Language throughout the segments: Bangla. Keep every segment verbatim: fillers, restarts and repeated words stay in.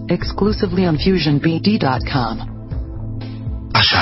exclusively on fusion b d dot com. Asha.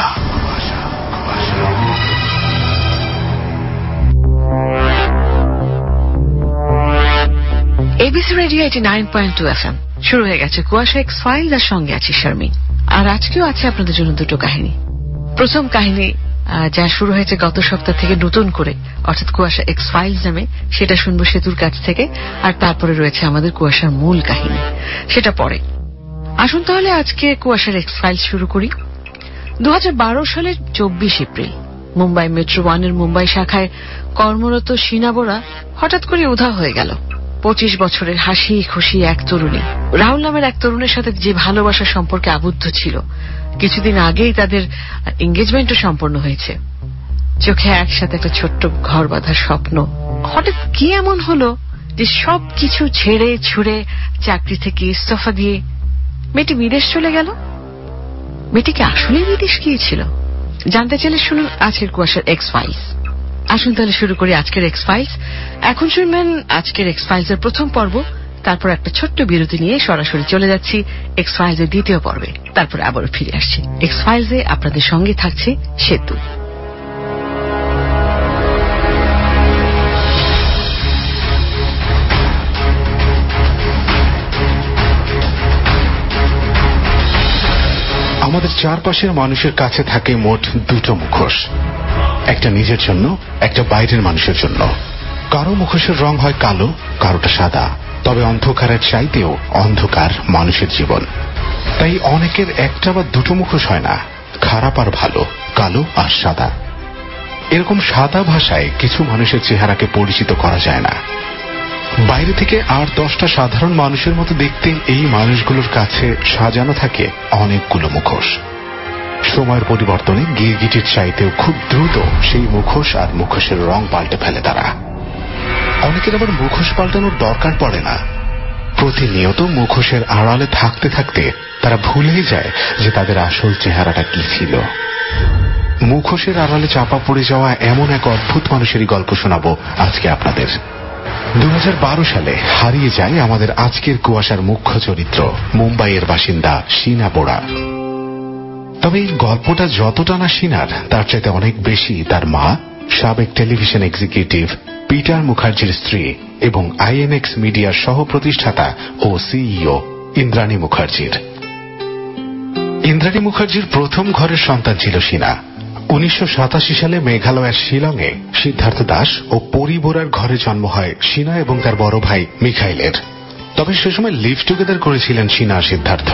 ABC radio eighty nine point two F M শুরু হয়ে গেছে কুয়াশা এক্স ফাইলস আর সঙ্গে আছে শারমিন। আর আজকেও আছে আপনাদের জন্য দুটো কাহিনী। প্রথম কাহিনী যা শুরু হয়েছে গত সপ্তাহ থেকে নতুন করে, অর্থাৎ কুয়াশা এক্স ফাইলস নামে, সেটা শুনবো সেতুর কাছ থেকে। আর তারপরে রয়েছে আমাদের কুয়াশার মূল কাহিনী, সেটা পরে। আসুন তাহলে আজকে কুয়াশার এক্স ফাইলস শুরু করি। দু হাজার বারো সালের চব্বিশ এপ্রিল মুম্বাই মেট্রো ওয়ানের মুম্বাই শাখায় কর্মরত শীনা বোরা হঠাৎ করে উধাও হয়ে গেল। পঁচিশ বছরের হাসি খুশি এক তরুণী, রাহুল নামের এক তরুণের সাথে যে ভালোবাসার সম্পর্কে আবদ্ধ ছিল, কিছুদিন আগেই তাদের এঙ্গেজমেন্টও সম্পন্ন হয়েছে। চোখে একসাথে একটা ছোট্ট ঘর বাঁধার স্বপ্ন। হঠাৎ কি এমন হলো যে সব কিছু ছেড়ে ছুড়ে চাকরি থেকে ইস্তফা দিয়ে মেয়েটি বিদেশ চলে গেল? মেয়েটিকে আসলেই বিদেশ গিয়েছিল? জানতে চাইলে শুনুন আজকের কুয়াশার এক্স ফাইলস। আসুন তাহলে শুরু করি আজকের এক্স ফাইলস। এখন শুনবেন আজকের এক্স ফাইলস এর প্রথম পর্ব, তারপর একটা ছোট্ট বিরতি নিয়ে সরাসরি চলে যাচ্ছি এক্স ফাইলস এর দ্বিতীয় পর্বে, তারপরে আবারও ফিরে আসছি। এক্স ফাইলস এ আপনাদের সঙ্গে থাকছে সেতু। আমাদের চারপাশের মানুষের কাছে থাকে মোট দুটো মুখোশ, একটা নিজের জন্য, একটা বাইরের মানুষের জন্য। কারো মুখোশের রং হয় কালো, কারোটা সাদা। তবে অন্ধকারের চাইতেও অন্ধকার মানুষের জীবন। তাই অনেকের একটা বা দুটো মুখোশ হয় না, খারাপ আর ভালো, কালো আর সাদা। এরকম সাদা ভাষায় কিছু মানুষের চেহারাকে পরিচিত করা যায় না। বাইরে থেকে আর দশটা সাধারণ মানুষের মতো দেখতে এই মানুষগুলোর কাছে সাজানো থাকে অনেকগুলো মুখোশ। সময়ের পরিবর্তনে গিরগিটির চাইতেও খুব দ্রুত সেই মুখোশ আর মুখোশের রং পাল্টে ফেলে তারা। অনেকের আবার মুখোশ পাল্টানোর দরকার পড়ে না। প্রতিনিয়ত মুখোশের আড়ালে থাকতে থাকতে তারা ভুলেই যায় যে তাদের আসল চেহারাটা কি ছিল। মুখোশের আড়ালে চাপা পড়ে যাওয়া এমন এক অদ্ভুত মানুষেরই গল্প শোনাবো আজকে আপনাদের। দু হাজার বারো সালে হারিয়ে যায় আমাদের আজকের কুয়াশার মুখ্য চরিত্র, মুম্বাইয়ের বাসিন্দা শীনা বোরা। তবে এই গল্পটা যতটা না শীনার, তার চাইতে অনেক বেশি তার মা, সাবেক টেলিভিশন এক্সিকিউটিভ পিটার মুখার্জির স্ত্রী এবং আইএনএক্স মিডিয়ার সহ প্রতিষ্ঠাতা ও সিইও ইন্দ্রাণী মুখার্জির। ইন্দ্রাণী মুখার্জির প্রথম ঘরের সন্তান ছিল শীনা। উনিশশো সাতাশি সালে মেঘালয়ের শিলংয়ে সিদ্ধার্থ দাস ও পরি বোরার ঘরে জন্ম হয় শীনা এবং তার বড় ভাই মিখাইলের। তবে সে সময় লিভ টুগেদার করেছিলেন শীনা আর সিদ্ধার্থ।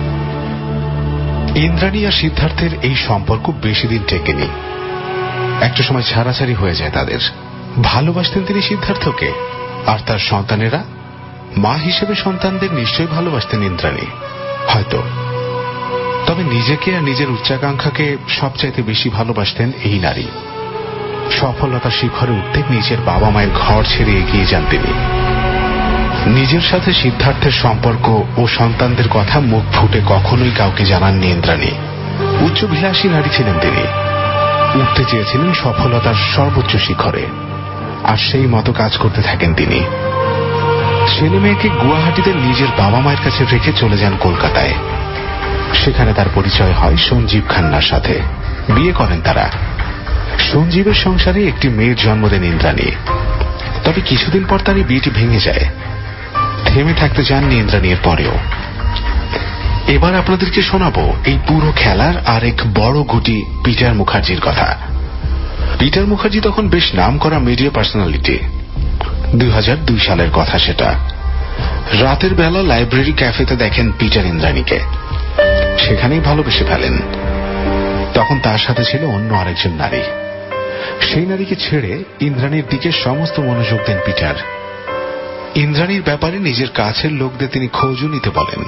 ইন্দ্রাণী আর সিদ্ধার্থের এই সম্পর্ক বেশি দিন টেকেনি। একটা সময় ছাড়াছাড়ি হয়ে যায় তাদের। ভালোবাসতেন তিনি সিদ্ধার্থকে, আর তার সন্তানেরা? মা হিসেবে সন্তানদের নিশ্চয়ই ভালোবাসতেন ইন্দ্রাণী, হয়তো। তবে নিজেকে আর নিজের উচ্চাকাঙ্ক্ষাকে সবচাইতে বেশি ভালোবাসতেন এই নারী। সফলতার শিখরে উঠতে নিজের বাবা মায়ের ঘর ছেড়ে এগিয়ে যান তিনি। নিজের সাথে সিদ্ধার্থের সম্পর্ক ও সন্তানদের কথা মুখ ফুটে কখনোই কাউকে জানাননি ইন্দ্রাণী। উচ্চভিলাষী নারী ছিলেন তিনি। উঠতে চেয়েছিলেন সফলতার সর্বোচ্চ শিখরে, আর সেই মতো কাজ করতে থাকেন তিনি। ছেলে মেয়েকে গুয়াহাটিতে নিজের বাবা মায়ের কাছে রেখে চলে যান কলকাতায়। সেখানে তার পরিচয় হয় সঞ্জীব খান্নার সাথে। বিয়ে করেন তারা। সঞ্জীবের সংসারে একটি মেয়ের জন্ম দেন ইন্দ্রাণী। তবে কিছুদিন পর তার এই বিয়েটি ভেঙে যায়। থেমে থাকতে চাননি ইন্দ্রাণী এর পরেও। এবার আপনাদেরকে শোনাবো এই পুরো খেলার আর এক বড় গুটি পিটার মুখার্জির কথা। পিটার মুখার্জি তখন বেশ নাম করা মিডিয়া পার্সোনালিটি। দুই হাজার দুই সালের কথা সেটা। রাতের বেলা লাইব্রেরি ক্যাফেতে দেখেন পিটার ইন্দ্রাণীকে। সেখানেই ভালোবেসে ফেলেন। তখন তার সাথে ছিল অন্য আরেকজন নারী। সেই নারীকে ছেড়ে ইন্দ্রাণীর দিকে সমস্ত মনোযোগ দেন পিটার। ইন্দ্রাণীর ব্যাপারে নিজের কাছের লোকদের তিনি খোঁজও নিতে বলেন।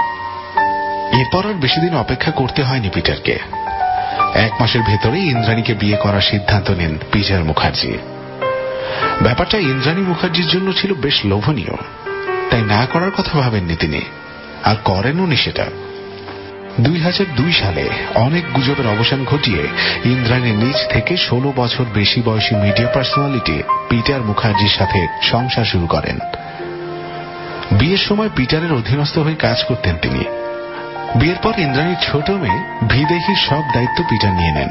এরপর আর বেশি দিন অপেক্ষা করতে হয়নি পিটারকে। এক মাসের ভেতরে ইন্দ্রাণীকে বিয়ে করার সিদ্ধান্ত নেন পিটার মুখার্জি। ব্যাপারটা ইন্দ্রাণী মুখার্জির জন্য ছিল বেশ লোভনীয়, তাই না করার কথা ভাবেননি তিনি, আর করেনও নি সেটা। দুই হাজার দুই সালে অনেক গুজবের অবসান ঘটিয়ে ইন্দ্রাণী নিজ থেকে ষোলো বছর বেশি বয়সী মিডিয়া পার্সোনালিটি পিটার মুখার্জির সাথে সংসার শুরু করেন। বিয়ের সময় পিটারের অধীনস্থ হয়ে কাজ করতেন তিনি। বিয়ের পর ইন্দ্রাণীর ছোট মেয়ে ভিদেহির সব দায়িত্ব পিটার নিয়ে নেন।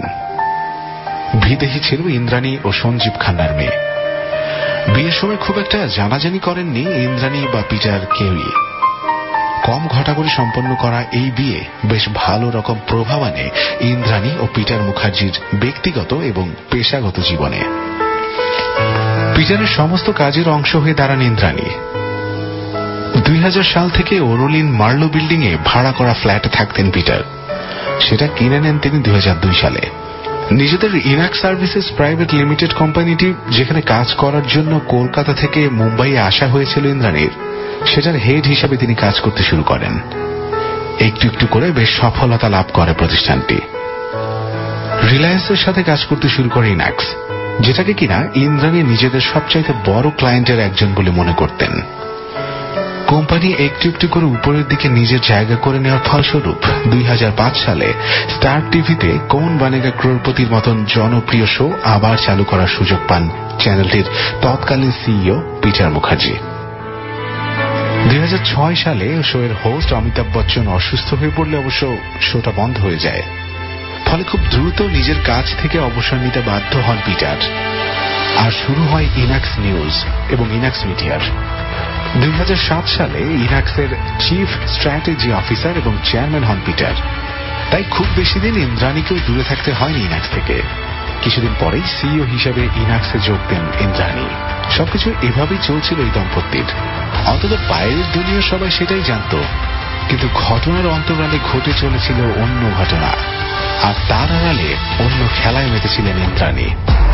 ভিদেহি ছিল ইন্দ্রাণী ও সঞ্জীব খান্নার মেয়ে। বিয়ের সময় খুব একটা জানাজানি করেননি ইন্দ্রাণী বা পিটার কেউই। কম ঘটাঘটি সম্পন্ন করা এই বিয়ে বেশ ভালো রকম প্রভাব আনে ইন্দ্রাণী ও পিটার মুখার্জির ব্যক্তিগত এবং পেশাগত জীবনে। পিটারের সমস্ত কাজের অংশ হয়ে দাঁড়ান ইন্দ্রাণী। দুই হাজার সাল থেকে ওরোলিন মার্লো বিল্ডিং এ ভাড়া করা ফ্ল্যাটে থাকতেন পিটার। সেটা কিনে নেন তিনি দুই হাজার দুই সালে। নিজেদের ইনাক্স সার্ভিসেস প্রাইভেট লিমিটেড কোম্পানিটি যেখানে কাজ করার জন্য কলকাতা থেকে মুম্বাইয়ে আসা হয়েছিল ইন্দ্রাণীর, সেটার হেড হিসাবে তিনি কাজ করতে শুরু করেন। একটু একটু করে বেশ সফলতা লাভ করে প্রতিষ্ঠানটি। রিলায়েন্সের সাথে কাজ করতে শুরু করে ইনাক্স, যেটাকে কিনা ইন্দ্রাণী নিজেদের সবচাইতে বড় ক্লায়েন্টের একজন বলে মনে করতেন। কোম্পানি একটু একটু করে উপরের দিকে নিজের জায়গা করে নেওয়ার ফলস্বরূপ দুই হাজার পাঁচ সালে স্টার টিভিতে কৌন বানেগা ক্রোড়পতির মতন জনপ্রিয় শো আবার চালু করার সুযোগ পান চ্যানেলটির তৎকালীন সিইও পিটার মুখার্জি। দুই হাজার ছয় সালে শোয়ের হোস্ট অমিতাভ বচ্চন অসুস্থ হয়ে পড়লে অবশ্য শোটা বন্ধ হয়ে যায়। ফলে খুব দ্রুত নিজের কাজ থেকে অবসর নিতে বাধ্য হন পিটার। আর শুরু হয় ইনাক্স নিউজ এবং ইনাক্স মিডিয়ার। দুই হাজার সাত সালে ইনাক্সের চিফ স্ট্র্যাটেজি অফিসার এবং চেয়ারম্যান হন পিটার। তাই খুব বেশি দিন ইন্দ্রাণীকেও দূরে থাকতে হয়নি ইনাক্স থেকে। কিছুদিন পরেই সিইও হিসেবে ইনাক্সে যোগ দেন ইন্দ্রাণী। সবকিছু এভাবেই চলছিল এই দম্পতির। অন্তত বাইরের দুনিয়া সবাই সেটাই জানত, কিন্তু ঘটনার অন্তরালে ঘটে চলেছিল অন্য ঘটনা, আর তার আড়ালে অন্য খেলায় মেতেছিলেন ইন্দ্রাণী।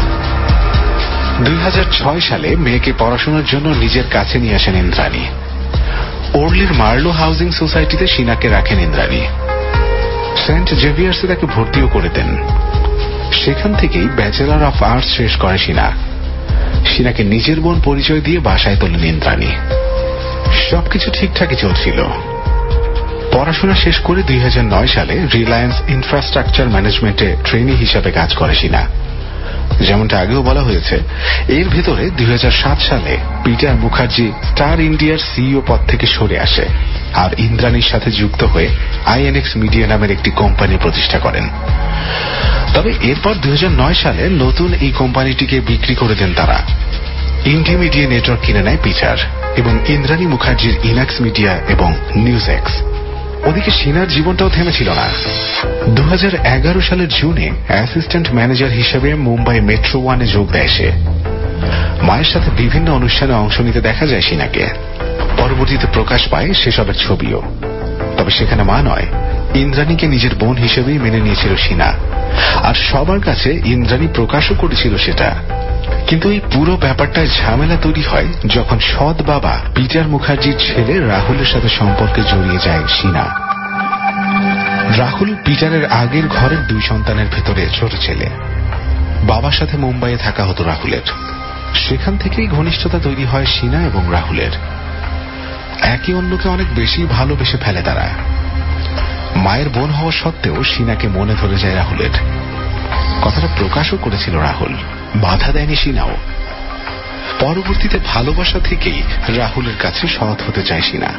দুই হাজার ছয় সালে মেয়েকে পড়াশোনার জন্য নিজের কাছে নিয়ে আসেন ইন্দ্রাণী। ওরলির মার্লো হাউজিং সোসাইটিতে শিনাকে রাখেন ইন্দ্রাণী। সেন্ট জেভিয়ার্সে তাকে ভর্তিও করে দেন। সেখান থেকেই ব্যাচেলর অফ আর্টস শেষ করে শিনা। শিনাকে নিজের বোন পরিচয় দিয়ে বাসায় তোলেন ইন্দ্রাণী। সবকিছু ঠিকঠাকই চলছিল। পড়াশোনা শেষ করে দুই হাজার নয় সালে রিলায়েন্স ইনফ্রাস্ট্রাকচার ম্যানেজমেন্টে ট্রেনি হিসাবে কাজ করে শিনা। যেমনটা আগেও বলা হয়েছে, এর ভেতরে দুই হাজার সাত সালে পিটার মুখার্জি স্টার ইন্ডিয়ার সিইও পদ থেকে সরে আসে আর ইন্দ্রাণীর সাথে যুক্ত হয়ে আইএনএক্স মিডিয়া নামের একটি কোম্পানি প্রতিষ্ঠা করেন। তবে এরপর দুই হাজার নয় সালে নতুন এই কোম্পানিটিকে বিক্রি করে দেন তারা। ইন্ডি মিডিয়া নেটওয়ার্ক কিনে নেয় পিটার এবং ইন্দ্রাণী মুখার্জির ইনাক্স মিডিয়া এবং নিউজ এক্স। ওদিকে শিনার জীবনটাও থেমেছিল না। দু হাজার এগারো সালের জুনে অ্যাসিস্ট্যান্ট ম্যানেজার হিসেবে মুম্বাই মেট্রো ওয়ানে যোগ দেয় সে। মায়ের সাথে বিভিন্ন অনুষ্ঠানে অংশ নিতে দেখা যায় শিনাকে। পরবর্তীতে প্রকাশ পায় সেসবের ছবিও। তবে সেখানে মা নয়, ইন্দ্রাণীকে নিজের বোন হিসেবেই মেনে নিয়েছিল শিনা, আর সবার কাছে ইন্দ্রাণী প্রকাশও করেছিল সেটা। কিন্তু এই পুরো ব্যাপারটায় ঝামেলা তৈরি হয় যখন সৎ বাবা পিটার মুখার্জির ছেলে রাহুলের সাথে সম্পর্কে জড়িয়ে যায় শিনা। রাহুল পিটারের আগের ঘরের দুই সন্তানের ভেতরে ছোট ছেলে। বাবার সাথে মুম্বাইয়ে থাকা হতো রাহুলের। সেখান থেকেই ঘনিষ্ঠতা তৈরি হয় শিনা এবং রাহুলের। একে অন্যকে অনেক বেশি ভালোবেসে ফেলে তারা। মায়ের বোন হওয়া সত্ত্বেও শিনাকে মনে ধরে যায় রাহুলের। কথাটা প্রকাশও করেছিল রাহুল, বাধা দেয়নি শিনাও। পরবর্তীতে ভালোবাসা থেকেই রাহুলের কাছে সৎ হতে চায় শিনা।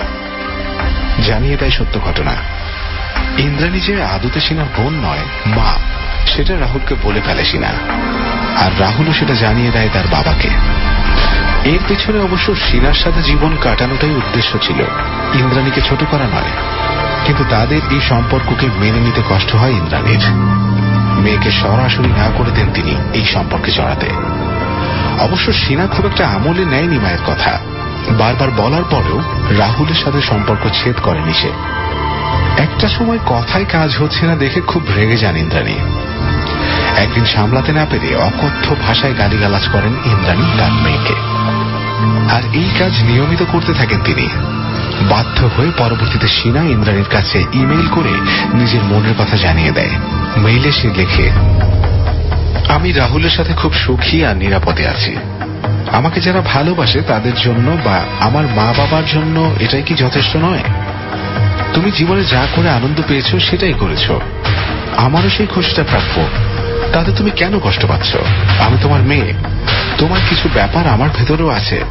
জানিয়ে দেয় সত্য ঘটনা। ইন্দ্রাণী যে আদতে শিনার বোন নয়, মা, সেটা রাহুলকে বলে ফেলে শিনা। আর রাহুলও সেটা জানিয়ে দেয় তার বাবাকে। এর পেছনে অবশ্য শিনার সাথে জীবন কাটানোটাই উদ্দেশ্য ছিল, ইন্দ্রাণীকে ছোট করা নয়। কিন্তু তাদের এই সম্পর্ককে মেনে নিতে কষ্ট হয় ইন্দ্রাণীর। মেয়েকে সরাসরি না করে দেন তিনি এই সম্পর্কে জড়াতে। অবশ্য শিনা খুব একটা আমলে নেয়নি মায়ের কথা। বারবার বলার পরেও রাহুলের সাথে সম্পর্ক ছেদ করেনি সে। একটা সময় কথায় কাজ হচ্ছে না দেখে খুব রেগে যান ইন্দ্রাণী। একদিন সামলাতে না পেরে অকথ্য ভাষায় গালিগালাজ করেন ইন্দ্রাণী তার মেয়েকে। আর এই কাজ নিয়মিত করতে থাকেন তিনি। বাধ্য হয়ে পরবর্তীতে শিনা ইন্দ্রাণীর কাছে ইমেইল করে নিজের মনের কথা জানিয়ে দেয়। মেইলে সে লেখে, আমি রাহুলের সাথে খুব সুখী আর নিরাপদে আছি। আমাকে যারা ভালোবাসে তাদের জন্য বা আমার মা বাবার জন্য এটাই কি যথেষ্ট নয়? তুমি জীবনে যা করে আনন্দ পেয়েছো সেটাই করেছো, আমারও সেই খুশিটা প্রাপ্য। তাতে তুমি কেন কষ্ট পাচ্ছ? আমি তোমার মেয়ে, তোমার কিছু ব্যাপার আমার ভেতরেও আছে,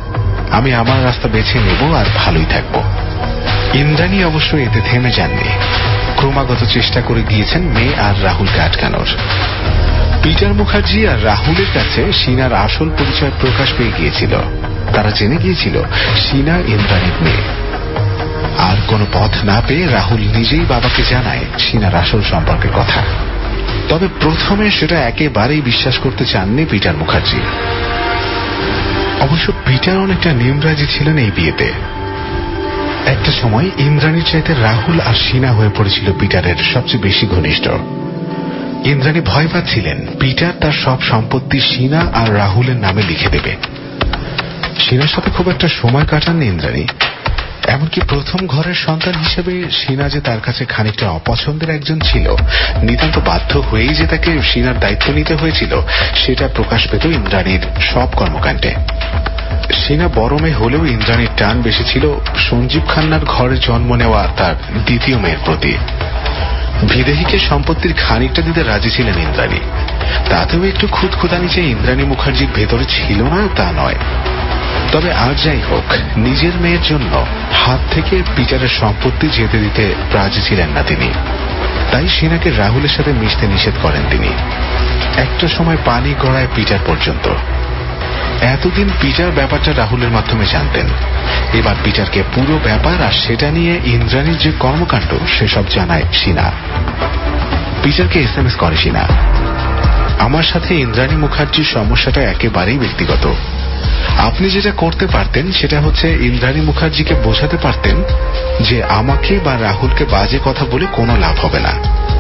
আমি আমার রাস্তা বেছে নেব আর ভালোই থাকব। ইন্দ্রাণী অবশ্য এতে থেমে যাননি, ক্রমাগত চেষ্টা করে গিয়েছেন মেয়ে আর রাহুলকে আটকানোর। পিটার মুখার্জি আর রাহুলের কাছে শীনার আসল পরিচয় প্রকাশ পেয়ে গিয়েছিল। তারা জেনে গিয়েছিল শীনা ইন্দ্রাণীর মেয়ে। আর কোনো পথ না পেয়ে রাহুল নিজেই বাবাকে জানায় শীনার আসল সম্পর্কের কথা। তবে প্রথমে সেটা একেবারেই বিশ্বাস করতে চাননি পিটার মুখার্জি। অবশ্য পিটার অনেকটা নিমরাজি ছিলেন এই বিয়েতে। একটা সময় ইন্দ্রাণীর চাইতে রাহুল আর শীনা হয়ে পড়েছিল পিটারের সবচেয়ে বেশি ঘনিষ্ঠ। ইন্দ্রাণী ভয় পাচ্ছিলেন পিটার তার সব সম্পত্তি শীনা আর রাহুলের নামে লিখে দেবে। শীনার সাথে খুব একটা সময় কাটাননি ইন্দ্রাণী। এমনকি প্রথম ঘরের সন্তান হিসেবে শীনা যে তার কাছে খানিকটা অপছন্দের একজন ছিল, নিতান্ত বাধ্য হয়েই যে তাকে শীনার দায়িত্ব নিতে হয়েছিল, সেটা প্রকাশ পেত ইন্দ্রাণীর সব কর্মকাণ্ডে। শীনা বড় মেয়ে হলেও ইন্দ্রাণীর টান বেশি ছিল সঞ্জীব খান্নার ঘরে জন্ম নেওয়া তার দ্বিতীয় মেয়ের প্রতি। বিদেহীকে সম্পত্তির খানিকটা দিতে রাজি ছিলেন ইন্দ্রাণী। তাতেও একটু খুঁতখুঁতানি যে ইন্দ্রাণী মুখার্জির ভেতরে ছিল না তা নয়। তবে আর যাই হোক, নিজের মেয়ের জন্য হাত থেকে পিটারের সম্পত্তি যেতে দিতে রাজি ছিলেন না তিনি। তাই শীনাকে রাহুলের সাথে মিশতে নিষেধ করেন তিনি। একটা সময় পানি গড়ায় পিটার পর্যন্ত। এতদিন পিটার ব্যাপারটা রাহুলের মাধ্যমে জানতেন। এবার পিটারকে পুরো ব্যাপার আর সেটা নিয়ে ইন্দ্রাণীর যে কর্মকাণ্ড সেসব জানায় শীনা। পিটারকে এস এম এস করে শীনা, আমার সাথে ইন্দ্রাণী মুখার্জির সমস্যাটা একেবারেই ব্যক্তিগত। আপনি যেটা করতে পারতেন সেটা হচ্ছে ইন্দ্রাণী মুখার্জিকে বোঝাতে পারতেন যে আমাকে বা রাহুলকে বাজে কথা বলে কোনো লাভ হবে না।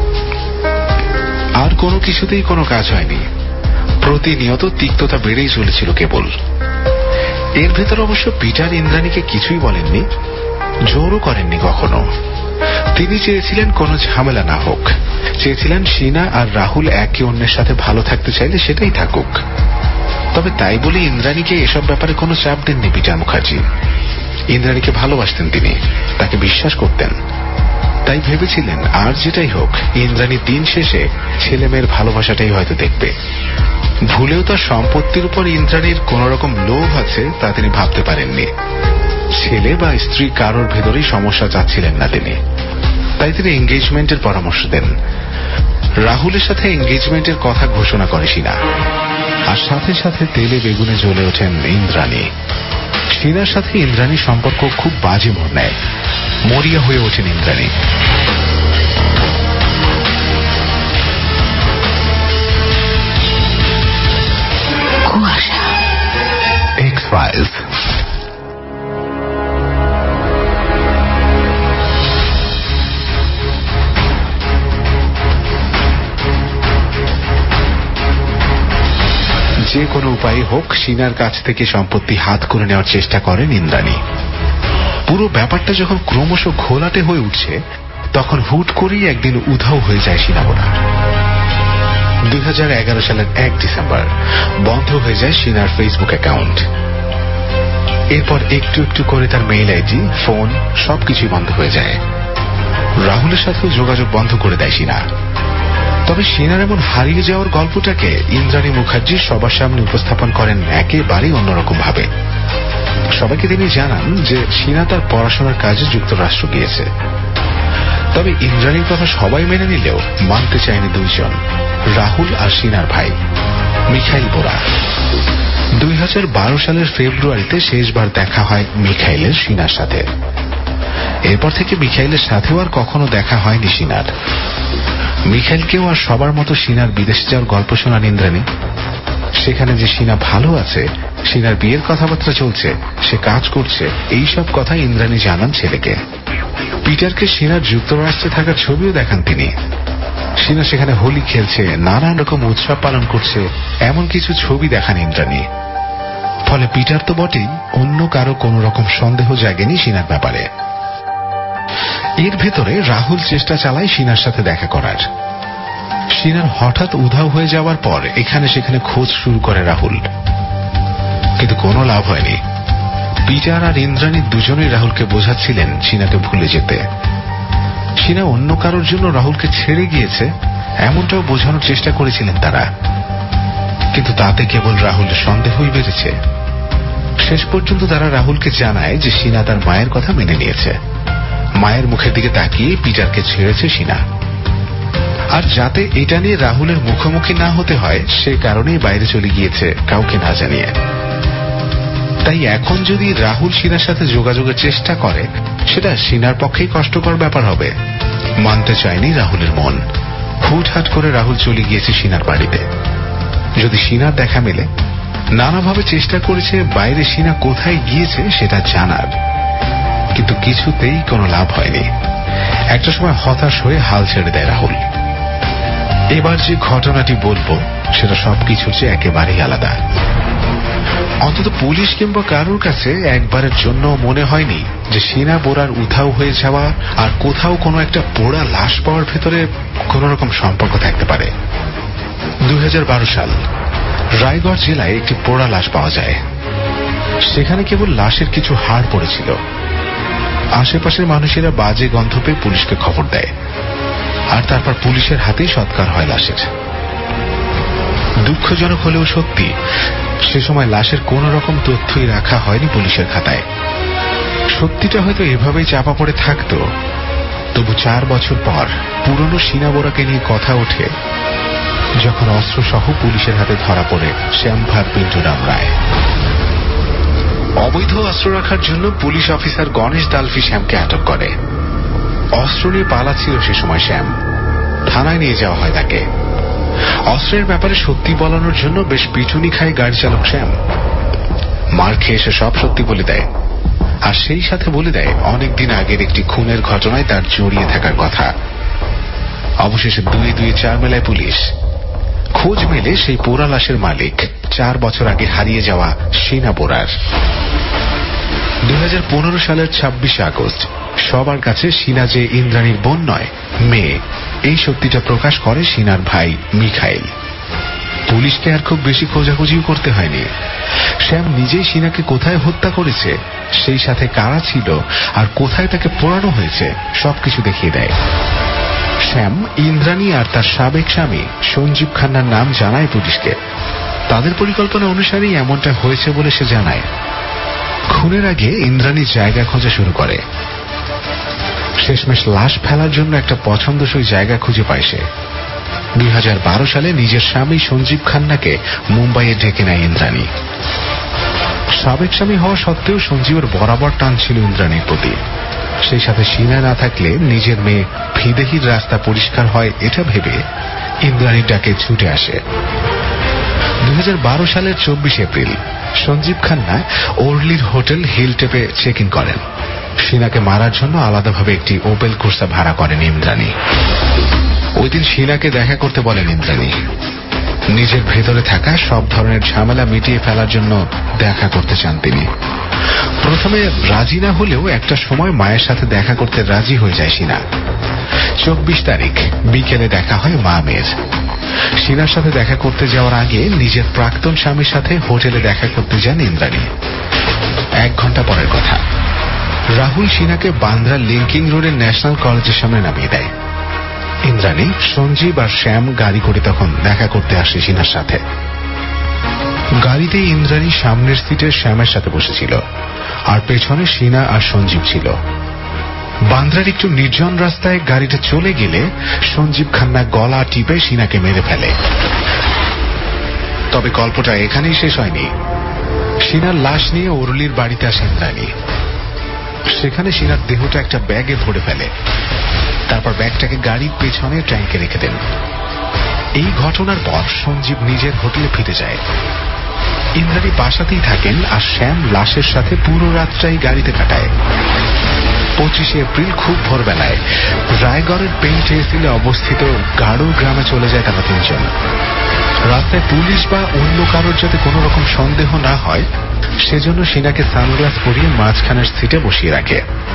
আর কোনো কিছুতেই কোনো কাজ হয়নি। প্রতিনিয়ত তিক্ততা বেড়েই চলেছিল কেবল। এর ভেতর অবশ্য পিটার ইন্দ্রাণীকে কিছুই বলেননি, জোরও করেননি কখনো। তিনি চেয়েছিলেন কোনো ঝামেলা না হোক, চেয়েছিলেন শীনা আর রাহুল একে অন্যের সাথে ভালো থাকতে চাইলে সেটাই থাকুক। তবে তাই বলে ইন্দ্রাণীকে এসব ব্যাপারে কোনো চাপ দেননি পিটার মুখার্জি। ইন্দ্রাণীকে ভালোবাসতেন তিনি, তাকে বিশ্বাস করতেন। তাই ভেবেছিলেন আর যেটাই হোক ইন্দ্রাণী দিন শেষে ছেলে মেয়ের ভালোবাসাটাই হয়তো দেখবে। ভুলেও তার সম্পত্তির উপর ইন্দ্রাণীর কোন রকম লোভ আছে তা তিনি ভাবতে পারেননি। ছেলে বা স্ত্রী কারোর ভেতরেই সমস্যা চাচ্ছিলেন না তিনি। তাই তিনি এঙ্গেজমেন্টের পরামর্শ দেন। রাহুলের সাথে এঙ্গেজমেন্টের কথা ঘোষণা করে শীনা। আর সাথে সাথে তেলে বেগুনে জ্বলে ওঠেন ইন্দ্রাণী। শীনার সাথে ইন্দ্রাণীর সম্পর্ক খুব বাজে মোড় নেয়। মরিয়া হয়ে ওঠেন ইন্দ্রাণী। কুয়াশা এক্স ফাইলস। যে কোনো উপায়ে হোক শীনার কাছ থেকে সম্পত্তি হাত করে নেওয়ার চেষ্টা করেন ইন্দ্রাণী। পুরো ব্যাপারটা যখন ক্রমশ ঘোলাটে হয়ে উঠছে তখন হুট করেই একদিন উধাও হয়ে যায় শীনাবোনা। দুই হাজার এগারো সালের এক ডিসেম্বর বন্ধ হয়ে যায় শীনার ফেসবুক অ্যাকাউন্ট। এরপর একটু একটু করে তার মেইল আইডি, ফোন সবকিছুই বন্ধ হয়ে যায়। রাহুলের সাথেও যোগাযোগ বন্ধ করে দেয় শীনা। তবে শীনার এমন হারিয়ে যাওয়ার গল্পটাকে ইন্দ্রাণী মুখার্জি সবার সামনে উপস্থাপন করেন একেবারেই অন্যরকম ভাবে। সবাইকে তিনি জানান যে শীনা তার পড়াশোনার কাজে যুক্তরাষ্ট্র গিয়েছে। তবে ইন্দ্রাণীর কথা সবাই মেনে নিলেও মানতে চায়নি দুইজন, রাহুল আর শীনার ভাই মিখাইল বোরা। দুই হাজার বারো সালের ফেব্রুয়ারিতে শেষবার দেখা হয় মিখাইলের শীনার সাথে। এরপর থেকে মিখাইলের সাথেও আর কখনো দেখা হয়নি শীনার। মিখাইলকেও আর সবার মতো শীনার বিদেশে যাওয়ার গল্প শোনান ইন্দ্রাণী। সেখানে যে শীনা ভালো আছে, শীনার বিয়ের কথাবার্তা চলছে, সে কাজ করছে, এইসব কথা ইন্দ্রাণী জানান ছেলেকে। পিটারকে শীনার যুক্তরাষ্ট্রে থাকার ছবিও দেখান তিনি। শীনা সেখানে হোলি খেলছে, নানান রকম উৎসব পালন করছে, এমন কিছু ছবি দেখান ইন্দ্রাণী। ফলে পিটার তো বটেই, অন্য কারো কোন রকম সন্দেহ জাগেনি শীনার ব্যাপারে। এর ভেতরে রাহুল চেষ্টা চালায় শীনার সাথে দেখা করার। শীনার হঠাৎ উধাও হয়ে যাওয়ার পর এখানে সেখানে খোঁজ শুরু করে রাহুল, কিন্তু কোনো লাভ হয়নি। পিটার আর ইন্দ্রাণী দুজনেই রাহুলকে বোঝাচ্ছিলেন শীনাকে ভুলে যেতে। শীনা অন্য কারোর জন্য রাহুলকে ছেড়ে গিয়েছে এমনটাও বোঝানোর চেষ্টা করেছিলেন তারা, কিন্তু তাতে কেবল রাহুলের সন্দেহই বেড়েছে। শেষ পর্যন্ত তারা রাহুলকে জানায় যে সিনা তার মায়ের কথা মেনে নিয়েছে। মায়ের মুখের দিকে তাকিয়ে পিটারকে ছেড়েছে সিনা। আর যাতে এটা নিয়ে রাহুলের মুখোমুখি না হতে হয় সে কারণেই বাইরে চলে গিয়েছে কাউকে না জানিয়ে। তাই এখন যদি রাহুল সিনার সাথে যোগাযোগের চেষ্টা করে সেটা সিনার পক্ষেই কষ্টকর ব্যাপার হবে। মানতে চায়নি রাহুলের মন। হুটহাট করে রাহুল চলে গিয়েছে সিনার বাড়িতে। যদি সিনার দেখা মেলে নানাভাবে চেষ্টা করেছে বাইরে সিনা কোথায় গিয়েছে সেটা জানার, কিন্তু কিছুতেই কোনো লাভ হয়নি। একটা সময় হতাশ হয়ে হাল ছেড়ে দেয় রাহুল। এবার যে ঘটনাটি বলবো সেটা সবকিছুর চেয়ে একেবারেই আলাদা। অন্তত পুলিশ কিংবা কারোর কাছে একবারের জন্য মনে হয়নি যে সিনা বোরার উধাও হয়ে যাওয়া আর কোথাও কোনো একটা পোড়া লাশ পাওয়ার ভেতরে কোন রকম সম্পর্ক থাকতে পারে। দুই হাজার বারো সাল রায়গড় জেলায় একটি পোড়া লাশ পাওয়া যায়। সেখানে কেবল লাশের কিছু হাড় পড়েছিল। আশেপাশের মানুষেরা বাজে গন্ধ পেয়ে পুলিশকে খবর দেয়, আর তারপর পুলিশের হাতেই সৎকার হয় লাশের। দুঃখজনক হলেও সত্যি, সে সময় লাশের কোন রকম তথ্যই রাখা হয়নি পুলিশের খাতায়। সত্যিটা হয়তো এভাবেই চাপা পড়ে থাকতো। তবু চার বছর পর পুরনো সিনা বোরাকে নিয়ে কথা ওঠে যখন অস্ত্র সহ পুলিশের হাতে ধরা পড়ে শ্যামভার পিন্টুরাম রায়। অবৈধ অস্ত্র রাখার জন্য পুলিশ অফিসার গণেশ দালফি শ্যামকে আটক করে। অস্ত্র নিয়ে পালাচ্ছিল সে সময় শ্যাম। থানায় নিয়ে যাওয়া হয় তাকে। অস্ত্রের ব্যাপারে সত্যি বলানোর জন্য বেশ পিটুনি খায় গাড়ি চালক শ্যাম। মার খেয়ে এসে সব সত্যি বলে দেয়, আর সেই সাথে বলে দেয় অনেকদিন আগের একটি খুনের ঘটনায় তার জড়িয়ে থাকার কথা। অবশেষে দুই দুই চার মেলায় পুলিশ। খোঁজ মেলে সেই পোড়া লাশের মালিক চার বছর আগে হারিয়ে যাওয়া সিনা বোরার। দুই হাজার পনেরো সালের ছাব্বিশে আগস্ট সবার কাছে সিনা যে ইন্দ্রাণীর বোন নয়, মেয়ে, এই সত্যিটা প্রকাশ করে সিনার ভাই মিখাইল। পুলিশকে আর খুব বেশি খোঁজাখুঁজিও করতে হয়নি। শ্যাম নিজেই সিনাকে কোথায় হত্যা করেছে, সেই সাথে কারা ছিল আর কোথায় তাকে পোড়ানো হয়েছে সবকিছু দেখিয়ে দেয়। শ্যাম ইন্দ্রাণী আর তার সাবেক স্বামী সঞ্জীব খান্নার নাম জানায় পুলিশকে। তাদের পরিকল্পনা অনুসারেই এমনটা হয়েছে বলে সে জানায়। খুনের আগে ইন্দ্রাণী জায়গা খোঁজা শুরু করে। শেষমেশ লাশ ফেলার জন্য একটা পছন্দসই জায়গা খুঁজে পায় সে। দুই হাজার বারো সালে নিজের স্বামী সঞ্জীব খান্নাকে মুম্বাইয়ে ডেকে নেয় ইন্দ্রাণী। সাবেক স্বামী হওয়া সত্ত্বেও সঞ্জীবের বরাবর টান ছিল ইন্দ্রাণীর প্রতি। সেই সাথে সিনা না থাকলে নিজের মেয়ে ফিদেহির রাস্তা পরিষ্কার হয় এটা ভেবে ইন্দ্রাণীর ডাকে ছুটে আসে। দুই হাজার বারো সালের চব্বিশ এপ্রিল সঞ্জীব খান্না ওরলির হোটেল হিলটেপে চেক ইন করেন। সিনাকে মারার জন্য আলাদাভাবে একটি ওপেল ক্রুজা ভাড়া করেন ইন্দ্রাণী। ওই দিন সিনাকে দেখা করতে বলেন ইন্দ্রাণী। নিজের ভেতরে থাকা সব ধরনের ঝামেলা মিটিয়ে ফেলার জন্য দেখা করতে চান তিনি। প্রথমে রাজি না হলেও একটা সময় মায়ের সাথে দেখা করতে রাজি হয়ে যায় সিনা। চব্বিশ তারিখ বিকেলে দেখা হয় মা মেয়ের। সিনার সাথে দেখা করতে যাওয়ার আগে নিজের প্রাক্তন স্বামীর সাথে হোটেলে দেখা করতে যান ইন্দ্রাণী। এক ঘন্টা পরের কথা, রাহুল সিনাকে বান্দ্রা লিঙ্কিং রোডের ন্যাশনাল কলেজের সামনে নামিয়ে দেয়। ইন্দ্রাণী, সঞ্জীব আর শ্যাম গাড়ি করে তখন দেখা করতে আসে সিনার সাথে। গাড়িতে ইন্দ্রাণী সামনের সিটে শ্যামের সাথে বসেছিল, আর পেছনে সিনা আর সঞ্জীব ছিল। বান্দ্রার একটু নির্জন রাস্তায় গাড়িটা চলে গেলে সঞ্জীব খান্না গলা টিপে সিনাকে মেরে ফেলে। তবে গল্পটা এখানেই শেষ হয়নি। সিনার লাশ নিয়ে ওরলির বাড়িতে আসে ইন্দ্রাণী। সেখানে সিনার দেহটা একটা ব্যাগে ভরে ফেলে। তারপর ব্যাগটাকে গাড়ির পেছনে ট্যাঙ্কে রেখে দেন। এই ঘটনার পর সঞ্জীব নিজের হোটেলে ফিরে যায়। ইন্দ্রাণী বাসাতেই থাকেন আর শ্যাম লাশের সাথে পুরো রাতটাই গাড়িতে কাটায়। পঁচিশে এপ্রিল খুব ভোরবেলায় রায়গড়ের পেইন্ট তহসিলে অবস্থিত গাড়ো গ্রামে চলে যায় তারা তিনজন। রাস্তায় পুলিশ বা অন্য কারোর যাতে কোন রকম সন্দেহ না হয় সেজন্য সিনাকে সানগ্লাস পরিয়ে মাঝখানের সিটে বসিয়ে রাখে।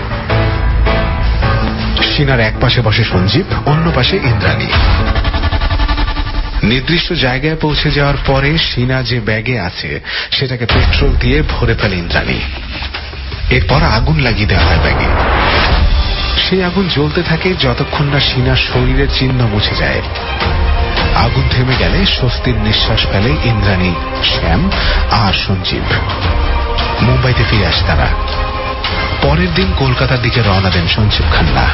সিনার এক পাশে বসে সঞ্জীব, অন্য পাশে ইন্দ্রাণী। নির্দিষ্ট জায়গায় পৌঁছে যাওয়ার পরে সিনা যে ব্যাগে আছে সেটাকে পেট্রোল দিয়ে ভরে ফেলে ইন্দ্রাণী। এরপর আগুন লাগিয়ে দেওয়া হয় ব্যাগে। সেই আগুন জ্বলতে থাকে যতক্ষণ না সিনার শরীরের চিহ্ন মুছে যায়। আগুন থেমে গেলে স্বস্তির নিঃশ্বাস ফেলে ইন্দ্রাণী, শ্যাম আর সঞ্জীব। মুম্বাইতে ফিরে আসে তারা। পরের দিন কলকাতার দিকে রওনা দেন সঞ্জীব খান্না।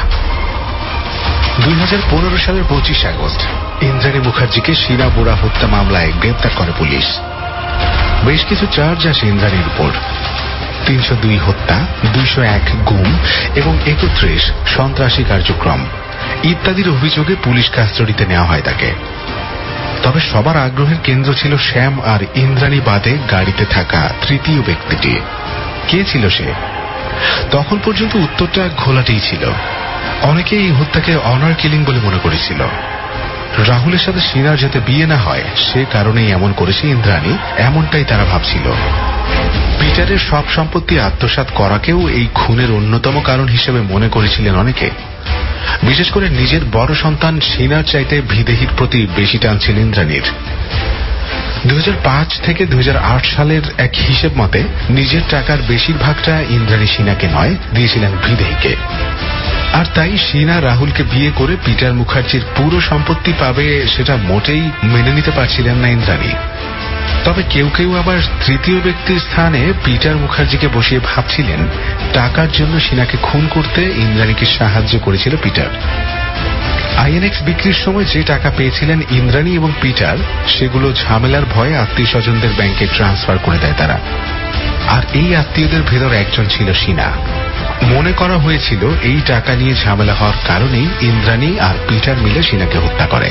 দুই হাজার পনেরো সালের পঁচিশ আগস্ট ইন্দ্রাণী মুখার্জিকে শিনা বোরা হত্যা মামলায় গ্রেপ্তার করে পুলিশ। বেশ কিছু চার্জ আসে ইন্দ্রাণীর উপর। তিনশো দুই হত্যা, দুইশো এক গুম এবং একত্রিশ সন্ত্রাসী কার্যক্রম ইত্যাদির অভিযোগে পুলিশ কাস্টডিতে নেওয়া হয় তাকে। তবে সবার আগ্রহের কেন্দ্র ছিল শ্যাম আর ইন্দ্রাণী বাদে গাড়িতে থাকা তৃতীয় ব্যক্তিটি। কে ছিল সে? তখন পর্যন্ত উত্তরটা ঘোলাটেই ছিল। অনেকে এই হত্যাকে অনার কিলিং বলে মনে করেছিল। রাহুলের সাথে শিনার যাতে বিয়ে না হয় সে কারণেই এমন করেছে ইন্দ্রাণী, এমনটাই তারা ভাবছিল। পিটারের সব সম্পত্তি আত্মসাৎ করাকেও এই খুনের অন্যতম কারণ হিসেবে মনে করেছিলেন অনেকে। বিশেষ করে নিজের বড় সন্তান শিনার চাইতে বিদেহীর প্রতি বেশি টান ছিল ইন্দ্রাণীর। দুই হাজার পাঁচ থেকে দুই হাজার আট সালের এক হিসেব মতে নিজের টাকার বেশিরভাগটা ইন্দ্রাণী শিনাকে নয় দিয়েছিলেন বিদেহীকে। আর তাই শিনা রাহুলকে বিয়ে করে পিটার মুখার্জির পুরো সম্পত্তি পাবে সেটা মোটেই মেনে নিতে পারছিলেন না ইন্দ্রাণী। তবে কেউ কেউ আবার তৃতীয় ব্যক্তির স্থানে পিটার মুখার্জিকে বসিয়ে ভাবছিলেন টাকার জন্য শিনাকে খুন করতে ইন্দ্রাণীকে সাহায্য করেছিল পিটার। আইএনএক্স বিক্রির সময় যে টাকা পেয়েছিলেন ইন্দ্রাণী এবং পিটার সেগুলো ঝামেলার ভয়ে আত্মীয় স্বজনদের ব্যাংকে ট্রান্সফার করে দেয় তারা। আর এই আত্মীয়দের ভেতর একজন ছিল শিনা। মনে করা হয়েছিল এই টাকা নিয়ে ঝামেলা হওয়ার কারণেই ইন্দ্রাণী আর পিটার মিলে শিনাকে হত্যা করে।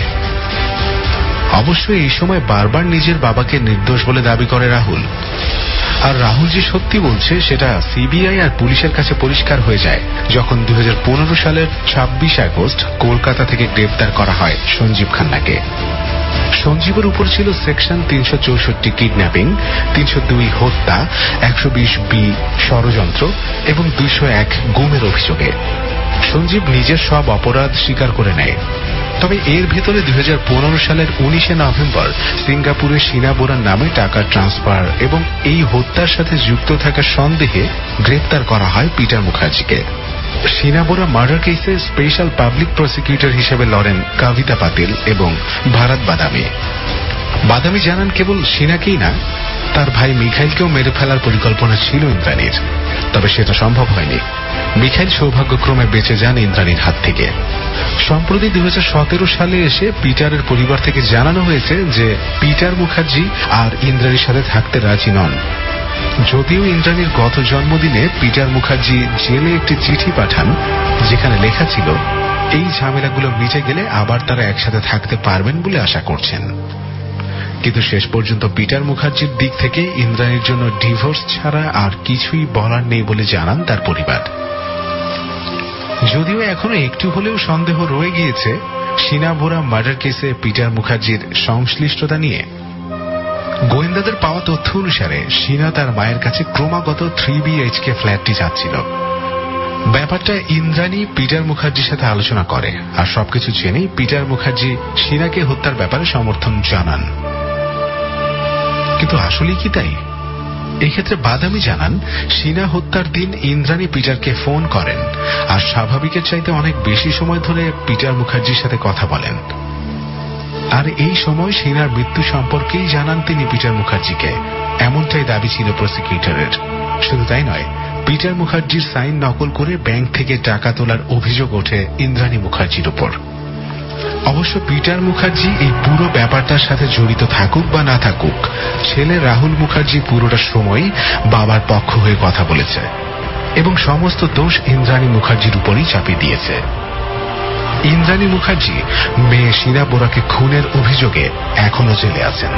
অবশ্য এই সময় বারবার নিজের বাবাকে নির্দোষ বলে দাবি করে রাহুল। আর রাহুল যে সত্যি বলছে সেটা সিবিআই আর পুলিশের কাছে পরিষ্কার হয়ে যায় যখন দুই হাজার পনেরো সালের ছাব্বিশ আগস্ট কলকাতা থেকে গ্রেপ্তার করা হয় সঞ্জীব খান্নাকে। সঞ্জীবের উপর ছিল সেকশন তিনশো চৌষট্টি কিডন্যাপিং, তিনশো দুই হত্যা, একশো বিশ বি ষড়যন্ত্র এবং দুইশো এক গুমের অভিযোগে। সঞ্জীব নিজের সব অপরাধ স্বীকার করে নেয়। তবে এর ভেতরে দুই হাজার পনেরো সালের উনিশে নভেম্বর সিঙ্গাপুরে শিনা বোরার নামে টাকা ট্রান্সফার এবং এই হত্যার সাথে যুক্ত থাকার সন্দেহে গ্রেপ্তার করা হয় পিটার মুখার্জিকে। শিনা বোরা মার্ডার কেসে স্পেশাল পাবলিক প্রসিকিউটর হিসেবে লড়েন কবিতা পাতিল এবং ভারত বাদামি। বাদামি জানান কেবল শিনাকেই না, তার ভাই মিখাইলকেও মেরে ফেলার পরিকল্পনা ছিল ইন্দ্রাণীর। তবে সেটা সম্ভব হয়নি। মিখাইল সৌভাগ্যক্রমে বেঁচে যান ইন্দ্রাণীর হাত থেকে। সম্প্রতি দুই হাজার সতেরো সালে এসে পিটারের পরিবার থেকে জানানো হয়েছে যে পিটার মুখার্জি আর ইন্দ্রাণীর সাথে থাকতে রাজি নন। যদিও ইন্দ্রাণীর গত জন্মদিনে পিটার মুখার্জি জেলে একটি চিঠি পাঠান যেখানে লেখা ছিল এই ঝামেলাগুলো মিটে গেলে আবার তারা একসাথে থাকতে পারবেন বলে আশা করছেন। কিন্তু শেষ পর্যন্ত পিটার মুখার্জির দিক থেকে ইন্দ্রাণীর জন্য ডিভোর্স ছাড়া আর কিছুই বলার নেই বলে জানান তার পরিবার। যদিও এখনো একটু হলেও সন্দেহ রয়ে গিয়েছে শিনা বোরা মার্ডার কেসে পিটার মুখার্জির সংশ্লিষ্টতা নিয়ে। গোয়েন্দাদের পাওয়া তথ্য অনুসারে শিনা তার মায়ের কাছে ক্রমাগত থ্রি বিএইচকে ফ্ল্যাটটি চাচ্ছিল। ব্যাপারটা ইন্দ্রাণী পিটার মুখার্জির সাথে আলোচনা করে আর সবকিছু জেনেই পিটার মুখার্জি শিনাকে হত্যার ব্যাপারে সমর্থন জানান। কিন্তু আসলেই কি তাই? এক্ষেত্রে বাদামি জানান শিনা হত্যার দিন ইন্দ্রাণী পিটারকে ফোন করেন আর স্বাভাবিকের চাইতে অনেক বেশি সময় ধরে পিটার মুখার্জির সাথে কথা বলেন। আর এই সময় শিনার মৃত্যু সম্পর্কেই জানান তিনি পিটার মুখার্জিকে, এমনটাই দাবি ছিল প্রসিকিউটরের। শুধু তাই নয়, পিটার মুখার্জির সাইন নকল করে ব্যাংক থেকে টাকা তোলার অভিযোগ ওঠে ইন্দ্রাণী মুখার্জির উপর। অবশ্য পিটার মুখার্জি এই পুরো ব্যাপারটার সাথে জড়িত থাকুক বা না থাকুক, ছেলে রাহুল মুখার্জি পুরোটা সময় বাবার পক্ষ হয়ে কথা বলেছে এবং সমস্ত দোষ ইন্দ্রাণী মুখার্জির উপরই চাপিয়ে দিয়েছে। ইন্দ্রাণী মুখার্জি মেয়ে শিনা বোরাকে খুনের অভিযোগে এখনো জেলে আছেন।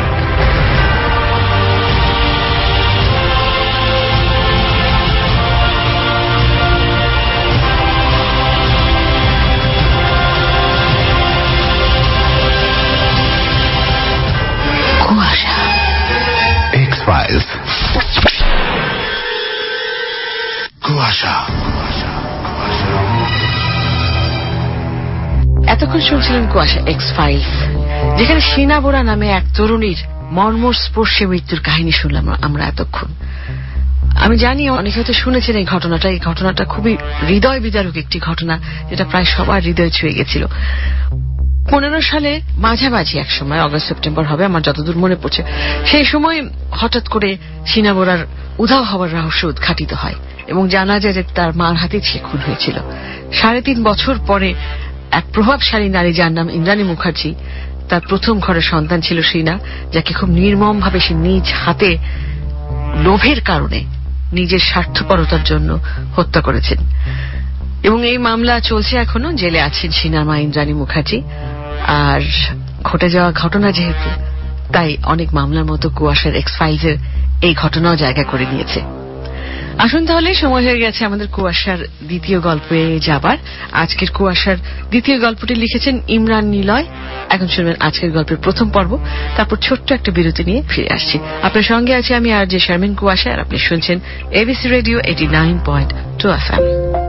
কুয়াশা এক্স ফাইলস। কুয়াশা। এতক্ষণ শুনছিলেন কুয়াশা এক্স ফাইলস, যেখানে শিনা বোরা নামে এক তরুণীর মর্মস্পর্শী মৃত্যুর কাহিনী শুনলাম আমরা এতক্ষণ। আমি জানি অনেকে হয়তো শুনেছেন এই ঘটনাটা। এই ঘটনাটা খুবই হৃদয় বিদারক একটি ঘটনা, যেটা প্রায় সবার হৃদয় ছুঁয়ে গেছিল। পনেরো সালে মাঝামাঝি এক সময়, অগস্ট সেপ্টেম্বর হবে আমার যতদূর মনে পড়ছে, সেই সময় হঠাৎ করে শিনা বোরার উধাও হওয়ার রহস্য উদ্ঘাটিত হয় এবং জানা যায় যে তার মার হাতে সে খুন হয়েছিল। সাড়ে তিন বছর পরে এক প্রভাবশালী নারী যার নাম ইন্দ্রাণী মুখার্জি, তার প্রথম ঘরের সন্তান ছিল শীনা, যাকে খুব নির্মম ভাবে সে নিজ হাতে লোভের কারণে নিজের স্বার্থপরতার জন্য হত্যা করেছেন। এবং এই মামলা চলছে এখনো, জেলে আছেন শীনার মা ইন্দ্রাণী মুখার্জি। আর ঘটে যাওয়া ঘটনা যেহেতু, তাই অনেক মামলার মতো কুয়াশার এক্স ফাইলসের এই ঘটনাও জায়গা করে নিয়েছে। আসুন তাহলে সময় হয়ে গেছে আমাদের কুয়াশার দ্বিতীয় গল্পে যাবার। আজকের কুয়াশার দ্বিতীয় গল্পটি লিখেছেন ইমরান নিলয়। এখন শুনবেন আজকের গল্পের প্রথম পর্ব, তারপর ছোট্ট একটা বিরতি নিয়ে ফিরে আসছি। আপনার সঙ্গে আছে আমি আর জে শারমিন কুয়াশা, আর আপনি শুনছেন ABC radio eighty nine point two F M.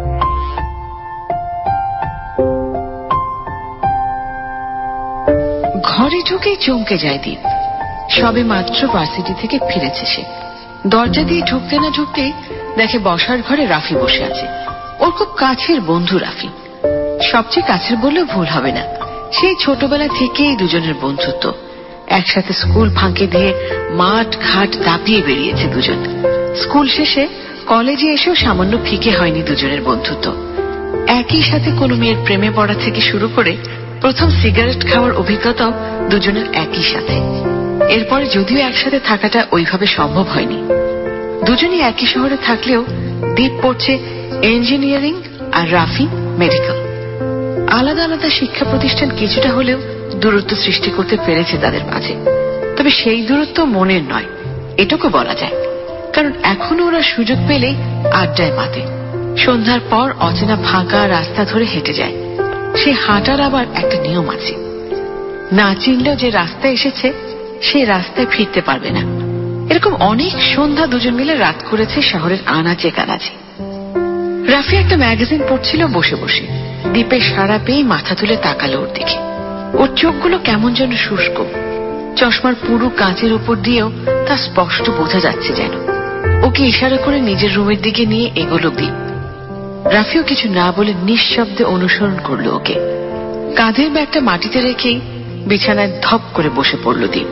ঘরে ঢুকেই চমকে যায় দীপ। সবে মাত্র ভার্সিটি থেকে ফিরেছে সে। দরজা দিয়ে ঢুকতে না ঢুকতেই দেখে বসার ঘরে রাফি বসে আছে। ওর খুব কাছের বন্ধু রাফি, সবচেয়ে কাছের বললেও ভুল হবে না। সেই ছোটবেলা থেকেই দুজনের বন্ধুত্ব। একসাথে স্কুল ফাঁকে দিয়ে মাঠ ঘাট দাপিয়ে বেরিয়েছে দুজন। স্কুল শেষে কলেজে এসেও সামান্য ফিকে হয়নি দুজনের বন্ধুত্ব। একই সাথে কোনো মেয়ের প্রেমে পড়া থেকে শুরু করে প্রথম সিগারেট খাওয়ার অভিজ্ঞতাও দুজনের একই সাথে। এরপরে যদিও একসাথে থাকাটা ওইভাবে সম্ভব হয়নি। দুজনই একই শহরে থাকলেও দীপ পড়ছে ইঞ্জিনিয়ারিং আর রাফি মেডিকেল। আলাদা আলাদা শিক্ষা প্রতিষ্ঠান কিছুটা হলেও দূরত্ব সৃষ্টি করতে পেরেছে তাদের মাঝে। তবে সেই দূরত্ব মনের নয়, এটুকু বলা যায়। কারণ এখনো ওরা সুযোগ পেলেই আড্ডায় মাতে। সন্ধ্যার পর অচেনা ফাঁকা রাস্তা ধরে হেঁটে যায়। সে হাঁটার আবার একটা নিয়ম আছে, না চিনলেও যে রাস্তায় এসেছে সেই রাস্তায় ফিরতে পারবে না। এরকম অনেক সন্ধ্যা দুজন মিলে রাত করেছে শহরের আনাচে কানাচে। রাফি একটা ম্যাগাজিন পড়ছিল বসে বসে। দীপের সাড়া পেয়ে মাথা তুলে তাকালো ওর দিকে। ওর চোখগুলো কেমন যেন শুষ্ক। চশমার পুরো কাঁচের উপর দিয়েও তা স্পষ্ট বোঝা যাচ্ছে যেন। ওকে ইশারা করে নিজের রুমের দিকে নিয়ে এগোলো দীপ। রাফিও কিছু না বলে নিঃশব্দে অনুসরণ করলো ওকে। কাঁধের ব্যাগটা মাটিতে রেখেই বিছানায় ধপ করে বসে পড়ল দীপ।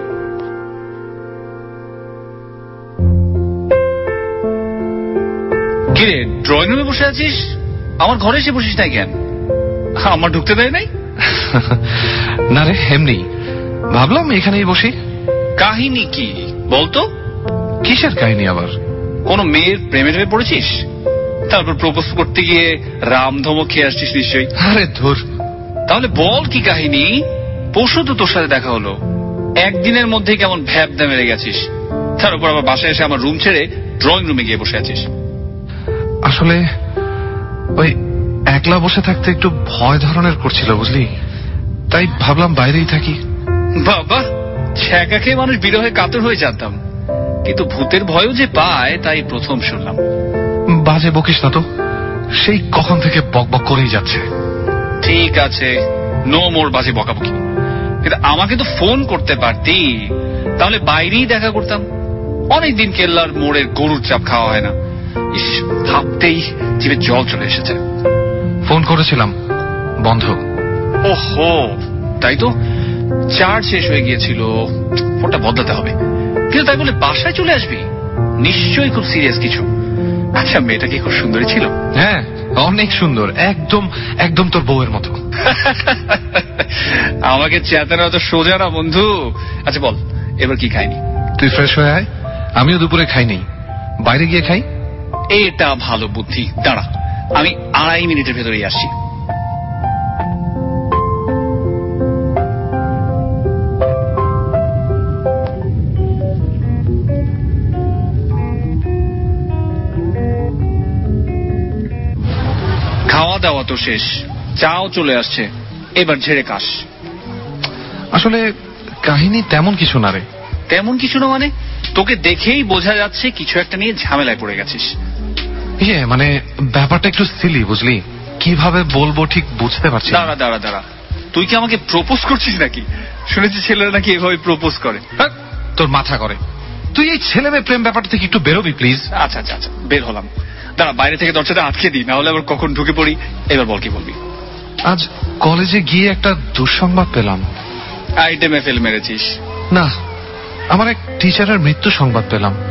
কিরে, ড্রয়িং রুমে বসে আছিস? আমার ঘরে এসে বসিস নাই কেন? আমার ঢুকতে দেয় নাই? না রে, এমনি ভাবলাম এখানেই বসি। কাহিনী কি বলতো? কিসের কাহিনী আবার? কোন মেয়ের প্রেমে টেমে পড়েছিস? তারপর প্রপোজ করতে গিয়ে রাম ধমক খেয়ে আসছিস নিশ্চয়ই। আরে ধুর, তাহলে বল কি কাহিনী? পরশু তো তোর সাথে দেখা হলো, একদিনের মধ্যেই কেমন ভ্যাবদা মেরে গেছিস। তার উপর আবার বাসায় এসে আমার রুম ছেড়ে ড্রয়িং রুমে গিয়ে বসে আছিস। আসলে ওই একলা বসে থাকতে একটু ভয় ধরনের করছিল বুঝলি, তাই ভাবলাম বাইরেই থাকি। বাবা, ছ্যাঁকা খেয়ে মানুষ বিরহে কাতর হয়ে জানতাম, কিন্তু ভূতের ভয়ও যে পায় তাই প্রথম শুনলাম। বাজে বকিস না তো, সেই কখন থেকে বক বক করেই যাচ্ছে। ঠিক আছে, নো মোর বাজে বকাবকি। কিন্তু আমাকে তো ফোন করতে পারতি, তাহলে বাইরেই দেখা করতাম। অনেকদিন কেল্লার মোড়ের গরুর চাপ খাওয়া হয় না। ইস, ভাবতেই জিভে জল চলে এসেছে। ফোন করেছিলাম, বন্ধ। ওহো, তাই তো, চার্জ শেষ হয়ে গিয়েছিল, ফোনটা বদলাতে হবে। কিন্তু তাই বলে বাসায় চলে আসবি? নিশ্চয়ই খুব সিরিয়াস কিছু। আচ্ছা, মেয়েটা কি খুব সুন্দরী ছিল? হ্যাঁ, অনেক সুন্দর, একদম একদম তোর বউয়ের মতো। আমাকে চেতানো তো সোজা না বন্ধু। আচ্ছা বল, এবার কি খাইনি? তুই ফ্রেশ হয়ে আয়, আমিও দুপুরে খাই নেই, বাইরে গিয়ে খাই। এটা ভালো বুদ্ধি, দাঁড়া আমি আড়াই মিনিটের ভেতরেই আসছি। খাওয়া দাওয়া তো শেষ, চাও চলে আসছে, এবার ঝেড়ে কাশ। আসলে কাহিনী তেমন কিছু না রে। তেমন কিছু না মানে? তোকে দেখেই বোঝা যাচ্ছে কিছু একটা নিয়ে ঝামেলায় পড়ে গেছিস। ইয়ে মানে ব্যাপারটা একটু সিলি বুঝলি, কিভাবে বলবো ঠিক বুঝতে পারছি। দাঁড়া দাঁড়া দাঁড়া, তুই কি আমাকে প্রপোজ করছিস নাকি? শুনেছি ছেলেরা নাকি এভাবে প্রপোজ করে। তোর মাথা করে, তুই এই ছেলে মেয়ে প্রেম ব্যাপারটা থেকে একটু বেরোবি প্লিজ। আচ্ছা আচ্ছা আচ্ছা, বের হলাম। দাঁড়া, বাইরে থেকে দরজাটা আটকে দিই, না হলে আবার কখন ঢুকে পড়ি। এবার বল কি বলবি? আজ কলেজে গিয়ে একটা দুঃসংবাদ পেলাম। আইটেমে ফেল মেরেছিস? না, আমার এক টিচারের মৃত্যু সংবাদ পেলাম।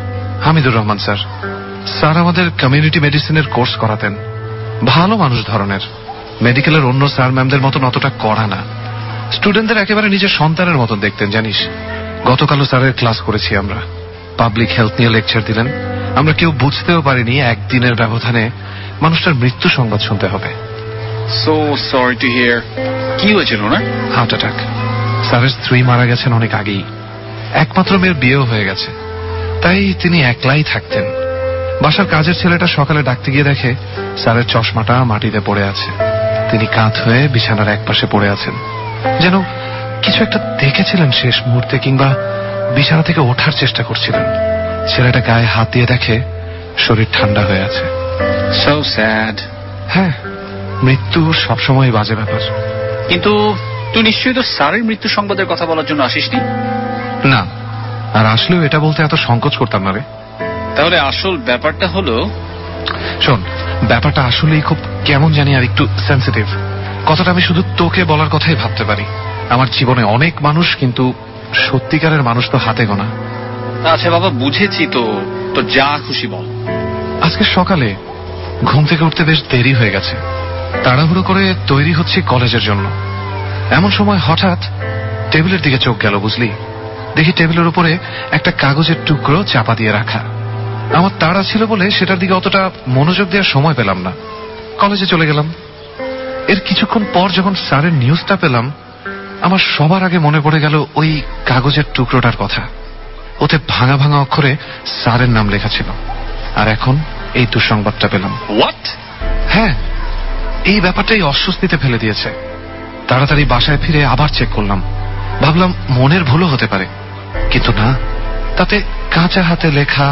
হামিদুর রহমান স্যার। স্যার আমাদের কমিউনিটি মেডিসিনের কোর্স করাতেন। ভালো মানুষ ধরনের, মেডিকেলের অন্য স্যার ম্যামদের মতন অতটা কড়া না, স্টুডেন্টদের একেবারে নিজের সন্তানের মতন দেখতেন জানিস। গতকালও স্যারের ক্লাস করেছি আমরা, পাবলিক হেলথ নিয়ে লেকচার দিলেন। আমরা কেউ বুঝতেও পারিনি একদিনের ব্যবধানে মানুষটার মৃত্যু সংবাদ শুনতে হবে। So sorry to hear. কি হয়েছিল না? Heart attack. স্যারের স্ত্রী মারা গেছেন অনেক আগেই, একমাত্র মেয়ের বিয়েও হয়ে গেছে, তাই তিনি একলাই থাকতেন। বাসার কাজের ছেলেটা সকালে ডাকতে গিয়ে দেখে স্যারের চশমাটা মাটিতে পড়ে আছে। তিনি কাঁধ হয়ে বিছানার একপাশে পড়ে আছেন, যেন কিছু একটা দেখেছিলেন শেষ মুহূর্তে, কিংবা বিছানা থেকে ওঠার চেষ্টা করছিলেন। ছেলেটা গায়ে হাত দিয়ে দেখে শরীর ঠান্ডা হয়ে আছে। So sad. হ্যাঁ, মৃত্যু সবসময় বাজে ব্যাপার। কিন্তু তুই নিশ্চয়ই তো স্যারের মৃত্যু সংবাদের কথা বলার জন্য আসিসনি? না, আর আসলেও এটা বলতে এত সংকোচ করতাম না রে। তাহলে আসল ব্যাপারটা হলো? শোন, ব্যাপারটা আসলেই খুব কেমন জানি আর একটু সেন্সিটিভ। কথাটা আমি শুধু তোকে বলার কথাই ভাবতে পারি। আমার জীবনে অনেক মানুষ, কিন্তু সত্যিকারের মানুষ তো হাতে গোনা। আচ্ছা বাবা, বুঝেছি তো, তো যা খুশি বল। আজকে সকালে ঘুম থেকে উঠতে বেশ দেরি হয়ে গেছে, তাড়াহুড়ো করে তৈরি হচ্ছি কলেজের জন্য। এমন সময় হঠাৎ টেবিলের দিকে চোখ গেল, বুঝলি। দেখি টেবিলের উপরে একটা কাগজের টুকরো চাপা দিয়ে রাখা। আমার তাড়া ছিল বলে সেটার দিকে অতটা মনোযোগ দেওয়ার সময় পেলাম না। কলেজে চলে গেলাম। এর কিছুক্ষণ পর যখন স্যারের নিউজটা পেলাম, আমার সবার আগে মনে পড়ে গেল ওই কাগজের টুকরোটার কথা। ওতে ভাঙা ভাঙা অক্ষরে স্যারের নাম লেখা ছিল। আর এখন এই দুঃসংবাদটা পেলাম। হোয়াট? হ্যাঁ, এই ব্যাপারটাই অস্বস্তিতে ফেলে দিয়েছে। তাড়াতাড়ি বাসায় ফিরে আবার চেক করলাম, ভাবলাম মনের ভুলও হতে পারে, কিন্তু না, তাতে কাঁচা হাতে লেখা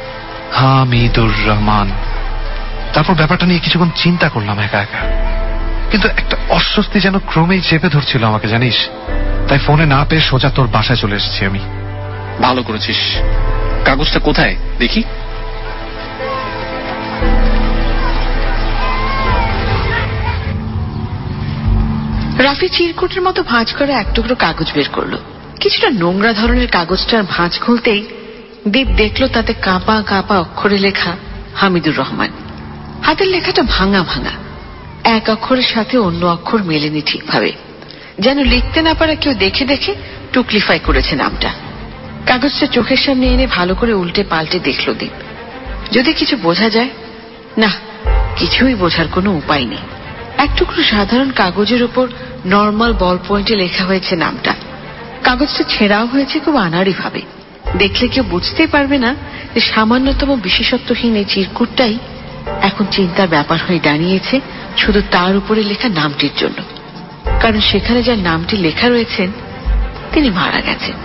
হামিদুর রহমান। তারপর ব্যাপারটা নিয়ে কিছুক্ষণ চিন্তা করলাম একা একা, কিন্তু একটা অস্বস্তি যেন ক্রমেই চেপে ধরছিল আমাকে, জানিস। তাই ফোনে না পেয়ে সোজা তোর বাসায় চলে এসেছি আমি। ভালো করেছিস। কাগজটা কোথায় দেখি? রাফি চিরকুটের মতো ভাঁজ করে এক টুকরো কাগজ বের করলো। কিছুটা নোংরা ধরনের কাগজটার ভাঁজ খুলতেই দীপ দেখলো তাতে কাঁপা কাঁপা অক্ষরে লেখা হামিদুর রহমান। হাতের লেখাটা ভাঙা ভাঙা, এক অক্ষরের সাথে অন্য অক্ষর মেলেনি ঠিকভাবে, যেন লিখতে না পারা কেউ দেখে দেখে টুকলিফাই করেছে নামটা। কাগজটা চোখের সামনে এনে ভালো করে উল্টে পাল্টে দেখল দীপ, যদি কিছু বোঝা যায়। না, কিছুই বোঝার কোনো উপায় নেই। এক টুকরো সাধারণ কাগজের উপর নর্মাল বল পয়েন্টে লেখা হয়েছে নামটা। কাগজটা ছেঁড়াও হয়েছে খুব আনাড়ি ভাবে। দেখলে কেউ বুঝতেই পারবে না যে সামান্যতম বিশেষত্বহীন এই চিরকুটটাই এখন চিন্তার ব্যাপার হয়ে দাঁড়িয়েছে শুধু তার উপরে লেখা নামটির জন্য। কারণ সেখানে যার নামটি লেখা রয়েছেন তিনি মারা গেছেন।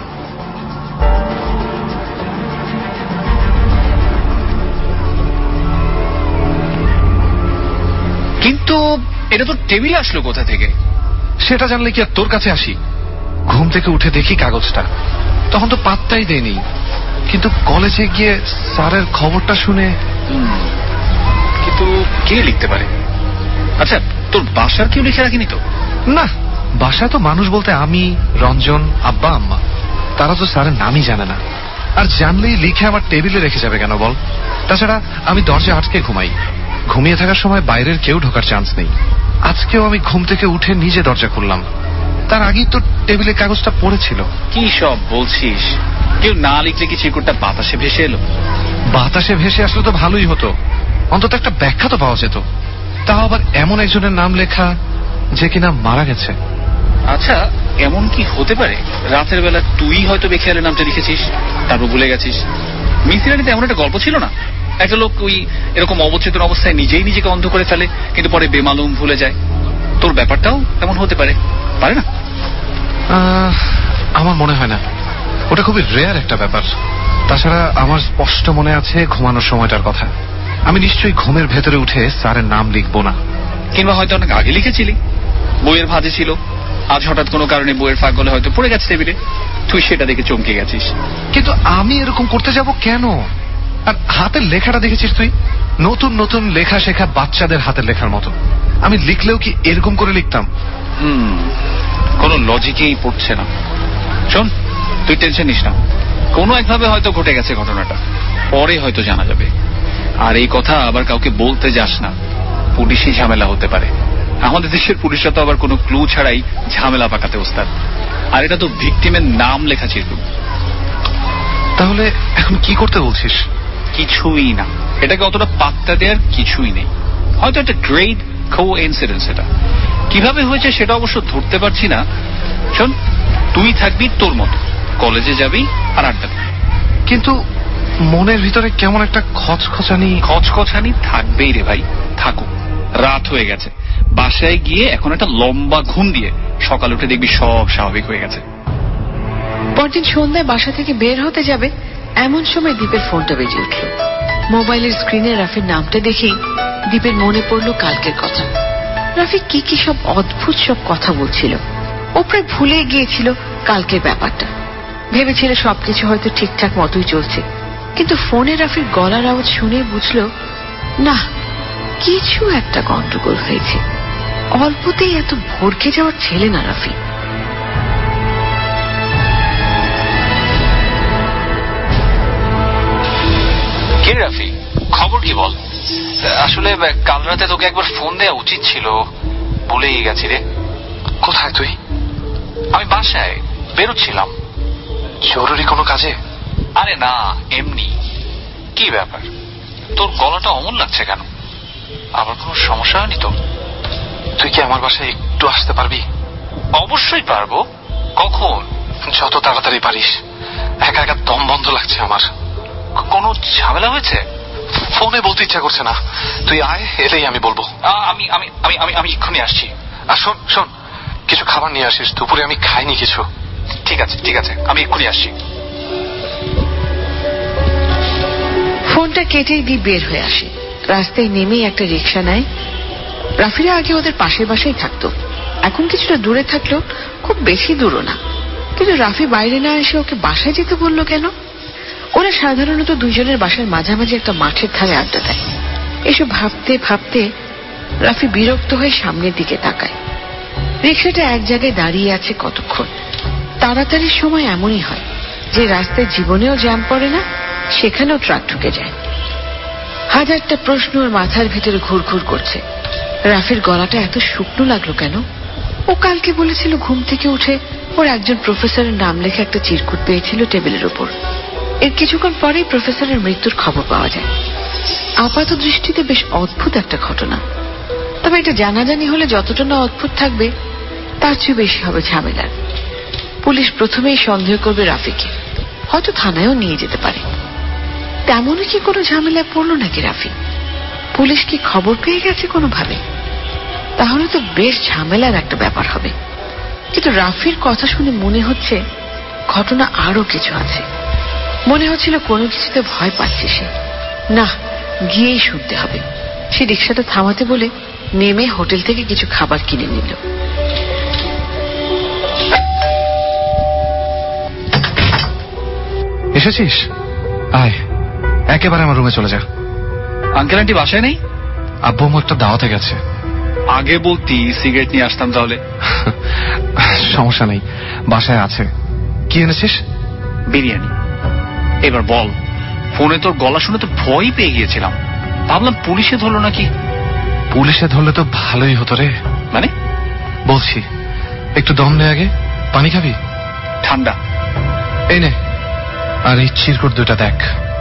কিন্তু এটা তো টেবিলে আসলো কোথা থেকে? সেটা জানলে কি আর তোর কাছে আসি? ঘুম থেকে উঠে দেখি কাগজটা, তখন তো পাত্তাই দেয়নি। কিন্তু কলেজে গিয়ে স্যারের খবরটা শুনে, কিন্তু কে লিখতে পারে? আচ্ছা, তোর বাসার কেউ লিখে রাখিনি তো? না, বাসায় তো মানুষ বলতে আমি, রঞ্জন, আব্বা আম্মা, তারা তো স্যারের নামই জানে না। আর জানলেই লিখে আমার টেবিলে রেখে যাবে কেন বল? তাছাড়া আমি দরজা আটকে ঘুমাই, ঘুমিয়ে থাকার সময় বাইরের কেউ ঢোকার চান্স নেই। আজকেও আমি ঘুম থেকে উঠে নিজে দরজা খুললাম, তার আগেই তো টেবিলে কাগজটা পড়েছিল। কি সব বলছিস? কেউ না লিখলে কি চিরকুটটা বাতাসে ভেসে এলো? বাতাসে ভেসে আসলে তো ভালোই হতো, অন্তত একটা ব্যাখ্যা তো পাওয়া যেত। তাও আবার এমন একজনের নাম লেখা যে কিনা মারা গেছে। আচ্ছা, এমন কি হতে পারে রাতের বেলা তুই হয়তো বেখেয়ালে নামটা লিখেছিস, তারপর ভুলে গেছিস? মিসিরানিতে এমন একটা গল্প ছিল না, একটা লোক ওই এরকম অবচেতন অবস্থায় নিজেই নিজেকে অন্ধ করে ফেলে, কিন্তু পরে বেমালুম ভুলে যায়। তোর ব্যাপারটাও এমন হতে পারে, পারে না? আমার মনে হয় না, ওটা খুবই রেয়ার একটা ব্যাপার। তাছাড়া আমার স্পষ্ট মনে আছে ঘুমানোর সময়টার কথা। আমি নিশ্চয়ই ঘুমের ভেতরে উঠে স্যারের নাম লিখবো না। কিংবা হয়তো অনেক আগে লিখেছিলি, বইয়ের ভাঁজে ছিল, আজ হঠাৎ কোনো কারণে বইয়ের ফাঁক গলে হয়তো পড়ে গেছে টেবিলে, তুই সেটা দেখে চমকে গেছিস। কিন্তু আমি এরকম করতে যাব কেন? আর হাতের লেখাটা দেখেছিস তুই, নতুন নতুন লেখা শেখা বাচ্চাদের হাতের লেখার মতো। আমি লিখলেও কি এরকম করে লিখতাম? হুম কোনো লজিকেই পড়ছে না। শোন, তুই টেনশন নিস না, কোনো একভাবে হয়তো ঘটে গেছে ঘটনাটা। পরে হয়তো জানা যাবে। আর এই কথা আবার কাউকে বলতে যাস না, পুলিশি ঝামেলা হতে পারে। আমাদের দেশের পুলিশরা তো আবার কোনো ক্লু ছাড়াই ঝামেলা পাকাতে ওস্তাদ। আর এটা তো ভিকটিমের নাম লেখা ছিল। তাহলে এখন কি করতে বলছিস? কিছুই না, এটাকে অতটা পাত্তা দেওয়ার কিছুই নেই। হয়তো একটা গ্রেট কোইন্সিডেন্স। এটা কিভাবে হয়েছে সেটা অবশ্য ধরতে পারছি না। শোন, তুই থাকবি তোর মতো, কলেজে যাবি আর আড্ডা দিবি। কিন্তু মনের ভিতরে কেমন একটা খচখচানি খচখচানি থাকবেই রে ভাই, থাকুক। রাত হয়ে গেছে, বাসায় গিয়ে এখন একটা লম্বা ঘুম দিয়ে সকাল উঠে দেখবি সব স্বাভাবিক হয়ে গেছে। পরদিন সন্ধ্যায় বাসা থেকে বের হতে যাবে এমন সময় দীপের ফোনটা বেজে উঠল। মোবাইলের স্ক্রিনে রাফির নামটা দেখেই দীপের মনে পড়ল কালকের কথা। রাফি কি কি সব অদ্ভুত সব কথা বলছিল। ও প্রায় ভুলে গিয়েছিল কালকের ব্যাপারটা। ভেবেছিল সবকিছু হয়তো ঠিকঠাক মতোই চলছে, কিন্তু ফোনে রাফির গলার আওয়াজ শুনে বুঝল না, কিছু একটা গন্ডগোল হয়েছে। অল্পতেই এত ভড়কে যাওয়ার ছেলে না রাফি। কে রাফি, খবর কি বল? আসলে কাল রাতে তোকে একবার ফোন দেওয়া উচিত ছিল, ভুলেই গেছি রে। কোথায় তুই? আমি বাসায় বেরোচ্ছিলাম। জরুরি কোনো কাজে? আরে না, এমনি। কি ব্যাপার, তোর গলাটা অমন লাগছে কেন? আবার কোনো সমস্যা হয়নি তো? তুই কি আমার বাসায় একটু আসতে পারবি? অবশ্যই পারবো। কখন? যত তাড়াতাড়ি পারিস। একা একা দম বন্ধ লাগছে আমার। কোনো ঝামেলা হয়েছে? ফোনে বলতে ইচ্ছা করছে না। তুই আয়, এলেই আমি বলবো। আমি আমি আমি আমি আমি এক্ষুনি আসছি। আর শোন শোন, কিছু খাবার নিয়ে আসিস, দুপুরে আমি খাইনি কিছু। ঠিক আছে ঠিক আছে, আমি এক্ষুনি আসছি। ফোনটা কেটেই দিয়ে বের হয়ে আসে। রাস্তায় নেমেই একটা রিক্সা নেয়। রাফিরা আগে ওদের পাশের বাসায় থাকতো, এখন কিছুটা দূরে থাকলেও খুব বেশি দূরও না। কিন্তু রাফি বাইরে না এসে ওকে বাসায় যেতে বললো কেন? ওরা সাধারণত দুইজনের বাসার মাঝামাঝি একটা মাঠের ধারে আড্ডা দেয়। এসব ভাবতে ভাবতে রাফি বিরক্ত হয়ে সামনের দিকে তাকায়। রিক্সাটা এক জায়গায় দাঁড়িয়ে আছে কতক্ষণ। তাড়াতাড়ির সময় এমনই হয় যে রাস্তায় জীবনেও জ্যাম পড়ে না, সেখানেও ট্রাক ঢুকে যায়। হাজারটা প্রশ্ন ওর মাথার ভেতরে ঘুরঘুর করছে। রাফির গলাটা এত শুকনো লাগলো কেন? ও কালকে বলেছিল ঘুম থেকে উঠে ওর একজন প্রফেসরের নাম লেখা একটা চিরকুট পেয়েছিল টেবিলের উপর। এর কিছুক্ষণ পরেই প্রফেসরের মৃত্যুর খবর পাওয়া যায়। আপাত দৃষ্টিতে বেশ অদ্ভুত একটা ঘটনা, তবে এটা জানাজানি হলে যতটা না অদ্ভুত থাকবে তার চেয়ে বেশি হবে ঝামেলার। পুলিশ প্রথমেই সন্দেহ করবে রাফিকে, হয়তো থানায়ও নিয়ে যেতে পারে। তেমনই কি কোনো ঝামেলায় পড়লো নাকি রাফি? পুলিশ কি খবর পেয়ে গেছে কোনোভাবে? তাহলে তো বেশ ঝামেলার একটা ব্যাপার হবে। কিন্তু রাফির কথা শুনে মনে হচ্ছে ঘটনা আরো কিছু আছে। মনে হচ্ছিল কোনো কিছুতে ভয় পাচ্ছে সে। না, গিয়েই শুনতে হবে। সে রিক্সাটা থামাতে বলে নেমে হোটেল থেকে কিছু খাবার কিনে নিল। এসেছিস? আয়, একেবারে আমার রুমে চলে যা। আঙ্কেল আন্টি বাসায় নেই? আব্বু আম্মু একটা দাওয়াতে গেছে। আগে বলতি সিগারেট নিয়ে আসতাম তাহলে। সমস্যা নেই, বাসায় আছে। কি এনেছিস? বিরিয়ানি। এবার বল, ফোনে তোর গলা শুনে তো ভয় পেয়ে গিয়েছিলাম, ভাবলাম পুলিশে ধরলো নাকি। পুলিশে ধরলে তো ভালোই হতো রে। মানে? বলছি, একটু দম নে আগে। পানি খাবি? ঠান্ডা। এই নে, আর এই চিরকুট দুটা দেখ।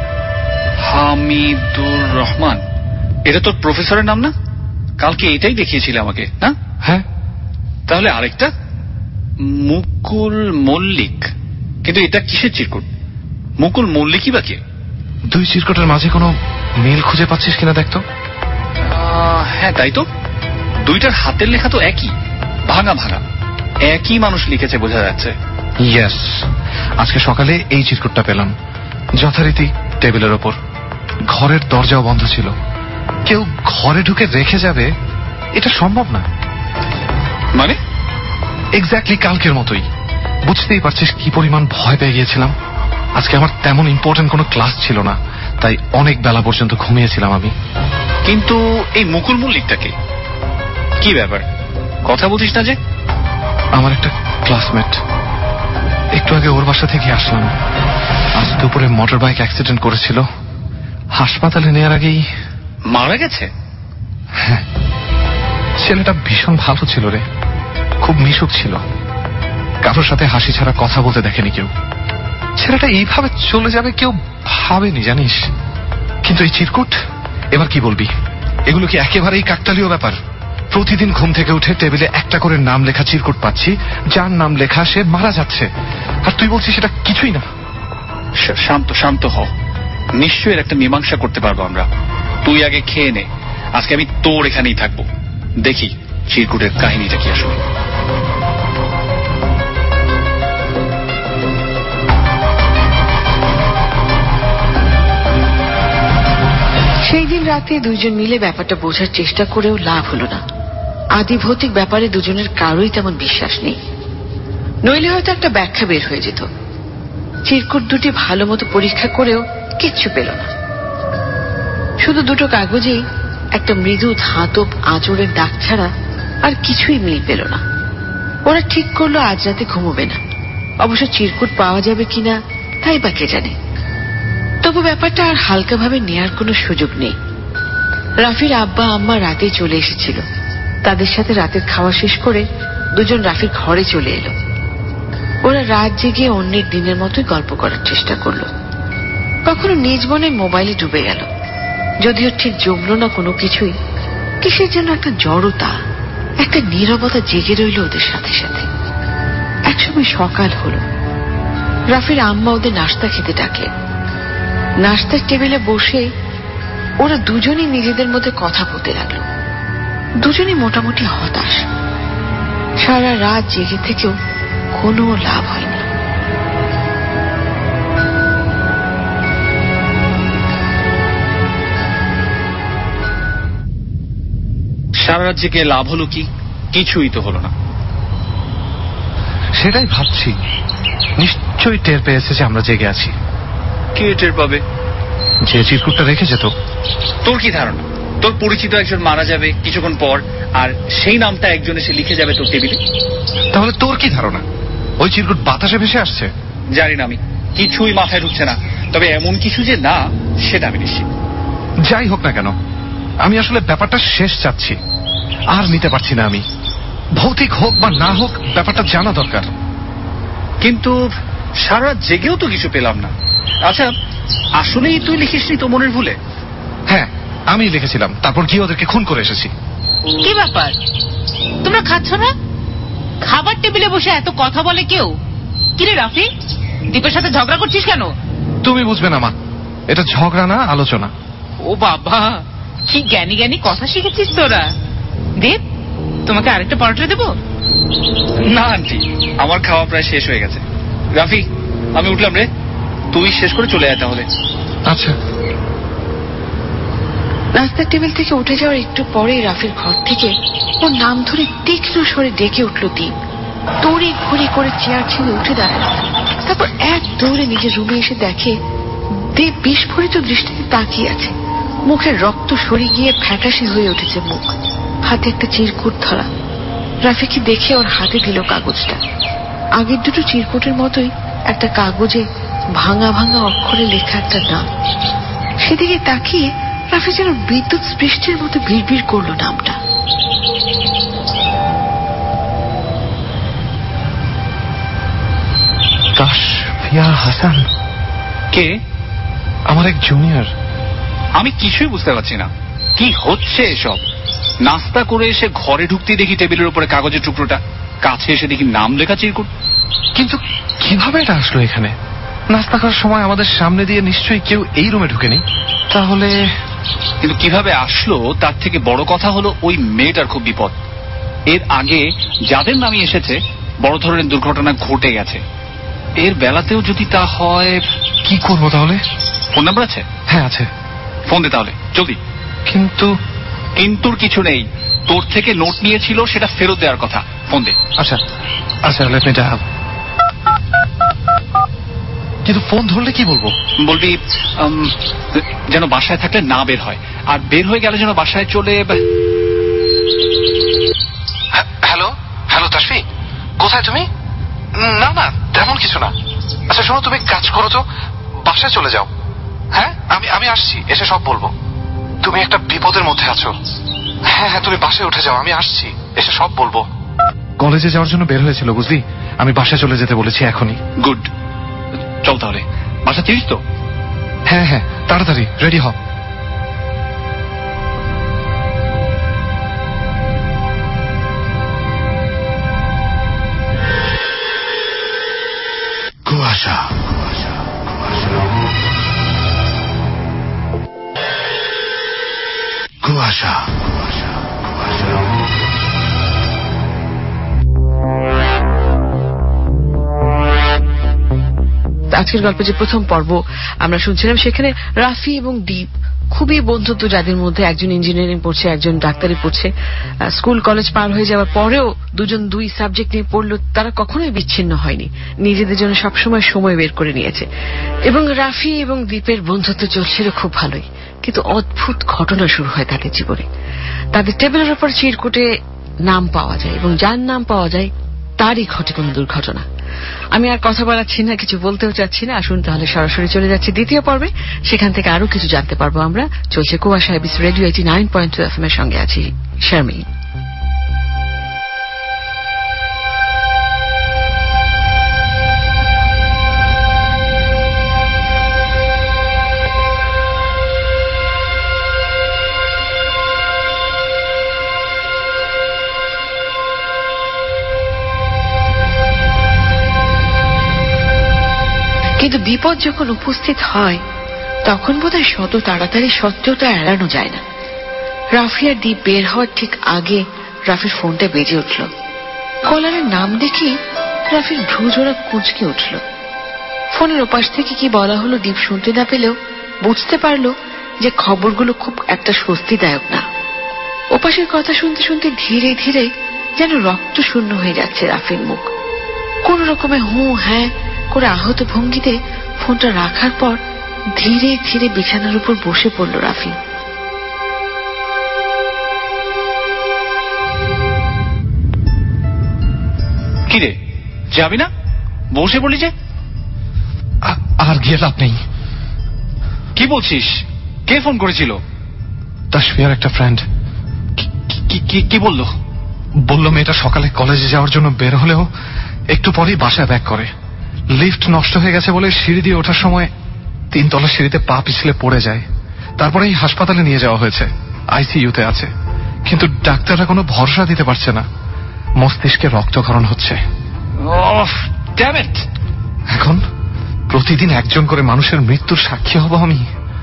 হামিদুর রহমান, এটা তোর প্রফেসরের নাম না? কালকে এটাই দেখিয়েছিল আমাকে, না? হ্যাঁ। তাহলে আরেকটা মুকুল মল্লিক, কিন্তু এটা কিসের চিরকুট? মুকুল মল্লিকই বা কে? দুই চিরকুটের মাঝে কোনো মিল খুঁজে পাচ্ছিস কিনা দেখতো। হ্যাঁ তাই তো, দুইটার হাতের লেখা তো একই, ভাঙা ভাঙা। একই মানুষ লিখেছে বোঝা যাচ্ছে। ইয়েস, আজকে সকালে এই চিরকুটটা পেলাম, যথারীতি টেবিলের ওপর। ঘরের দরজাও বন্ধ ছিল। কেউ ঘরে ঢুকে রেখে যাবে এটা সম্ভব না। মানে? এক্স্যাক্টলি কালকের মতোই। বুঝতেই পারছিস কি পরিমাণ ভয় পেয়ে গিয়েছিলাম। আজকে আমার তেমন ইম্পর্টেন্ট কোনো ক্লাস ছিল না, তাই অনেক বেলা পর্যন্ত ঘুমিয়েছিলাম আমি। কিন্তু এই মুকুল মল্লিকটাকে কি ব্যাপার, কথা বলছিস না যে? আমার একটা ক্লাসমেট, একটু আগে ওর বাসা থেকে আসলাম। আজ দুপুরে মোটর বাইক অ্যাক্সিডেন্ট করেছিল, হাসপাতালে নেওয়ার আগেই মারা গেছে? হ্যাঁ, ছেলেটা ভীষণ ভালো ছিল রে, খুব মিশুক ছিল, কারোর সাথে হাসি ছাড়া কথা বলতে দেখেনি কেউ। ছেলেটা এইভাবে চলে যাবে কেউ ভাবেনি জানিস। কিন্তু এই চিরকুট, এবার কি বলবি? এগুলো কি একেবারেই কাকতালীয় ব্যাপার? প্রতিদিন ঘুম থেকে উঠে টেবিলে একটা করে নাম লেখা চিরকুট পাচ্ছি, যার নাম লেখা সে মারা যাচ্ছে, আর তুই বলছিস সেটা কিছুই না। শান্ত শান্ত হ, নিশ্চয়ই একটা মীমাংসা করতে পারবো আমরা। তুই আগে খেয়ে নে, আজকে আমি তোর এখানেই থাকবো, দেখি চিরকুটের কাহিনীটা কি আসলে। সেই দিন রাতে দুইজন মিলে ব্যাপারটা বোঝার চেষ্টা করেও লাভ হলো না। আদি ভৌতিক ব্যাপারে দুজনের কারোই তেমন বিশ্বাস নেই, নইলে হয়তো একটা ব্যাখ্যা বের হয়ে যেত। চিরকুট দুটি ভালো মতো পরীক্ষা করেও কিচ্ছু পেল না। শুধু দুটো কাগজেই একটা মৃদু ধাতব আঁচড়ের দাগ ছাড়া আর কিছুই মিল পেল না। ওরা ঠিক করলো আজ রাতে ঘুমোবে না। অবশ্য চিরকুট পাওয়া যাবে কিনা তাই বা কে জানে। তবু ব্যাপারটা আর হালকাভাবে নেয়ার কোনো সুযোগ নেই। রাফির আব্বা আম্মা রাতেই চলে এসেছিল। তাদের সাথে রাতের খাওয়া শেষ করে দুজন রাফির ঘরে চলে এলো। ওরা রাত জেগে অন্যের দিনের মতোই গল্প করার চেষ্টা করলো। কখনো নিজ মনে মোবাইলে ডুবে গেল, যদিও ঠিক জমল না কোনো কিছুই। কিসের যেন একটা জড়তা, একটা নীরবতা জেগে রইল ওদের সাথে সাথে। একসময় সকাল হলো। রাফির আম্মা ওদের নাস্তা খেতে ডাকে। নাস্তার টেবিলে বসে ওরা দুজনই নিজেদের মধ্যে কথা বলতে লাগলো। দুজনই মোটামুটি হতাশ। সারা রাত জেগে থেকেও কোনো লাভ হয়নি। সারা রাত জেগে লাভ হলো কি? কিছুই তো হলো না। সেটাই ভাবছি, নিশ্চয়ই টের পেয়েছে যে আমরা জেগে আছি। কে টের পাবে? যে চিরকুটটা রেখেছে। তো তোর কি ধারণা তোর পরিচিত একজন মারা যাবে কিছুক্ষণ পর, আর সেই নামটা একজন এসে লিখে যাবে তোর টেবিলে? তাহলে তোর কি ধারণা ওই চিরকুট বাতাসে ভেসে আসছে? জানি না, আমি কিছুই মাথায় ঢুকছে না। তবে এমন কিছু যে না, সেটা আমি নিশ্চিত। যাই হোক না কেন, আমি আসলে ব্যাপারটা শেষ চাচ্ছি, আর নিতে পারছি না আমি। ভৌতিক হোক বা না হোক, ব্যাপারটা জানা দরকার। কিন্তু সারা জেগেও তো কিছু পেলাম না। আচ্ছা, আসলেই তুই লিখিসনি তো মনের ভুলে? হ্যাঁ, আমি লিখেছিলাম, তারপর গিয়ে ওদেরকে খুন করে এসেছি। কি ব্যাপার, তোমরা খাচ্ছ না? খাবার টেবিলে বসে এত কথা বলে কেউ? কিরে রাফি, দীপের সাথে ঝগড়া করছিস কেন? তুমি বুঝবে না মা, এটা ঝগড়া না, আলোচনা। ও বাবা, কি জ্ঞানী জ্ঞানী কথা শিখেছিস তোরা। দীপ, তোমাকে আরেকটা পরোটা দেবো? না আন্টি, আমার খাওয়া প্রায় শেষ হয়ে গেছে। রাফি, আমি উঠলাম রে, তুই শেষ করে চলে আয় তাহলে। আচ্ছা। নাস্তার টেবিল থেকে উঠে যাওয়ার একটু পরে রাফির ঘর থেকে ওর নাম ধরে তীক্ষ্ণ স্বরে ডেকে উঠল দীপ। দৌড়ে ঘুরে করে চেয়ার ছেড়ে উঠে দাঁড়াল। তারপর এক দৌড়ে নিজের রুমে এসে দেখে দীপ বিস্ফোরিত দৃষ্টিতে তাকিয়ে আছে। মুখের রক্ত সরে গিয়ে ফ্যাকাশে হয়ে উঠেছে মুখ, হাতে একটা চিরকুট ধরা। রাফিকে দেখে ওর হাতে দিল কাগজটা। আগের দুটো চিরকুটের মতোই একটা কাগজে ভাঙা ভাঙা অক্ষরে লেখা একটা নাম। সেদিকে তাকিয়ে রাফি যেন বিদ্যুৎ স্পৃষ্টের মতো বিড়বিড় করলো নামটা। কাশফিয়া হাসান। কে? আমার এক জুনিয়র। আমি কিছুই বুঝতে পারছি না, কি হচ্ছে এসব? নাস্তা করে এসে ঘরে ঢুকতে দেখি টেবিলের উপরে কাগজের টুকরোটা, কাছে এসে দেখি নাম লেখা চিরকুট। কিন্তু কিভাবে এটা আসলো এখানে? নাস্তা করার সময় আমাদের সামনে দিয়ে নিশ্চয়ই কেউ এই রুমে ঢুকেনি। তাহলে কিন্তু কিভাবে আসলো তার থেকে বড় কথা হলো ওই মেয়েটার খুব বিপদ। এর আগে যাদের নামে এসেছে বড় ধরনের দুর্ঘটনা ঘটে গেছে। এর বেলাতেও যদি তা হয়, কি করবো তাহলে? ফোন নাম্বার আছে? হ্যাঁ আছে। ফোন দে তাহলে জলদি। কিন্তু কিন্তুর কিছু নেই, তোর থেকে নোট নিয়েছিল সেটা ফেরত দেওয়ার কথা। ফোন দে। আচ্ছা আচ্ছা, লেট মি ডায়াল। কিন্তু ফোন ধরলে কি বলবো? বলবি যেন বাসায় থাকলে না বের হয়, আর বের হয়ে গেলে যেন বাসায় চলে। হ্যালো হ্যালো তাসফি, কোথায় তুমি? না না, তেমন কিছু না। আচ্ছা শোনো, তুমি কাজ করো তো, বাসায় চলে যাও। হ্যাঁ আমি আমি আসছি, এসে সব বলবো। তুমি একটা বিপদের মধ্যে আছো। হ্যাঁ হ্যাঁ তুমি বাসায় উঠে যাও, আমি আসছি, এসে সব বলবো। কলেজে যাওয়ার জন্য বের হয়েছিল বুঝলি, আমি বাসায় চলে যেতে বলেছি এখনই। গুড, চল তাহলে। বাসা চিনিস তো? হ্যাঁ হ্যাঁ তাড়াতাড়ি রেডি হ। কুয়াশা কুয়াশা আজকের গল্পে যে প্রথম পর্ব আমরা শুনছিলাম, সেখানে রাফি এবং দীপ খুবই বন্ধুত্ব, যাদের মধ্যে একজন ইঞ্জিনিয়ারিং পড়ছে, একজন ডাক্তারি পড়ছে। স্কুল কলেজ পার হয়ে যাওয়ার পরেও দুজন দুই সাবজেক্ট নিয়ে পড়লো, তারা কখনোই বিচ্ছিন্ন হয়নি, নিজেদের জন্য সবসময় সময় বের করে নিয়েছে। এবং রাফি এবং দীপের বন্ধুত্ব চলছিল খুব ভালোই, কিন্তু অদ্ভুত ঘটনা শুরু হয় তাদের জীবনে। তাদের টেবিলের উপর চিরকুটে নাম পাওয়া যায়, এবং যার নাম পাওয়া যায় তারই ঘটে কোন দুর্ঘটনা। আমি আর কথা বলাচ্ছি না, কিছু বলতেও চাচ্ছি না। আসুন তাহলে সরাসরি চলে যাচ্ছি দ্বিতীয় পর্বে, সেখান থেকে আরো কিছু জানতে পারবো আমরা। চলছে কুয়াশা ABC radio eighty nine point two F M এর সঙ্গে আছি শারমিন। কিন্তু বিপদ যখন উপস্থিত হয় তখন বোধহয় শত তাড়াতাড়ি সত্যটা এড়ানো যায় না। রাফি আর দীপ বের হওয়ার ঠিক আগে রাফির ফোনটা বেজে উঠল। কলারের নাম দেখে রাফির ভ্রুজোড়া কুঁচকে উঠল। ফোনের ওপাশ থেকে কি বলা হলো দীপ শুনতে না পেলেও বুঝতে পারল যে খবরগুলো খুব একটা স্বস্তিদায়ক না। ওপাশের কথা শুনতে শুনতে ধীরে ধীরে যেন রক্ত শূন্য হয়ে যাচ্ছে রাফির মুখ। কোন রকমে হু হ্যাঁ করে আহত ভঙ্গিতে ফোনটা রাখার পর ধীরে ধীরে বিছানার উপর বসে পড়ল রাফি। কিরে, যাবি না? বসে পড়লি যে? আর গিয়ে লাভ নেই। কি বলছিস? কে ফোন করেছিল? তাসফিয়ার একটা ফ্রেন্ড। কি বললো? বলল মেয়েটা সকালে কলেজে যাওয়ার জন্য বের হলেও একটু পরেই বাসায় ব্যাক করে। লিফট নষ্ট হয়ে গেছে বলে সিঁড়ি দিয়ে ওঠার সময় তিনতলা সিঁড়িতে পা পিছলে পড়ে যায়। তারপরেই হাসপাতালে নিয়ে যাওয়া হয়েছে, আইসিইউতে আছে। কিন্তু ডাক্তাররা কোনো ভরসা দিতে পারছে না, মস্তিষ্কে রক্তক্ষরণ হচ্ছে। এখন প্রতিদিন একজন করে মানুষের মৃত্যুর সাক্ষী হব আমি।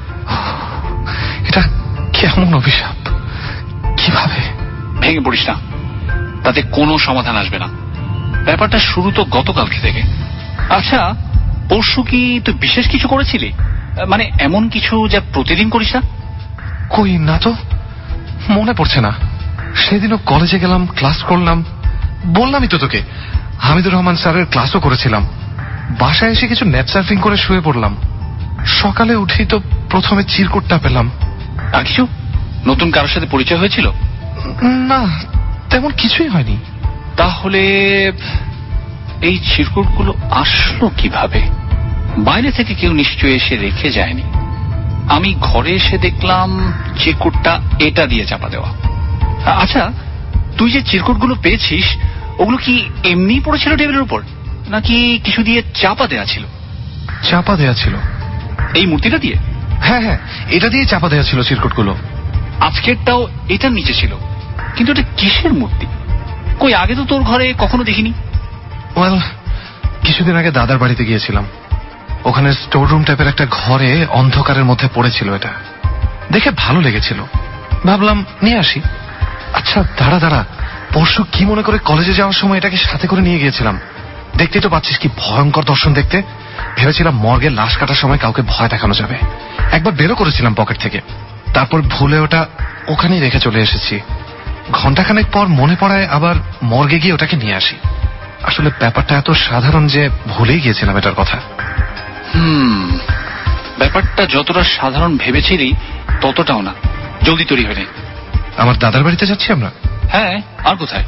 এটা কেমন অভিশাপ! কিভাবে? ভেঙে পড়িস না, তাতে কোনো সমাধান আসবে না। ব্যাপারটা শুরু তো গতকালকে থেকে। আচ্ছা, পরশু কি তুই বিশেষ কিছু করেছিলি? মানে এমন কিছু যা প্রতিদিন করিস না? কই না তো, মনে পড়ছে না। সেদিনও কলেজে গেলাম, ক্লাস করলাম। বললামই তো তোকে, হামিদুর রহমান স্যারের ক্লাসও করেছিলাম। বাসায় এসে কিছু নেট সার্ফিং করে শুয়ে পড়লাম। সকালে উঠেই তো প্রথমে চিরকুটটা পেলাম। আর কিছু? নতুন কারোর সাথে পরিচয় হয়েছিল? না, তেমন কিছুই হয়নি। তাহলে এই চিরকুটগুলো আসলো কিভাবে? বাইরে থেকে কেউ নিশ্চয়ই এসে রেখে যায়নি। আমি ঘরে এসে দেখলাম চিরকুটটা এটা দিয়ে চাপা দেওয়া। আচ্ছা, তুই যে চিরকুটগুলো পেয়েছিস ওগুলো কি এমনি পড়েছিল টেবিলের উপর, নাকি কিছু দিয়ে চাপা দেওয়া ছিল? চাপা দেওয়া ছিল। এই মূর্তিটা দিয়ে? হ্যাঁ হ্যাঁ, এটা দিয়ে চাপা দেওয়া ছিল চিরকুটগুলো। আজকেরটাও এটার নিচে ছিল, কিন্তু এটা কিসের মূর্তি? কই, আগে তো তোর ঘরে কখনো দেখিনি। ওয়েল, কিছুদিন আগে দাদার বাড়িতে গিয়েছিলাম। ওখানে স্টোর রুম টাইপের একটা ঘরে অন্ধকারের মধ্যে পড়েছিল। এটা দেখে ভালো লেগেছিল, ভাবলাম নিয়ে আসি। আচ্ছা দাঁড়া দাঁড়া, পরশু কি মনে করে কলেজে যাওয়ার সময় এটাকে সাথে করে নিয়ে গিয়েছিলাম। দেখতেই তো পাচ্ছিস কি ভয়ঙ্কর দর্শন দেখতে। ভেবেছিলাম মর্গে লাশ কাটার সময় কাউকে ভয় দেখানো যাবে। একবার বেরো করেছিলাম পকেট থেকে, তারপর ভুলে ওটা ওখানেই রেখে চলে এসেছি। ঘন্টাখানেক পর মনে পড়ায় আবার মর্গে গিয়ে ওটাকে নিয়ে আসি। আসলে ব্যাপারটা এত সাধারণ যে ভুলেই গিয়েছিলাম এটার কথা। হুম ব্যাপারটা যতটা সাধারণ ভেবেছিলি ততটাও না। জলদি তৈরি হয়ে নে। আমার দাদার বাড়িতে যাচ্ছি আমরা। হ্যাঁ, আর কোথায়?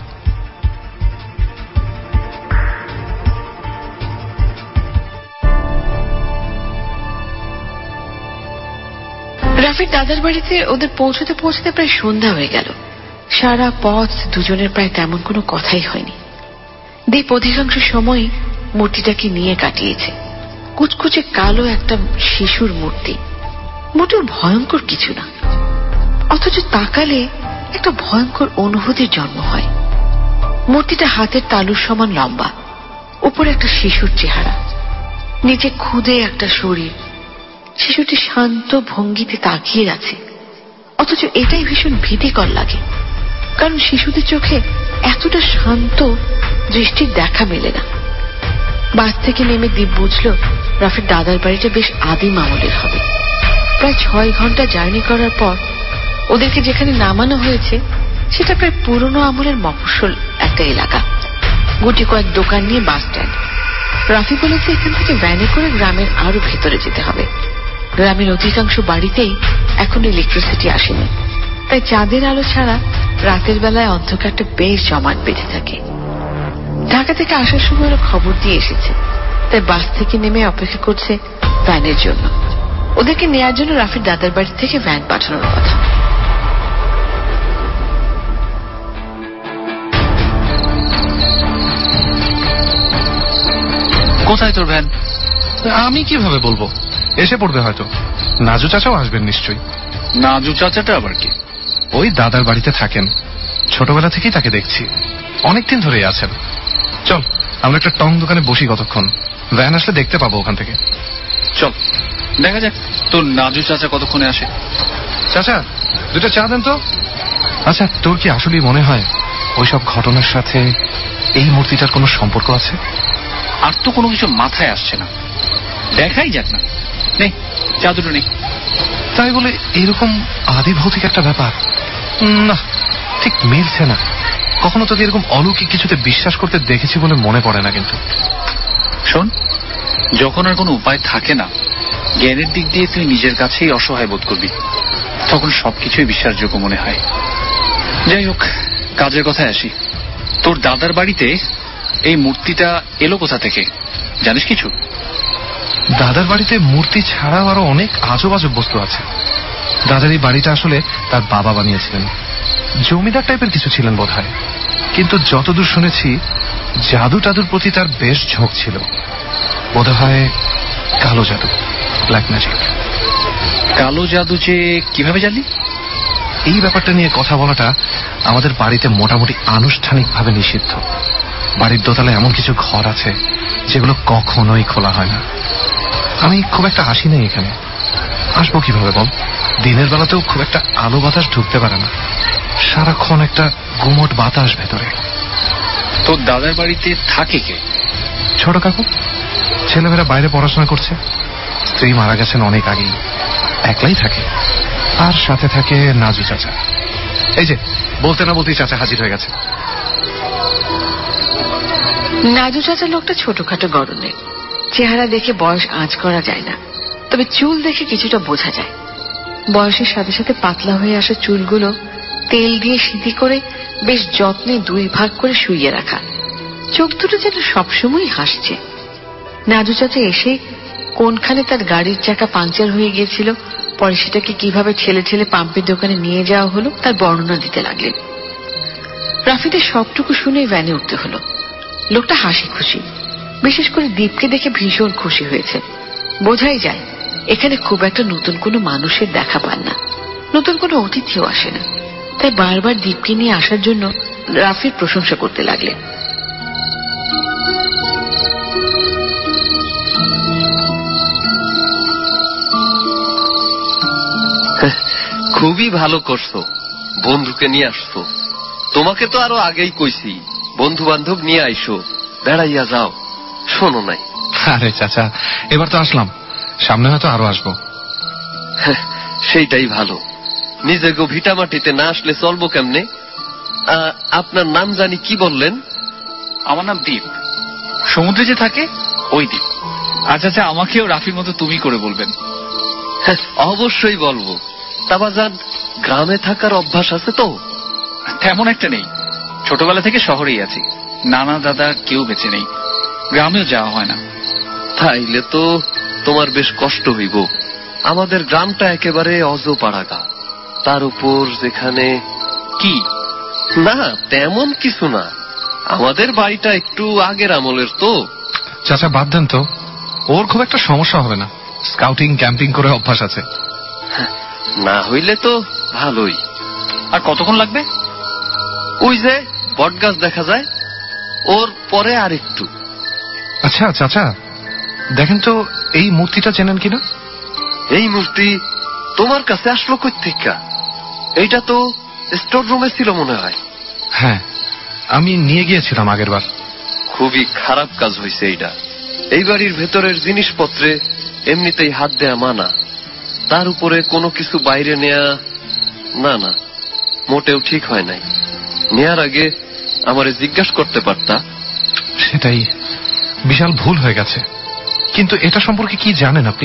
রাফির দাদার বাড়িতে ওদের পৌঁছতে পৌঁছতে প্রায় সন্ধ্যা হয়ে গেল। সারা পথ দুজনের প্রায় তেমন কোনো কথাই হয়নি। দীপ অধিকাংশ সময় মূর্তিটাকে নিয়ে কাটিয়েছে। কুচকুচে কালো একটা শিশুর মূর্তি, মোটেও ভয়ঙ্কর কিছু না, অথচ তাকালে একটা ভয়ঙ্কর অনুভূতির জন্ম হয়। মূর্তিটা হাতের তালুর সমান লম্বা, উপরে একটা শিশুর চেহারা, নিচে খুদে একটা শরীর। শিশুটি শান্ত ভঙ্গিতে তাকিয়ে আছে, অথচ এটাই ভীষণ ভীতিকর লাগে, কারণ শিশুদের চোখে এতটা শান্ত দৃষ্টির দেখা মেলে না। বাস থেকে নেমে দীপ বুঝল রাফির দাদার বাড়িটা বেশ আদিম আমলের হবে। প্রায় ছয় ঘন্টা জার্নি করার পর ওদেরকে যেখানে নামানো হয়েছে সেটা প্রায় পুরনো আমলের মফস্বল একটা এলাকা, গুটি কয়েক দোকান নিয়ে বাস স্ট্যান্ড। রাফি বলেছে এখান থেকে ভ্যানে করে গ্রামের আরো ভেতরে যেতে হবে। গ্রামের অধিকাংশ বাড়িতেই এখন ইলেকট্রিসিটি আসেনি, তাই চাঁদের আলো ছাড়া রাতের বেলায় অন্ধকারটা বেশ জমাট বেঁধে থাকে। ঢাকা থেকে আসার সময় ওরা খবর দিয়ে এসেছে, তাই বাস থেকে নেমে অপেক্ষা করছে ভ্যানের জন্য। ওদেরকে নেয়ার জন্য রাফির দাদার বাড়ি থেকে ভ্যান পাঠানোর কথা। কোথায় তোর ভ্যান? আমি কিভাবে বলবো, এসে পড়বে হয়তো। নাজু চাচাও আসবেন নিশ্চয়ই। নাজু চাচাটা আবার কি? ওই দাদার বাড়িতে থাকেন, ছোটবেলা থেকেই তাকে দেখছি, অনেকদিন ধরেই আছেন। চল আমরা একটা টং দোকানে বসি কতক্ষণ, ভ্যান আসলে দেখতে পাবো ওখান থেকে। চল দেখা যাক তোর নাজু চাচা কতক্ষণে আসে। চাচা দুটা চা দেন তো। আচ্ছা, তোর কি আসলেই মনে হয় ওইসব ঘটনার সাথে এই মূর্তিটার কোনো সম্পর্ক আছে? আর তো কোনো কিছু মাথায় আসছে না, দেখাই যাক না। নেই চা দুটো নেই। তাই বলে এরকম আদি ভৌতিক একটা ব্যাপার না, ঠিক মিলছে না। কখনো তোকে এরকম অলৌকিক কিছুতে বিশ্বাস করতে দেখেছি বলে মনে পড়ে না। কিন্তু শোন, যখন আর কোনো উপায় থাকে না, জ্ঞানের দিক দিয়ে তুই নিজের কাছেই অসহায় বোধ করবি, তখন সবকিছুই বিশ্বাসযোগ্য মনে হয়। যাই হোক, কাজের কথায় আসি। তোর দাদার বাড়িতে এই মূর্তিটা এলো কোথা থেকে, জানিস কিছু? দাদার বাড়িতে মূর্তি ছাড়াও আরো অনেক আজব আজব বস্তু আছে। দাদার এই বাড়িটা আসলে তার বাবা বানিয়েছিলেন, জমিদার টাইপের কিছু ছিলেন বোধহয়। কিন্তু যতদূর শুনেছি জাদু টাদুর প্রতি তার বেশ ঝোঁক ছিল, বোধহয় কালো জাদু, ব্ল্যাক ম্যাজিক। কালো জাদু যে কিভাবে জানলি? এই ব্যাপারটা নিয়ে কথা বলাটা আমাদের বাড়িতে মোটামুটি আনুষ্ঠানিকভাবে নিষিদ্ধ। বাড়ির দোতলায় এমন কিছু ঘর আছে যেগুলো কখনোই খোলা হয় না। আমি খুব একটা আসি নাই এখানে, আসবো কিভাবে বল? দিনের বেলাতেও খুব একটা আলো বাতাস ঢুকতে পারে না, সারাক্ষণ একটা গুমট বাতাস ভেতরে। তোর দাদার বাড়িতে থাকে কে? ছোট কাকু, ছেলেমেয়েরা বাইরে পড়াশোনা করছে, স্ত্রী মারা গেছেন অনেক আগেই, একলাই থাকে। আর সাথে থাকে নাজু চাচা। এই যে বলতে না বলতেই চাচা হাজির হয়ে গেছে। নাজু চাচা লোকটা ছোটখাটো গড়নের, চেহারা দেখে বয়স আঁচ করা যায় না, তবে চুল দেখে কিছুটা বোঝা যায়। বয়সের সাথে সাথে পাতলা হয়ে আসা চুলগুলো তেল দিয়ে সিঁথি করে বেশ যত্নে দুই ভাগ করে শুইয়ে রাখা, চোখ দুটো যেন সবসময় হাসছে। নাজু চাচা এসে কোনখানে তার গাড়ির চাকা পাংচার হয়ে গিয়েছিল, পরে সেটাকে কিভাবে ঠেলে ঠেলে পাম্পের দোকানে নিয়ে যাওয়া হলো তার বর্ণনা দিতে লাগলেন। রাফিদের সবটুকু শুনে ভ্যানে উঠতে হলো। লোকটা হাসি খুশি, বিশেষ করে দীপকে দেখে ভীষণ খুশি হয়েছে। বোঝাই যায় এখানে খুব একটা নতুন কোনো মানুষের দেখা পান না, নতুন কোনো অতিথিও আসে না, তাই বারবার দীপকে নিয়ে আসার জন্য রাফির প্রশংসা করতে লাগলেন। খুবই ভালো করছো, বন্ধুকে নিয়ে আসছো। তোমাকে তো আরো আগেই কইছি বন্ধু বান্ধব নিয়ে আইসো, বেড়াইয়া যাও, শোনো নাই? আরে চাচা, এবার তো আসলাম, সামনে হয়তো আরো আসবো। সেইটাই ভালো, নিজেকে ভিটামাটিতে না আসলে চলবো কেমনে? আপনার নাম জানি কি বললেন? আমার নাম দীপ, সমুদ্রে যে থাকে ওই দ্বীপ। আচ্ছা আচ্ছা, আমাকেও রাফির মতো তুমি করে বলবেন। অবশ্যই বলবো। তাবাজান, গ্রামে থাকার অভ্যাস আছে তো? তেমন একটা নেই, ছোটবেলা থেকে শহরেই আছি, নানা দাদা কেউ বেঁচে নেই, গ্রামেও যাওয়া হয় না। তাইলে তো তোমার বেশ কষ্ট হইব। আমাদের গ্রামটা একেবারে অজপাড়াগা, তার উপর যেখানে কি না তেমন কিছু না, আমাদের বাড়িটা একটু আগের আমলের তো। চাচা বাদ দেন তো, ওর খুব একটা সমস্যা হবে না, স্কাউটিং ক্যাম্পিং করে অভ্যাস আছে। না হইলে তো ভালোই। আর কতক্ষণ লাগবে? ওই যে বট গাছ দেখা যায়, ওর পরে আর একটু। আচ্ছা চাচা, দেখেন তো এই মূর্তিটা চেনেন কিনা? এই মূর্তি তোমার কাছে আসলো কই থেকে? এইটা তো স্টোর রুমে ছিল মনে হয়। হ্যাঁ, আমি নিয়ে গিয়েছিলাম আগের বার। খুবই খারাপ কাজ হয়েছে এইটা। এই বাড়ির ভেতরের জিনিসপত্রে এমনিতেই হাত দেয়া মানা, তার উপরে কোনো কিছু বাইরে নেয়া না না মোটেও ঠিক হয় নাই। নেয়ার আগে আমারে জিজ্ঞাসা করতে পারতা। সেটাই বিশাল ভুল হয়ে গেছে। কিন্তু এটা সম্পর্কে কি জানেন আপনি?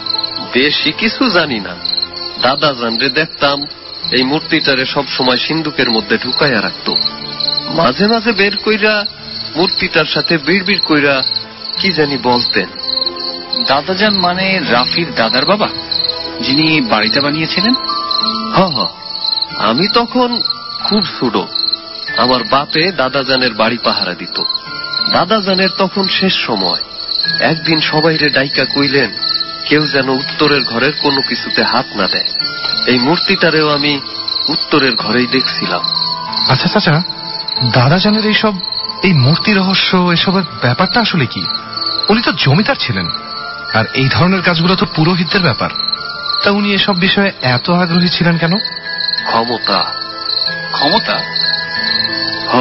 বেশি কিছু জানি না। দাদা জানরে দেখতাম এই মূর্তিটারে সব সময় সিন্ধুকের মধ্যে ঢুকাইয়া রাখত, মাঝে মাঝে বের কইরা মূর্তিটার সাথে বিড়বিড় কইরা কি জানি বলতেন। দাদাজান মানে রাফির দাদার বাবা, যিনি বাড়িটা বানিয়েছিলেন? হ হ, আমি তখন খুব ছোট। আমার বাপে দাদাজানের বাড়ি পাহারা দিত। দাদাজানের তখন শেষ সময়। একদিন সবাইরে ডাইকা কইলেন কেউ যেন উত্তরের ঘরের কোনো কিছুতে হাত না দেয়। এই মূর্তিটারেও আমি উত্তরের ঘরেই দেখছিলাম। আচ্ছা চাচা, দাদাজানের এইসব এই মূর্তি রহস্য এসবের ব্যাপারটা আসলে কি? উনি তো জমিদার ছিলেন, আর এই ধরনের কাজগুলো তো পুরোহিতদের ব্যাপার। তা উনি এসব বিষয়ে এত আগ্রহী ছিলেন কেন? ক্ষমতা। ক্ষমতা? হ,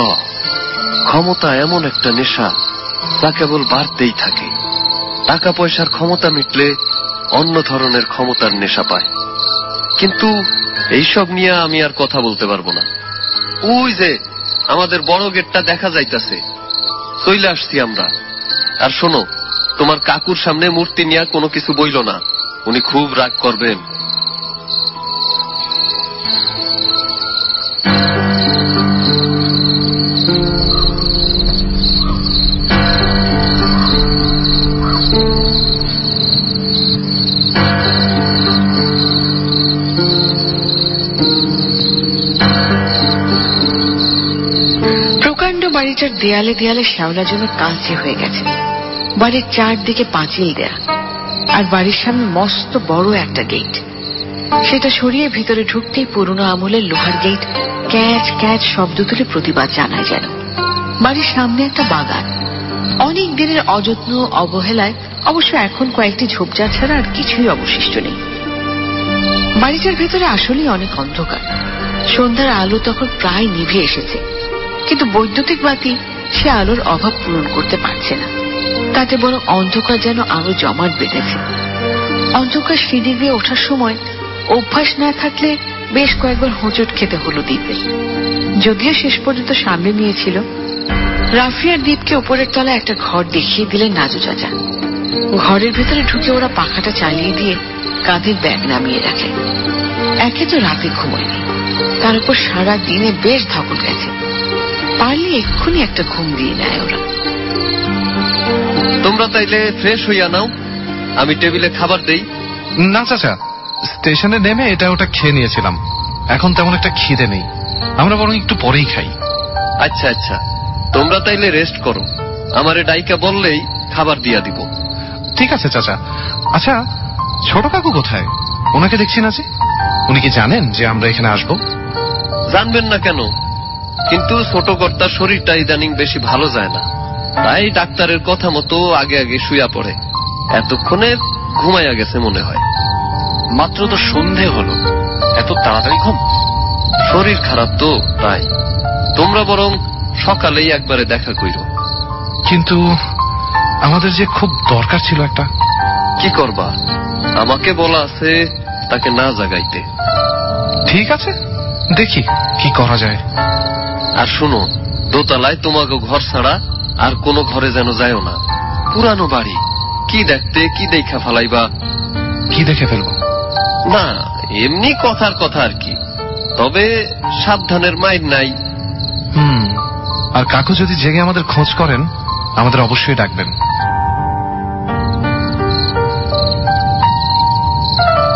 ক্ষমতা এমন একটা নেশা যা কেবল বাড়তেই থাকে। টাকা পয়সার ক্ষমতা মিটলে অন্য ধরনের ক্ষমতার নেশা পায়। কিন্তু এইসব নিয়ে আমি আর কথা বলতে পারবো না। ওই যে আমাদের বড় গেটটা দেখা যাইতাছে, চলে আসছি আমরা। আর শোনো, তোমার কাকুর সামনে মূর্তি নিয়ে কোনো কিছু বইল না, উনি খুব রাগ করবেন। বাড়িটার দেয়ালে দেয়ালে শ্যাওলা জমে কাঁচে হয়ে গেছে। বাড়ির চারদিকে পাঁচিল দেয়া, আর বাড়ির সামনে মস্ত বড় একটা গেট। সেটা সরিয়ে ভিতরে ঢুকতেই পুরনো আমলের লোহার গেট ক্যাচ ক্যাচ শব্দ তুলে প্রতিবাদ জানায় যেন। বাড়ির সামনে একটা বাগান, অনেক দিনের অযত্ন অবহেলায় অবশ্য এখন কয়েকটি ঝোপঝাড় ছাড়া আর কিছুই অবশিষ্ট নেই। বাড়িটার ভেতরে আসলেই অনেক অন্ধকার। সন্ধ্যার আলো তখন প্রায় নিভে এসেছে, কিন্তু বৈদ্যুতিক বাতি সে আলোর অভাব পূরণ করতে পারছে না। তাতে বরং অন্ধকার যেন আরো জমাট বেঁধেছে। অন্ধকার সিঁড়ি দিয়ে ওঠার সময় অভ্যাস না থাকলে বেশ কয়েকবার হোঁচট খেতে হলো দ্বীপের। যদিও শেষ পর্যন্ত সামনে নিয়েছিল। রাফিয়ার দ্বীপকে উপরের তলায় একটা ঘর দেখিয়ে দিলেন নাজু চাচা। ঘরের ভেতরে ঢুকে ওরা পাখাটা চালিয়ে দিয়ে কাঁধের ব্যাগ নামিয়ে রাখে। একে তো রাতে ঘুমায়নি, তার উপর সারা দিনে বেশ ধকল গেছে। পারলে এক্ষুনি একটা ঘুম দিয়ে নেয় ওরা। তোমরা তাইলে ফ্রেশ হইয়া নাও, আমি টেবিলে খাবার দেই। না চাচা, স্টেশনে নেমে এটা ওটা খেয়ে নিয়েছিলাম, এখন তেমন একটা খিদে নেই। আমরা বরং একটু পরেই খাই। আচ্ছা আচ্ছা, তোমরা তাইলে রেস্ট করো, আমারে ডাইকা বললেই খাবার দিয়া দিব। ঠিক আছে চাচা। আচ্ছা, ছোট কাকু কোথায়? ওনাকে দেখছি না যে। উনি কি জানেন যে আমরা এখানে আসবো? জানবেন না কেন, কিন্তু ছোট কর্তার শরীরটা ইদানিং বেশি ভালো যায় না, তাই ডাক্তারের কথা মতো আগে আগে শুয়া পড়ে। এতক্ষণে ঘুমাইয়া গেছে মনে হয়। মাত্র তো সন্ধে হলো, এত তাড়াতাড়ি ঘুম? শরীর খারাপ তো তাই। তোমরা বরং সকালেই একবারে দেখা কইরো। কিন্তু আমাদের যে খুব দরকার ছিল একটা। কি করবা, আমাকে বলা আছে তাকে না জাগাইতে। ঠিক আছে, দেখি কি করা যায়। আর শুনো, দোতলায় তোমাকে ঘর ছাড়া আর কোনো ঘরে যেন যায়ও না। পুরানো বাড়ি, কি দেখতে কি দেখা ফেলাইবা। কি দেখে ফেলবো? না, এমনি কথার কথা আর কি, তবে সাবধানের মাইর নাই। হুম, আর কাকু যদি জেগে আমাদের খোঁজ করেন, আমাদের অবশ্যই ডাকবেন।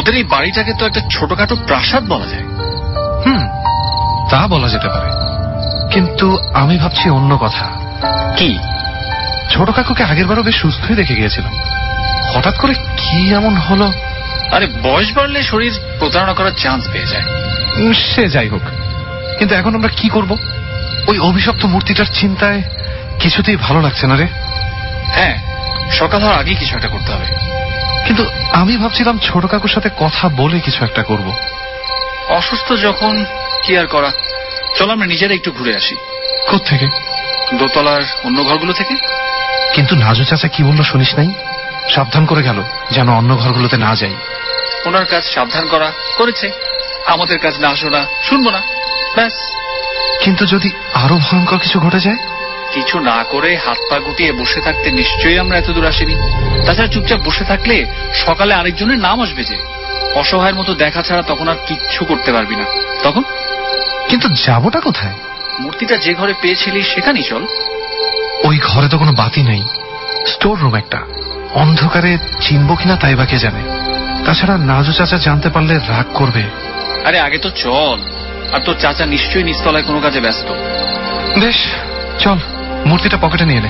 ওদের এই বাড়িটাকে তো একটা ছোটখাটো প্রাসাদ বলা যায়। হুম, তা বলা যেতে পারে, কিন্তু আমি ভাবছি অন্য কথা। কি? ছোট কাকুকে আগের বারও বেশ সুস্থই দেখে গিয়েছিলাম, হঠাৎ করে কি এমন হলো? আরে বয়স বাড়লে শরীর প্রতারণা করার চান্স পেয়ে যায়। সে যাই হোক, কিন্তু এখন আমরা কি করব? ওই অভিশপ্ত মূর্তিটার চিন্তায় কিছুতেই ভালো লাগছে না রে। হ্যাঁ, সকাল হওয়ার আগেই কিছু একটা করতে হবে। কিন্তু আমি ভাবছিলাম ছোট কাকুর সাথে কথা বলে কিছু একটা করব। অসুস্থ যখন কি আর করা, চল আমরা নিজেরা একটু ঘুরে আসি। কোত্থেকে? দোতলার অন্য ঘরগুলো থেকে। কিন্তু নাজু চাচা কি বললো শুনিস নাই? সাবধান করে গেল যেন অন্য ঘরগুলোতে না যাই। ওনার কাজ সাবধান করা, করেছে। আমাদের কাজ না শোনা, শুনবো না, ব্যাস। কিন্তু যদি আরো ভয়ঙ্কর কিছু ঘটে যায়? কিছু না করে হাত পা গুটিয়ে বসে থাকতে নিশ্চয়ই আমরা এত দূর আসিনি। তাছাড়া চুপচাপ বসে থাকলে সকালে আরেকজনের নাম আসবে যে, অসহায়ের মতো দেখা ছাড়া তখন আর কিচ্ছু করতে পারবি না। তখন কিন্তু যাবোটা কোথায়? মূর্তিটা যে ঘরে পেয়েছিলি সেখানেই চল। ওই ঘরে তো কোনো বাতি নেই, স্টোর রুম একটা, অন্ধকারে চিনবো কিনা তাই বা কে জানে। তাছাড়া নাজু চাচা জানতে পারলে রাগ করবে। আরে আগে তো চল, আর তোর চাচা নিশ্চয়ই নিচতলায় কোনো কাজে ব্যস্ত। বেশ চল, মূর্তিটা পকেটে নিয়ে নে।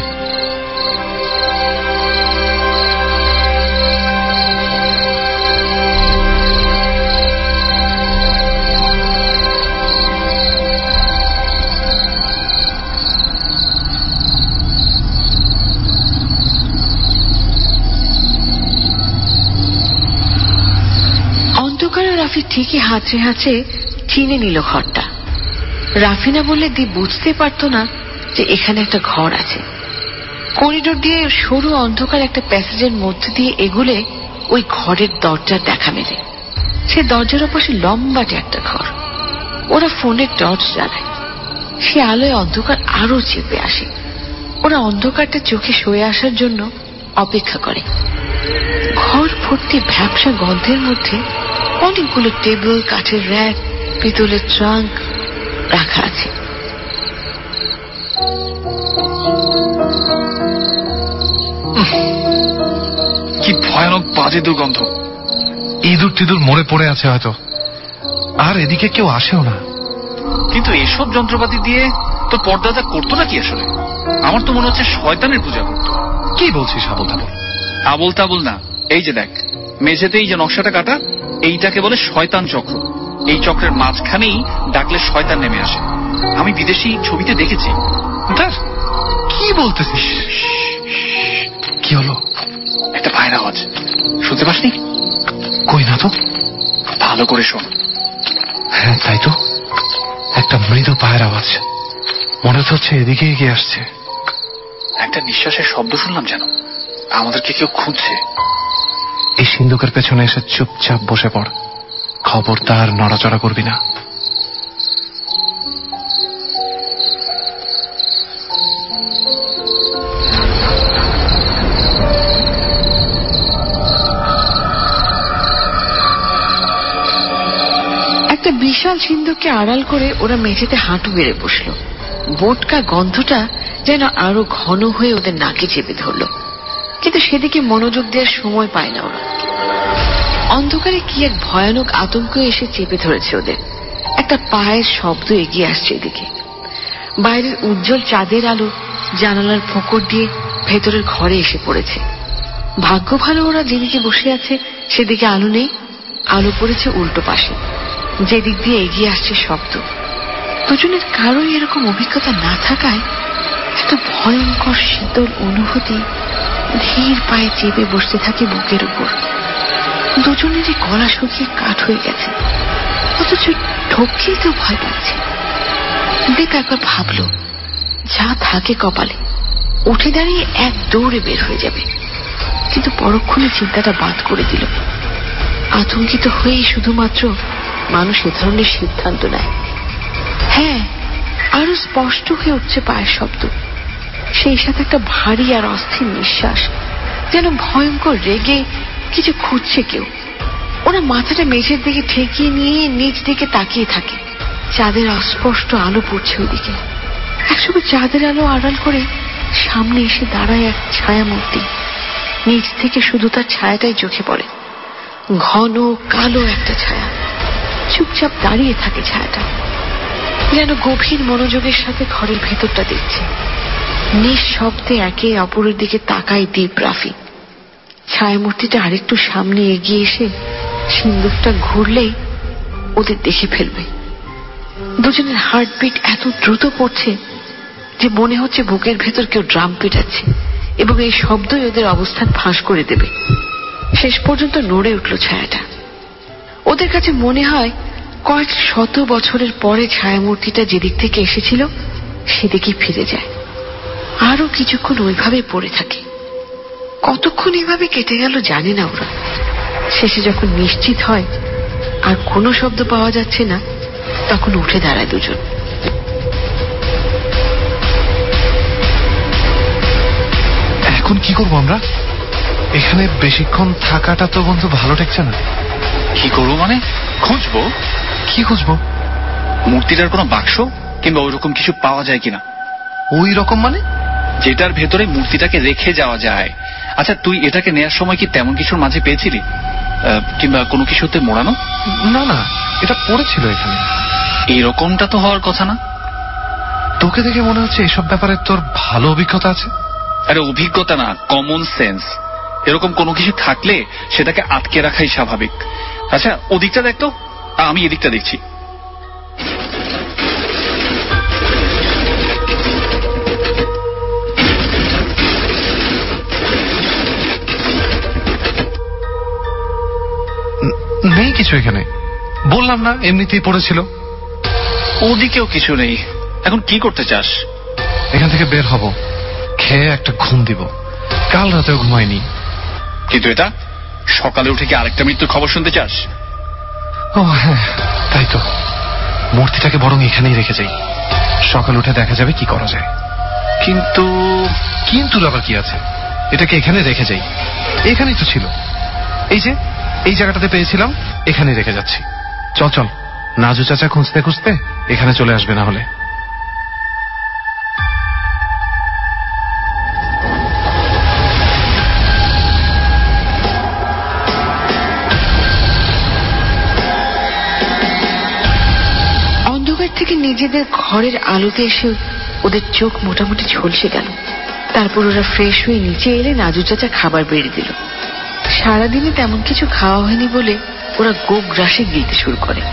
অন্ধকারে রাফি ঠিকই হাঁচড়ে হাঁচড়ে চিনে নিল ঘরটা। রাফি না বললে দীপ বুঝতে পারত না যে এখানে একটা ঘর আছে। করিডোর দিয়ে সরু অন্ধকার একটা প্যাসেজের মধ্যে দিয়ে এগুলে ওই ঘরের দরজার দেখা মেলে। সে দরজার ওপাশে লম্বাটে একটা ঘর। ওরা ফোনের টর্চ জ্বালায়, সে আলোয় অন্ধকার আরো চেপে আসে। ওরা অন্ধকারটা চোখে সয়ে আসার জন্য অপেক্ষা করে। ঘর ভর্তি ভ্যাপসা গন্ধের মধ্যে অনেকগুলো টেবিল, কাঠের র্যাক, পিতলের ট্রাঙ্ক রাখা আছে। কি ভয়ানক বাজে দুর্গন্ধ। ইঁদুর টিঁদুর মরে পড়ে আছে হয়তো, আর এদিকে কেউ আসেও না। কিন্তু এসব যন্ত্রপাতি দিয়ে তো পর্দাটা করতো না কি আসলে? আমার তো মনে হচ্ছে শয়তানের পূজা করতো। কি বলছিস আবল তাবল? আবল তাবল না, এই যে দেখ মেঝেতে এই যে নকশাটা কাটা, এইটাকে বলে শয়তান চক্র। এই চক্রের মাঝখানেই ডাকলে শয়তান নেমে আসে। আমি বিদেশি ছবিতে দেখেছি। কি বলতেছিস? কি হলো? একটা পায়ের আওয়াজ শুনতে পাসনি? কই না তো। ভালো করে শোন। হ্যাঁ তাই তো, একটা মৃদু পায়ের আওয়াজ, মনে হচ্ছে এদিকে এগিয়ে আসছে। একটা নিঃশ্বাসের শব্দ শুনলাম, যেন আমাদেরকে কেউ খুঁজছে। এই সিন্ধুকের পেছনে এসে চুপচাপ বসে পড়, খবরদার নড়াচড়া করবি না। একটা বিশাল সিন্ধুককে আড়াল করে ওরা মেঝেতে হাঁটু বেড়ে বসল। বোটকা গন্ধটা যেন আরো ঘন হয়ে ওদের নাকে চেপে ধরল, কিন্তু সেদিকে মনোযোগ দেওয়ার সময় পায় না ওরা। অন্ধকারে কি এক ভয়ানক আতঙ্ক এসে চেপে ধরেছে ওদের। একটা পায়ের শব্দ এগিয়ে আসছে এদিকে। বাইরের উজ্জ্বল চাঁদের আলো জানালার ফোকর দিয়ে ভেতরের ঘরে এসে পড়েছে। ভাগ্য ভালো ওরা যেদিকে বসে আছে সেদিকে আলো নেই, আলো পড়েছে উল্টো পাশে, যেদিক দিয়ে এগিয়ে আসছে শব্দ। দুজনের কারোই এরকম অভিজ্ঞতা না থাকায় একটা ভয়ঙ্কর শীতল অনুভূতি ধীর পায়ে চেপে বসতে থাকে বুকের উপর। দুজনেরই গলা শুকিয়ে কাঠ হয়ে গেছে, অথচ ঢোকলেই তো ভয় পাচ্ছে। দীপ একবার ভাবল যা থাকে কপালে, উঠে দাঁড়িয়ে এক দৌড়ে বের হয়ে যাবে, কিন্তু পরক্ষণে চিন্তাটা বাদ করে দিল। আতঙ্কিত হয়েই শুধুমাত্র মানুষ এ ধরনের সিদ্ধান্ত নেয়। হ্যাঁ, আরো স্পষ্ট হয়ে উঠছে পায়ের শব্দ, সেই সাথে একটা ভারী আর অস্থির নিঃশ্বাস, যেন ভয়ঙ্কর রেগে কিছু খুঁজছে কেউ। ওরা মাথাটা মেঝের দিকে ঠেকিয়ে নিয়ে নিচ দিকে তাকিয়ে থাকে। চাঁদের অস্পষ্ট আলো পড়ছে ওদিকে। একসময় চাঁদের আলো আড়াল করে সামনে এসে দাঁড়ায় এক ছায়া মূর্তি। নিচ থেকে শুধু তার ছায়াটাই চোখে পড়ে। ঘন কালো একটা ছায়া। চুপচাপ দাঁড়িয়ে থাকে ছায়াটা, যেন গভীর মনোযোগের সাথে ঘরের ভেতরটা দেখছে। নিঃশব্দে একে অপরের দিকে তাকায় দীপ রাফি। ছায়ামূর্তিটা আরেকটু সামনে এগিয়ে এসে সিন্দুকটা ঘুরলেই ওদের দেখে ফেলবে। দুজনের হার্টবিট এত দ্রুত পড়ছে যে মনে হচ্ছে বুকের ভেতর কেউ ড্রাম পেটাচ্ছে, এবং এই শব্দই ওদের অবস্থান ফাঁস করে দেবে। শেষ পর্যন্ত নড়ে উঠল ছায়াটা। ওদের কাছে মনে হয় কয়েক শত বছরের পরে ছায়ামূর্তিটা যেদিক থেকে এসেছিল সেদিকেই ফিরে যায়। আরো কিছুক্ষণ ওইভাবে পড়ে থাকে। কতক্ষণ এইভাবে কেটে গেল জানে না ওরা। শেষে যখন নিশ্চিত হয় আর কোনো শব্দ পাওয়া যাচ্ছে না, তখন উঠে দাঁড়ায় দুজন। এখন কি করবো আমরা? এখানে বেশিক্ষণ থাকাটা তো বন্ধু ভালো ঠেকছে না। কি করবো মানে? খুঁজবো। কি খুঁজবো? মূর্তিটার কোনো বাক্স কিংবা ওইরকম কিছু পাওয়া যায় কিনা। ওই রকম মানে? যেটার ভেতরে মূর্তিটাকে রেখে যাওয়া যায়। আচ্ছা, তুই এটাকে নেয়ার সময় কি তেমন কিছুর মাঝে পেয়েছিলি, কিংবা কোনো কিছুতে মোড়ানো? না না, এটা পড়েছিল এখানে। এইরকমটা তো হওয়ার কথা না। তোকে দেখে মনে হচ্ছে এসব ব্যাপারে তোর ভালো অভিজ্ঞতা আছে। আরে অভিজ্ঞতা না, কমন সেন্স। এরকম কোনো কিছু থাকলে সেটাকে আটকে রাখাই স্বাভাবিক। আচ্ছা, ওদিকটা দেখতো, আমি এদিকটা দেখছি। নেই কিছু এখানে। বললাম না এমনিতেই পড়েছিল। ওদিকেও কিছু নেই। এখন কি করতে চাস? এখান থেকে বের হব, খেয়ে একটা ঘুম দিব। কাল রাতেও ঘুমাইনি। কিন্তু এটা সকালে উঠে কি আরেকটা মৃত্যুর খবর শুনতে চাস? ও হ্যাঁ, তাই তো। মূর্তিটাকে বরং এখানেই রেখে যাই। সকাল উঠে দেখা যাবে কি করা যায়। কিন্তু কিন্তু আবার কি আছে? এটাকে এখানে রেখে যাই। এখানেই তো ছিল। এই যে এই জায়গাটাতে পেয়েছিলাম, এখানে রেখে যাচ্ছি। চল চল, নাজু চাচা খুঁজতে খুঁজতে এখানে চলে আসবে না হলে। অন্ধকার থেকে নিজেদের ঘরের আলোতে এসে ওদের চোখ মোটামুটি ঝলসে গেল। তারপর ওরা ফ্রেশ হয়ে নিচে এলে নাজু চাচা খাবার বেড়ে দিল। সারাদিনে তেমন কিছু খাওয়া হয়নি বলে ওরা গোপ গ্রাসে গিলতে শুরু করে।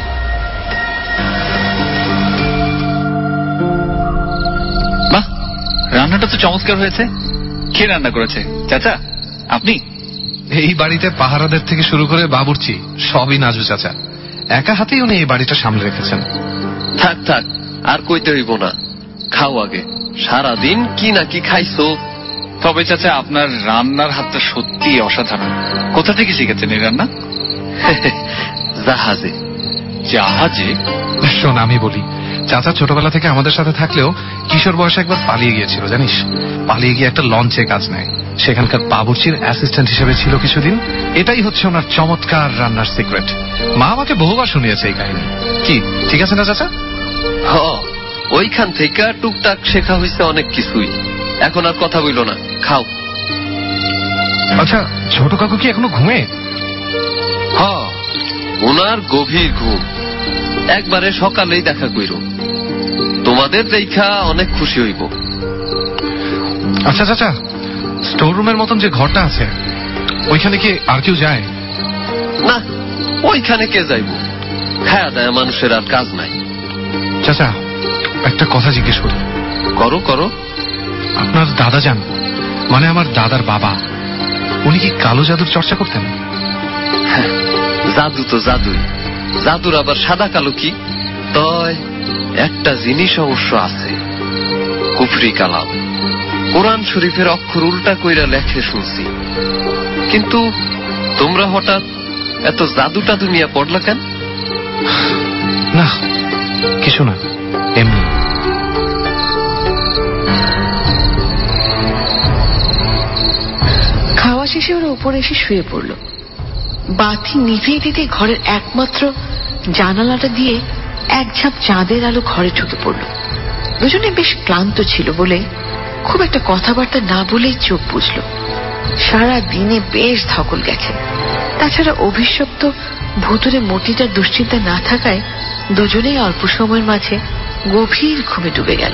বাহ, রান্নাটা তো চমৎকার হয়েছে। কে রান্না করেছে? চাচা, আপনি? এই বাড়িতে পাহারাদের থেকে শুরু করে বাবুর্চি সবই নাজু চাচা। একা হাতেই উনি এই বাড়িটা সামলে রেখেছেন। থাক থাক, আর কইতে হইব না। খাও আগে। সারাদিন কি না কি খাইছো। তবে চাচা, আপনার রান্নার হাতটা সত্যি অসাধারণ। কোথা থেকে শিখেছেন এই রান্না? জাহাজে। জাহাজে? শোন, আমি বলি, চাচা ছোটবেলা থেকে আমাদের সাথে থাকলেও কিশোর বয়সে একবার পালিয়ে গিয়েছিল জানিস। পালিয়ে গিয়ে একটা লঞ্চে কাজ নেয়। সেখানকার বাবুর্চির অ্যাসিস্ট্যান্ট হিসেবে ছিল কিছুদিন। এটাই হচ্ছে ওনার চমৎকার রান্নার সিক্রেট। মা আমাকে বহুবার শুনিয়েছে এই কাহিনী। কি ঠিক আছে না চাচা? হ, ওইখান থেকে টুকটাক শেখা হয়েছে অনেক কিছুই। এখন আর কথা বইল না, খাও। আচ্ছা, ছোট কাকু কি এখনো ঘুমে? হ, ওনার গভীর ঘুম। একবারে সকালেই দেখা কইর। তোমাদের দেখা অনেক খুশি হইব। আচ্ছা চাচা, স্টোর রুমের মতন যে ঘরটা আছে ওইখানে কি আর কেউ যায়? না, ওইখানে কে যাইব? খায়া দায়া মানুষের আর কাজ নাই। চাচা, একটা কথা জিজ্ঞেস করি। করো করো। আপনার দাদা যান, মানে আমার দাদার বাবা, উনি কি কালো জাদুর চর্চা করতেন? হ্যাঁ, জাদু তো জাদুই। জাদুর আবার সাদা কালো কি? তয় একটা জিনিস অবশ্য আছে, কুফরি কালাম। কোরআন শরীফের অক্ষর উল্টা কইরা লেখে শুনছি। কিন্তু তোমরা হঠাৎ এত জাদু টাদু নিয়ে পড়লা কেন? না, কিছু না, এমনি। খাওয়া শেষে ওরা উপরে এসে শুয়ে পড়ল। বাতি নিভিয়ে দিতে ঘরের একমাত্র জানালাটা দিয়ে এক ঝাঁপ চাঁদের আলো ঘরে ঢুকে পড়ল। দুজনে বেশ ক্লান্ত ছিল বলে খুব একটা কথাবার্তা না বলেই চোখ বুঝল। সারা দিনে বেশ ধকল গেছে। তাছাড়া অভিশপ্ত ভুতুরে মূর্তিটার দুশ্চিন্তা না থাকায় দুজনেই অল্প সময়ের মাঝে গভীর ঘুমে ডুবে গেল।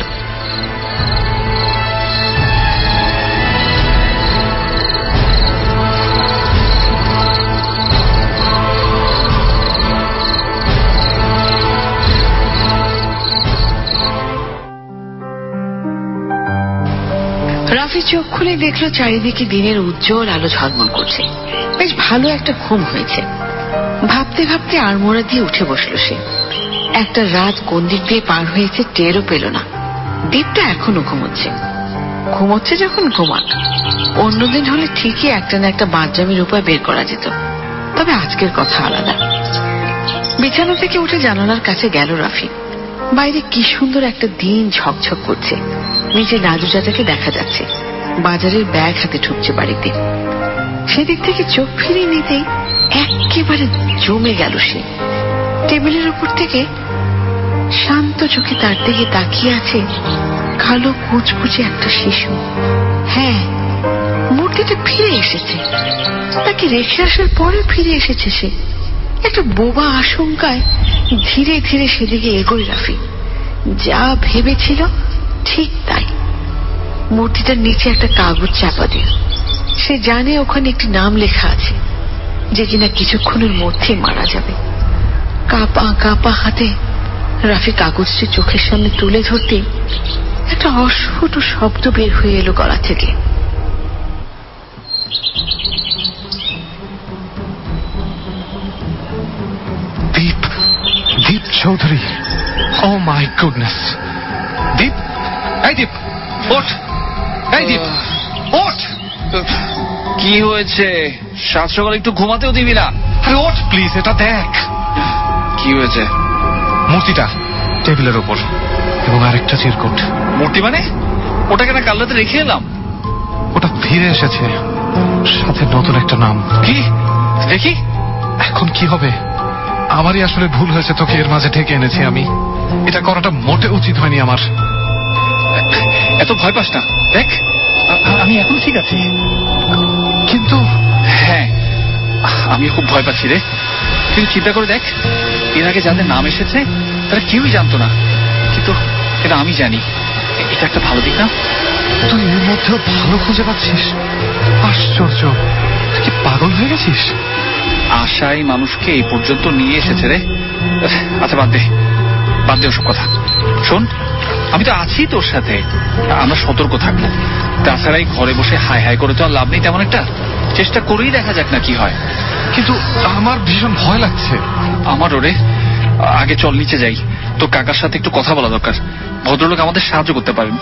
রাফি চোখ খুলে দেখলো চারিদিকে দিনের উজ্জ্বল আলো ঝলমল করছে। বেশ ভালো একটা ঘুম হয়েছে। ভাবতে ভাবতে আড়মোড়া দিয়ে উঠে বসলো সে। একটা রাত কোন দিক দিয়ে পার হয়েছে টেরও পেল না। দীপটা এখনো ঘুমোচ্ছে। ঘুমোচ্ছে যখন ঘুমাক। অন্যদিন হলে ঠিকই একটা না একটা বাঁচামির উপায় বের করা যেত, তবে আজকের কথা আলাদা। বিছানা থেকে উঠে জানালার কাছে গেল রাফি। বাইরে কি সুন্দর একটা দিন ঝকঝক করছে। নিচে নাজু চাচাকে দেখা যাচ্ছে, বাজারের ব্যাগ হাতে ঢুকছে বাড়িতে। সেদিক থেকে চোখ ফিরিয়ে নিতেই একেবারে জমে গেল সে। টেবিলের উপর থেকে শান্ত চোখে তার দিকে তাকিয়ে আছে কালো কুচকুচে একটা শিশু। হ্যাঁ, মূর্তিটা ফিরে এসেছে। তাকে রেখে আসার পরে ফিরে এসেছে সে। একটা বোবা আশঙ্কায় ধীরে ধীরে সেদিকে এগোয় রাফি। যা ভেবেছিল ঠিক তাই। মূর্তিটার নিচে একটা কাগজ চাপা দিয়ে সে জানে ওখানে একটি নাম লেখা আছে, যে কিনা কিছুক্ষণের মধ্যে মারা যাবে। কাপা কাপা হাতে রাফি কাগজটি চোখের সামনে তুলে ধরতে একটা অস্ফুট শব্দ বের হয়ে এলো গলা থেকে। দীপ, দীপ চৌধুরী। ও মাই গুডনেস। দীপ, এই দীপ ওঠ, এই দীপ ওঠ। কি হয়েছে? সাত সকালে একটু ঘুমাতেও দিবি না? আরে ওঠ প্লিজ, এটা দেখ। কি হয়েছে? মূর্তিটা টেবিলের ওপর এবং আরেকটা চিরকুট। মূর্তি মানে? ওটাকে না কাল রাতে রেখে এলাম। ওটা ফিরে এসেছে, সাথে নতুন একটা নাম। কি দেখি? এখন কি হবে? আমারই আসলে ভুল হয়েছে, তোকে এর মাঝে ঢেকে এনেছি আমি। এটা করাটা মোটে উচিত হয়নি আমার। এত ভয় পাস না, দেখ আমি এখন ঠিক আছি। কিন্তু হ্যাঁ, আমি খুব ভয় পাচ্ছি রে। কিন্তু চিন্তা করে দেখ, এর আগে যাদের নাম এসেছে তারা কেউই জানতো না, কিন্তু এটা আমি জানি। এটা একটা ভালো দিক না? তুই এর মধ্যেও ভালো খুঁজে পাচ্ছিস? আশ্চর্য, তুই কি পাগল হয়ে গেছিস? আশাই মানুষকে এই পর্যন্ত নিয়ে এসেছে রে। আচ্ছা বাদ দে, বাদ দে ওসব কথা। শোন, আমি তো আছি তোর সাথে, আমরা সতর্ক থাকবো। তাছাড়া এই ঘরে বসে হাই হাই করে তো আর লাভ নেই তেমন একটা। চেষ্টা করেই দেখা যাক না কি হয়। কিন্তু আমার ভীষণ ভয় লাগছে। আমারও রে। আগে চল নিচে যাই, তোর কাকার সাথে একটু কথা বলা দরকার। ভদ্রলোক আমাদের সাহায্য করতে পারেন।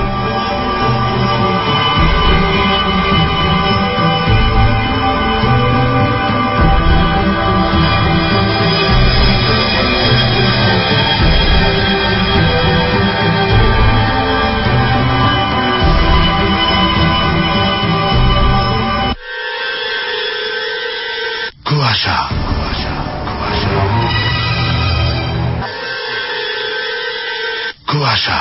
কুয়াশা, কুয়াশা,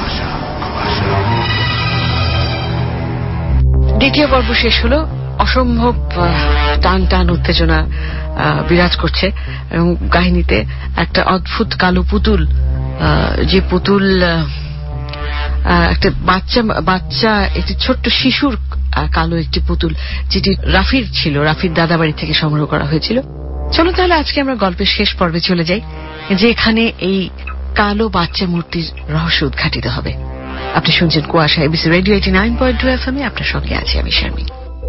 দ্বিতীয় পর্ব শেষ হলো। অসম্ভব টান টান উত্তেজনা বিরাজ করছে এবং কাহিনীতে একটা অদ্ভুত কালো পুতুল, যে পুতুল একটা বাচ্চা বাচ্চা একটি ছোট্ট শিশুর কালো একটি পুতুল, যেটি রাফির ছিল, রাফির দাদা বাড়ি থেকে সংগ্রহ করা হয়েছিল। চলো তাহলে আজকে আমরা গল্পের শেষ পর্বে চলে যাই, যেখানে এই কালো বাচ্চা মূর্তির রহস্য উদ্ঘাটিত হবে। আপনি শুনছেন কুয়াশা, ABC radio eighty nine point two F M এ। আপনার সঙ্গে আছি আমি শারমিন।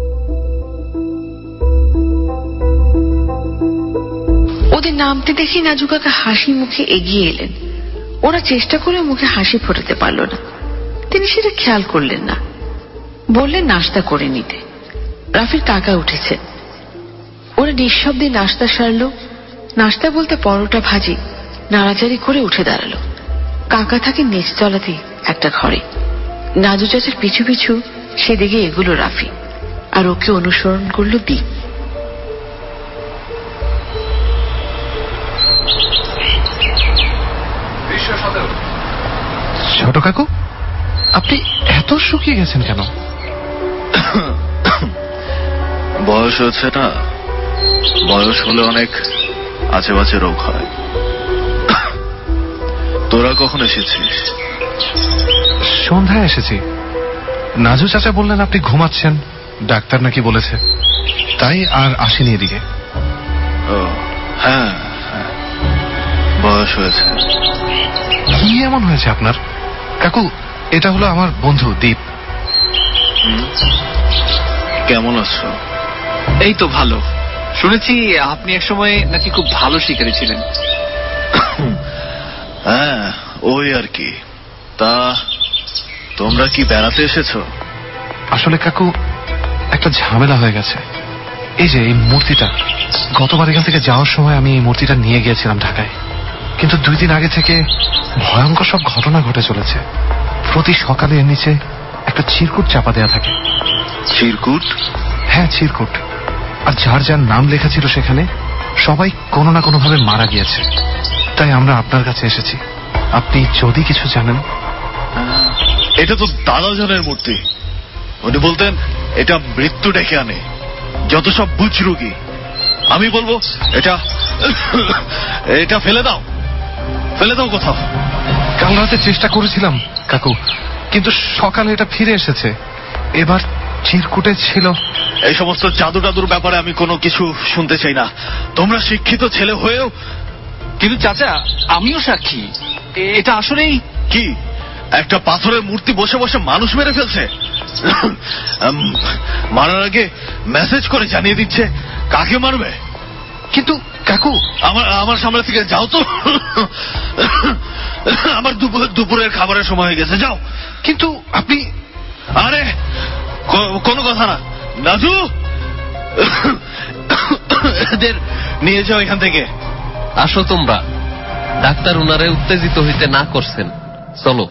ওদের নামতে দেখি নাজু কাকা হাসি মুখে এগিয়ে এলেন। ওরা চেষ্টা করে মুখে হাসি ফোটাতে পারল না। তিনি সেটা খেয়াল করলেন না, বললেন নাস্তা করে নিতে। রাফির কাকা উঠেছে। ওরা নিঃশব্দে নাস্তা সারল। নাস্তা বলতে পরোটা ভাজি নাড়াচাড়ি করে উঠে দাঁড়ালো। কাকা থাকে নিচতলাতে একটা ঘরে। নাজু চাচার পিছু পিছু সেদিকে এগুলো রাফি, আর ওকে অনুসরণ করলো দীপ। ছোট কাকু, আপনি এত শুকিয়ে গেছেন কেন? বয়স হচ্ছে না, বয়স হলে অনেক আজে বাজে রোগ হয়। তোরা কখন এসেছিস? সন্ধ্যায় এসেছি। নাজু চাচা বললেন আপনি ঘুমাচ্ছেন, ডাক্তার নাকি বলেছে, তাই আর আসেনি এদিকে। ও হ্যাঁ, বয়স হয়েছে। কি এমন হয়েছে আপনার? কাকু, এটা হলো আমার বন্ধু দীপ। কেমন আছো? এই তো ভালো। শুনেছি আপনি এক সময় নাকি খুব ভালো শিকারী ছিলেন। হ্যাঁ, ওই আর কি। তা তোমরা কি বেড়াতে এসেছো? আসলে কাকু, একটা ঝামেলা হয়ে গেছে। এই যে এই মূর্তিটা, গতবার এখান থেকে যাওয়ার সময় আমি এই মূর্তিটা নিয়ে গিয়েছিলাম ঢাকায়, কিন্তু দুই দিন আগে থেকে ভয়ঙ্কর সব ঘটনা ঘটে চলেছে। প্রতি সকালে এর নিচে একটা চিরকুট চাপা দেয়া থাকে। চিরকুট? হ্যাঁ, চিরকুট। আর যার যার নাম লেখা ছিল সেখানে সবাই কোনো না কোনো ভাবে মারা গিয়েছে। তাই আমরা আপনার কাছে এসেছি, আপনি যদি কিছু জানেন। এটা তো দাদাজনের মূর্তি। উনি বলতেন এটা মৃত্যু ডেকে আনে, যত সব বুঝ রোগী। আমি বলবো এটা এটা ফেলে দাও, ফেলে দাও কোথাও। কাল রাতে চেষ্টা করেছিলাম কাকু, কিন্তু সকালে এটা ফিরে এসেছে। এবার চিরকুটে ছিল। এই সমস্ত জাদু টাদুর ব্যাপারে আমি কোনো কিছু শুনতে চাই না। তোমরা শিক্ষিত ছেলে হয়েও। কিন্তু চাচা, আমিও সাক্ষী, এটা আসলেই। কি একটা পাথরের মূর্তি বসে বসে মানুষ মেরে ফেলছে? মারার আগে মেসেজ করে জানিয়ে দিচ্ছে কাকে মারবে। কিন্তু কাকু, আমার আমার সামনে থেকে যাও তো। আমার দুপুরের খাবারের সময় হয়ে গেছে, যাও। কিন্তু আপনি। আরে কোনো কথা না, নাজু, এদের নিয়ে যাও এখান থেকে। আসো তোমরা, ডাক্তার উনারে উত্তেজিত হইতে না করছেন, চলো।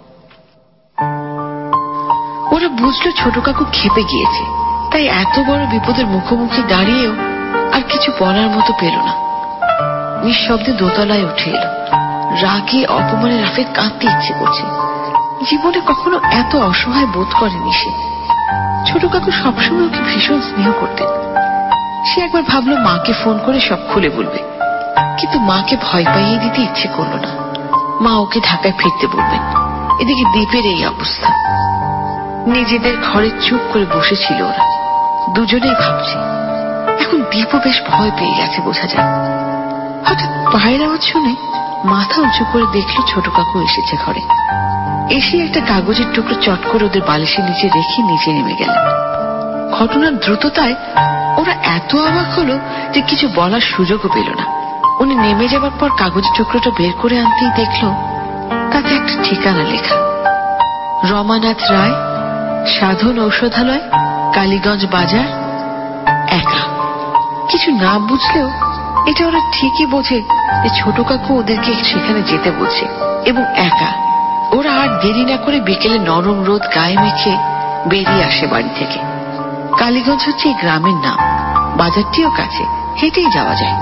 ওরা বুঝলো ছোট কাকু ক্ষেপে গিয়েছে, তাই এত বড় বিপদের মুখোমুখি দাঁড়িয়েও আর কিছু বলার মতো পেল না। নিঃশব্দে দোতলায় উঠে এলো। রাগে অপমানে রাফে কাঁদতে ইচ্ছে করছে। জীবনে কখনো এত অসহায় বোধ করেনি সে। ছোট কাকু সবসময় ওকে ভীষণ স্নেহ করতেন। সে একবার ভাবলো মাকে ফোন করে সব খুলে বলবে, কিন্তু মাকে ভয় পাইয়ে দিতে ইচ্ছে করলো না। মা ওকে ঢাকায় ফিরতে বলবেন। এদিকে দ্বীপের এই অবস্থা। নিজেদের ঘরে চুপ করে বসেছিল ওরা, দুজনেই ভাবছে। এখন দীপও বেশ ভয় পেয়ে গেছে বোঝা যায়। হঠাৎ পায়ের আওয়াজ শুনে মাথা উঁচু করে দেখলো ছোট কাকু এসেছে ঘরে। এসে একটা কাগজের টুকরো চট করে ওদের বালিশের নিচে রেখে নিচে নেমে গেল। ঘটনার দ্রুততায় ওরা এত অবাক হলো যে কিছু বলার সুযোগও পেল না। উনি নেমে যাবার পর কাগজের টুকরোটা বের করে আনতেই দেখলো তাতে একটা ঠিকানা লেখা, রমানাথ রায়, সাধন ঔষধালয়, কালীগঞ্জ বাজার, একা। কিছু না বুঝলেও এটা ওরা ঠিকই বোঝে যে ছোট কাকু ওদেরকে সেখানে যেতে বলছে, এবং একা। ওরা আর দেরি না করে বিকেলে নরম রোদ গায়ে মেখে বেরিয়ে আসে বাড়ি থেকে। কালীগঞ্জ হচ্ছে এই গ্রামের নাম, বাজারটিও কাছে, হেঁটেই যাওয়া যায়।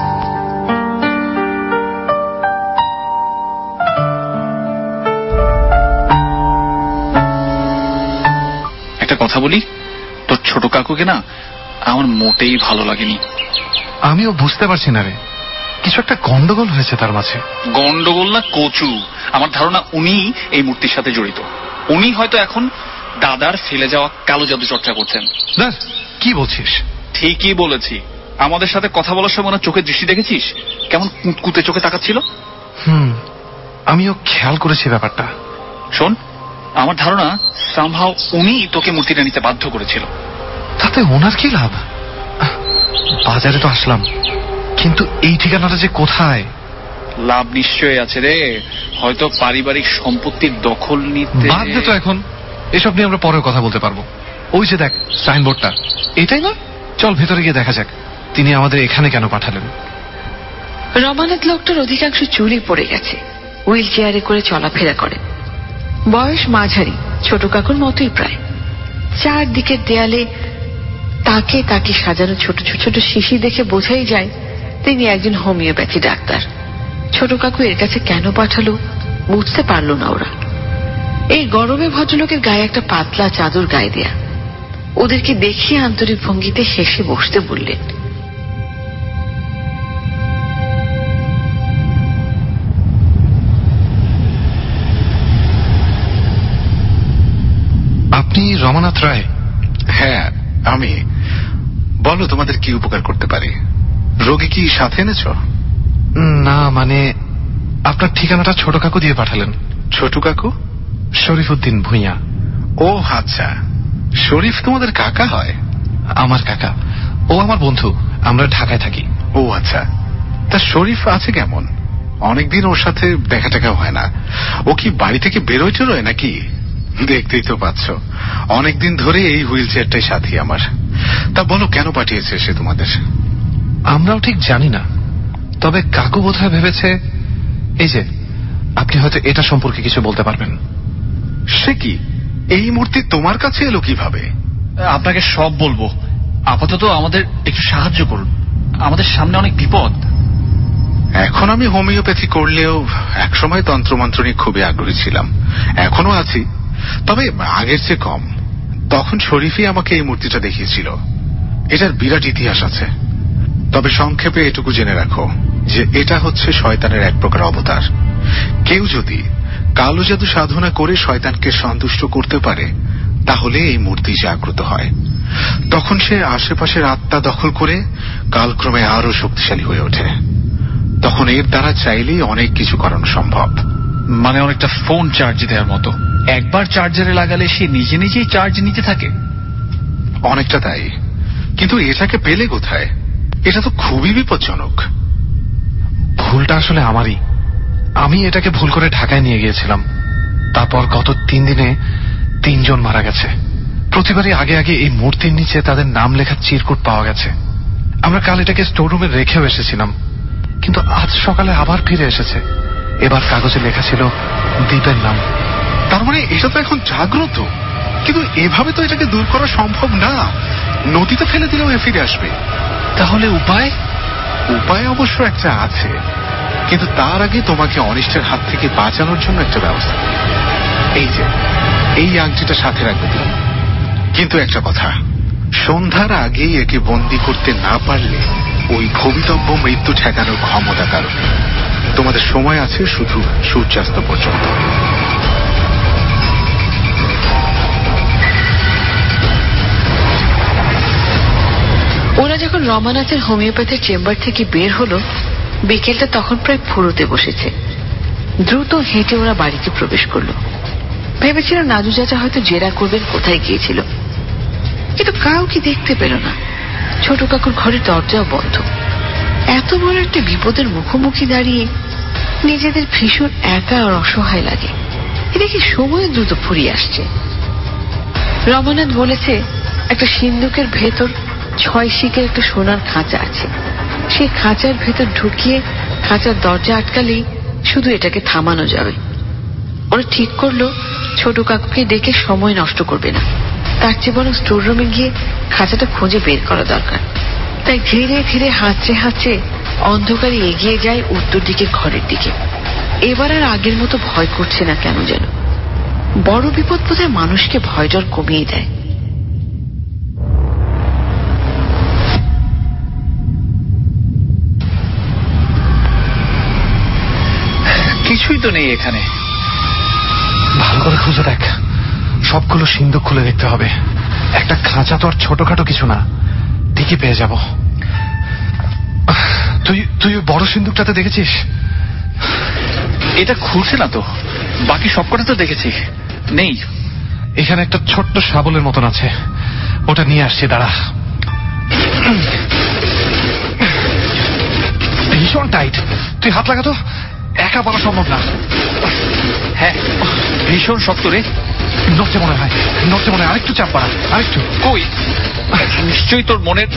একটা কথা বলি, তোর ছোট কাকুকে না আমার মোটেই ভালো লাগেনি। আমিও বুঝতে পারছি না রে, কিছু একটা গন্ডগোল হয়েছে তার মাঝে। গন্ডগোল না কচু, আমার ধারণা উনি এই মূর্তির সাথে জড়িত। উনি হয়তো এখন দাদার ফেলে যাওয়া কালো জাদু চর্চা করছেন। কি বলছিস? ঠিকই বলেছি। আমাদের সাথে কথা বলার সময় না চোখের দৃষ্টি দেখেছিস কেমন কুঁতকুতে চোখে তাকাচ্ছিল? হুম, আমিও খেয়াল করেছি ব্যাপারটা। শোন, আমার ধারণা সামহাও উনি তোকে মূর্তিটা নিতে বাধ্য করেছিল। তাতে ওনার কি লাভ? বাজারে তো আসলাম, কিন্তু এই ঠিকানাটা যে কোথায়? লাভ নিশ্চয়ই আছে রে, হয়তো পারিবারিক সম্পত্তির দখল নিতে। বাদ দে তো এখন, এসব নিয়ে আমরা পরেও কথা বলতে পারবো। ওই যে দেখ সাইনবোর্ডটা, এটাই না? চল ভেতরে গিয়ে দেখা যাক তিনি আমাদের এখানে কেন পাঠালেন। রমানাথ লোকটার অধিকাংশ চুলই পড়ে গেছে, হুইল চেয়ারে করে চলাফেরা করে। বয়স মাঝারি, ছোট কাকুর মতোই প্রায়। চারদিকের দেয়ালে তাকে তাকে সাজানো ছোট ছোট ছোট শিশি দেখে বোঝাই যায় তিনি একজন হোমিওপ্যাথি ডাক্তার। ছোট কাকু এর কাছে কেন পাঠালো বুঝতে পারল না ওরা। এই গরমে ভদ্রলোকের গায়ে একটা পাতলা চাদর গায়ে দেয়া। ওদেরকে দেখিয়ে আন্তরিক ভঙ্গিতে হেসে বসতে বললেন। আপনি রমানাথ রায়? হ্যাঁ, আমি। বলো, তোমাদের কি উপকার করতে পারি? রোগী কি সাথে এনেছ? না, মানে আপনার ঠিকানাটা ছোট কাকু দিয়ে পাঠালেন। ছোট কাকু? শরীফউদ্দিন ভূঁইয়া। ও আচ্ছা, শরীফ তোমাদের কাকা হয়? আমার কাকা। ও আমার বন্ধু, আমরা ঢাকায় থাকি। ও আচ্ছা, তা শরীফ আছে কেমন? অনেকদিন ওর সাথে দেখা টেকা হয় না। ও কি বাড়ি থেকে বেরোয় টেরোয় নাকি? দেখতেই তো পাচ্ছ, অনেকদিন ধরে এই হুইল চেয়ারটাই সাথী আমার। তা বলো, কেন পাঠিয়েছে সে তোমাদের? আমরাও ঠিক জানি না, তবে কাকু বোধহয় ভেবেছে। এই যে, আপনি হয়তো এটা সম্পর্কে কিছু বলতে পারবেন। সে কি, এই মূর্তি তোমার কাছে এলো কিভাবে? আপনাকে সব বলবো, আপাতত আমাদের একটু সাহায্য করুন, আমাদের সামনে অনেক বিপদ। এখন আমি হোমিওপ্যাথি করলেও একসময় তন্ত্রমন্ত্র নিয়ে খুবই আগ্রহী ছিলাম, এখনো আছি, তবে আগের চেয়ে কম। তখন শরীফই আমাকে এই মূর্তিটা দেখিয়েছিল। এটার বিরাট ইতিহাস আছে, তবে সংক্ষেপে এটুকু জেনে রাখো যে এটা হচ্ছে শয়তানের এক প্রকার অবতার। কেউ যদি কালো জাদু সাধনা করে শয়তানকে সন্তুষ্ট করতে পারে, তাহলে এই মূর্তি জাগ্রত হয়। তখন সে আশেপাশের আত্মা দখল করে কালক্রমে আরো শক্তিশালী হয়ে ওঠে। তখন এর দ্বারা চাইলেই অনেক কিছু করানো সম্ভব। মানে অনেকটা ফোন চার্জ দেওয়ার মতো, একবার চার্জারে লাগালে সে নিজে নিজেই চার্জ নিতে থাকে। অনেকটা তাই, কিন্তু এটাকে পেলে কোথায়? এটা তো খুবই বিপজ্জনক। ভুলটা আসলে আমারই। আমি এটাকে ভুল করে ঢাকায় নিয়ে গিয়েছিলাম। তারপর গত তিন দিনে তিনজন মারা গেছে। প্রতিবারই আগে আগে এই মূর্তির নিচে তাদের নাম লেখা চিরকুট পাওয়া গেছে। আমরা কাল এটাকে স্টোর রুমে রেখেও এসেছিলাম, কিন্তু আজ সকালে আবার ফিরে এসেছে। এবার কাগজে লেখা ছিল দ্বীপের নাম। তার মানে এটা তো এখন জাগ্রত, কিন্তু এভাবে তো এটাকে দূর করা সম্ভব না। নদীতে ফেলে দিলেও এ ফিরে আসবে। তাহলে উপায়? উপায় অবশ্য একটা আছে, কিন্তু তার আগে তোমাকে অনিষ্টের হাত থেকে বাঁচানোর জন্য একটা ব্যবস্থা। এই যে, এই আংটিটা সাথে রাখবে তুমি। কিন্তু একটা কথা, সন্ধ্যার আগেই একে বন্দী করতে না পারলে ওই ভবিতব্য মৃত্যু ঠেকানোর ক্ষমতা কারণ। তোমাদের সময় আছে শুধু সূর্যাস্ত পর্যন্ত। ওরা যখন রমানাথের হোমিওপ্যাথির চেম্বার থেকে বের হলো, বিকেলটা তখন প্রায় ফুরোতে বসেছে। দ্রুত হেঁটে ওরা বাড়িতে প্রবেশ করলো। ভেবেছিল নাজু চাচা হয়তো জেরা করবেন কোথায় গিয়েছিল, কিন্তু কাউকে দেখতে পেল না। ছোট কাকুর ঘরের দরজাও বন্ধ। এত বড় একটা বিপদের মুখোমুখি দাঁড়িয়ে নিজেদের ভীষণ একা আর অসহায় লাগে। এদিকে সময় দ্রুত ফুরিয়ে আসছে। রমানাথ বলেছে একটা সিন্ধুকের ভেতর ছয় শিকের একটা সোনার খাঁচা আছে। সেই খাঁচার ভেতর ঢুকিয়ে খাঁচার দরজা আটকালেই শুধু এটাকে থামানো যাবে। ওরা ঠিক করলো ছোট কাকুকে ডেকে সময় নষ্ট করবে না, তার চেয়ে বরং স্টোর রুমে গিয়ে খাঁচাটা খুঁজে বের করা দরকার। তাই ধীরে ধীরে হাঁচড়ে হাঁচড়ে অন্ধকারে এগিয়ে যায় উত্তর দিকের ঘরের দিকে। এবার আর আগের মতো ভয় করছে না কেন যেন। বড় বিপদ বোধহয় মানুষকে ভয় ডর কমিয়ে দেয়। কিছুই তো নেই এখানে। ভালো করে খুঁজে দেখ, সবগুলো সিন্ধুক খুলে দেখতে হবে। একটা খাঁচা তো আর ছোটখাটো কিছু না, ঠিকই পেয়ে যাব। তুই তুই বড় সিন্ধুকটাতে দেখেছিস? এটা খুলছে না তো, বাকি সবকটা তো দেখেছি, নেই। এখানে একটা ছোট্ট শাবলের মতন আছে, ওটা নিয়ে আসছি, দাঁড়া। ভীষণ টাইট, তুই হাত লাগাতো, একা বলা সম্ভব না। হ্যাঁ, ভীষণ শক্ত রে। নড়ছে মনে হয়, নড়ছে মনে হয়। আরেকটু চাপ বাড়া, আরেকটু। কই, নিশ্চয়ই তোর মনের।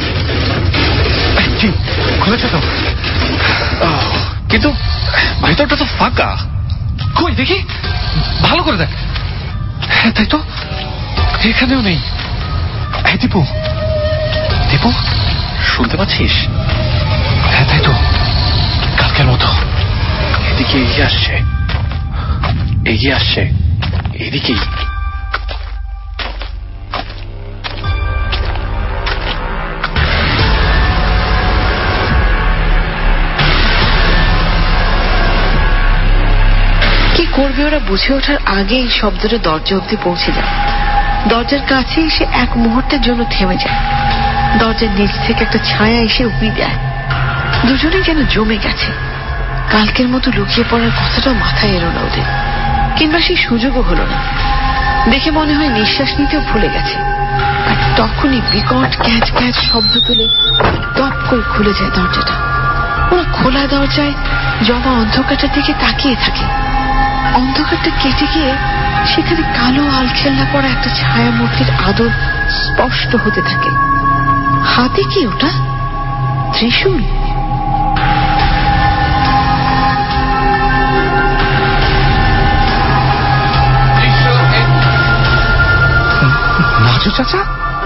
খুলেছে তো, কিন্তু ভেতরটা তো ফাঁকা। কই দেখি, ভালো করে দেখ। হ্যাঁ তাই তো, এখানেও নেই। হ্যাঁ দীপু, দীপু শুনতে পাচ্ছিস? হ্যাঁ তাই তো, কালকের মতো। এদিকে এগিয়ে আসছে, এগিয়ে আসছে, এদিকেই। কি করবে ওরা বুঝে ওঠার আগেই শব্দটা দরজা অব্দি পৌঁছে যায়। দরজার কাছে এসে এক মুহূর্তের জন্য থেমে যায়। দরজার নিচ থেকে একটা ছায়া এসে উকি দেয়। দুজনেই যেন জমে গেছে। কালকের মতো লুকিয়ে পড়ার কথাটাও মাথায় এলো না ওদের, কিংবা সেই সুযোগও হলো না। দেখে মনে হয় নিঃশ্বাস নিতেও ভুলে গেছে। আর তখনই বিকট ক্যাচ ক্যাচ শব্দ তুলে টপ করে খুলে যায় দরজাটা। ওরা খোলা দরজায় জমা অন্ধকারটার দিকে তাকিয়ে থাকে। অন্ধকারটা কেটে গিয়ে সেখানে কালো আলখেল্লা পড়া একটা ছায়া মূর্তির আদর স্পষ্ট হতে থাকে। হাতে কি ওটা? ত্রিশূল? নাজু চাচা,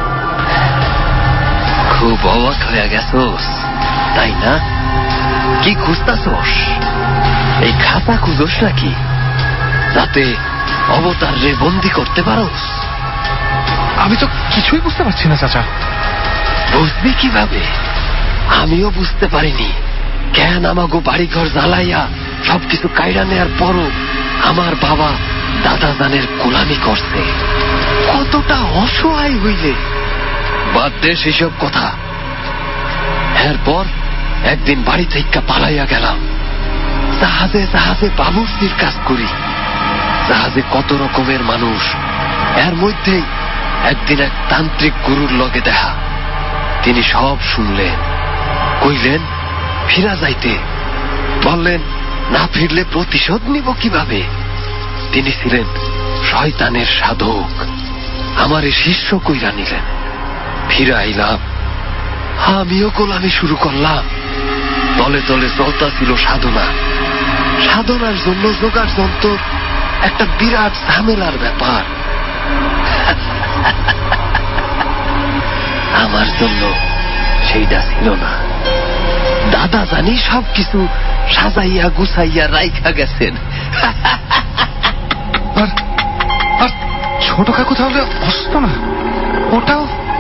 খুব অবাক হয়ে গেছোস তাই না? কি খুঁজতাছোস? এই খাতা খুঁজোস নাকি, যাতে অবতার রে বন্দি করতে পারোস? আমি তো কিছুই বুঝতে পারছি না চাচা। বুঝবি কিভাবে? আমিও বুঝতে পারিনি। কেন আমাগো বাড়িঘর জ্বালাইয়া সবকিছু কাইরা নেয়ার পরও আমার বাবা দাদা জানের গোলামি করছে। কতটা অসহায় হইলে। বাদ দে সেসব কথা। এরপর একদিন বাড়ি থেকে পালাইয়া গেলাম। জাহাজে জাহাজে বাবুর্চির কাজ করি। জাহাজে কত রকমের মানুষ। এর মধ্যেই একদিন এক তান্ত্রিক গুরুর লগে দেখা। তিনি সব শুনলেন। কইলেন ফিরা যাইতে। বললেন না ফিরলে প্রতিশোধ নিব কিভাবে? তিনি ছিলেন শয়তানের সাধক। আমারে শিষ্য কইরা নিলেন। ফিরে আইলাম। আমিও গোলামি শুরু করলাম। তলে তলে চলতা ছিল সাধনা। সাধনার জন্য জোগাড় যন্ত্র একটা বিরাট ঝামেলার ব্যাপার। আমার জন্য সেইটা ছিল না। দাদা জানি সবকিছু সাজাইয়া গুছাইয়া রাইখা গেছেন। আর আর ছোট কাকু তাহলে অস্ত না? ওটাও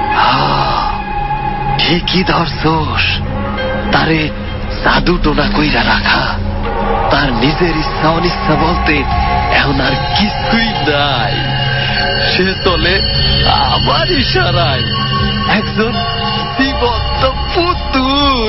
ঠিকই ধরছোস। তারে জাদু টোনা কইরা রাখা। তার নিজের ইচ্ছা অনিচ্ছা বলতে এখন আর কিছুই নাই। সে চলে আমার ইশারায়। একজন জীবন্ত পুতুল।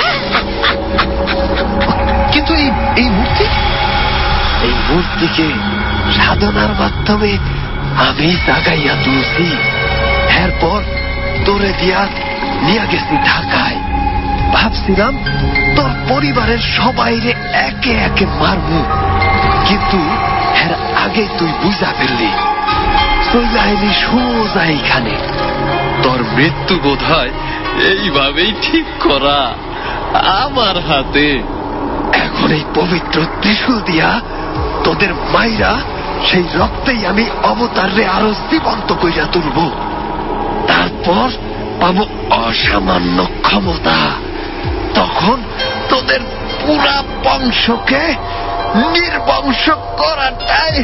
কিন্তু এই এই মূর্তি, এই মূর্তিকে সাধনার মাধ্যমে আমি জাগাইয়া তুলছি। এরপর তোরে দিয়া নিয়ে গেছি ঢাকায়। ভাবছিলাম তোর পরিবারের সবাইরে একে একে মারবো, কিন্তু এর আগে তুই বুঝা ফেললি। চলে আইলি সোজা এইখানে। তোর মৃত্যু বোধ হয় এইভাবেই ঠিক করা আমার হাতে। এখন এই পবিত্র ত্রিশূল দিয়া তোদের মাইরা সেই রক্তেই আমি অবতারে আরো জীবন্ত কইরা তুলব। তারপর পাবো অসামান্য ক্ষমতা। তখন তোদের পুরা বংশকে নির্বংশ করাটাই।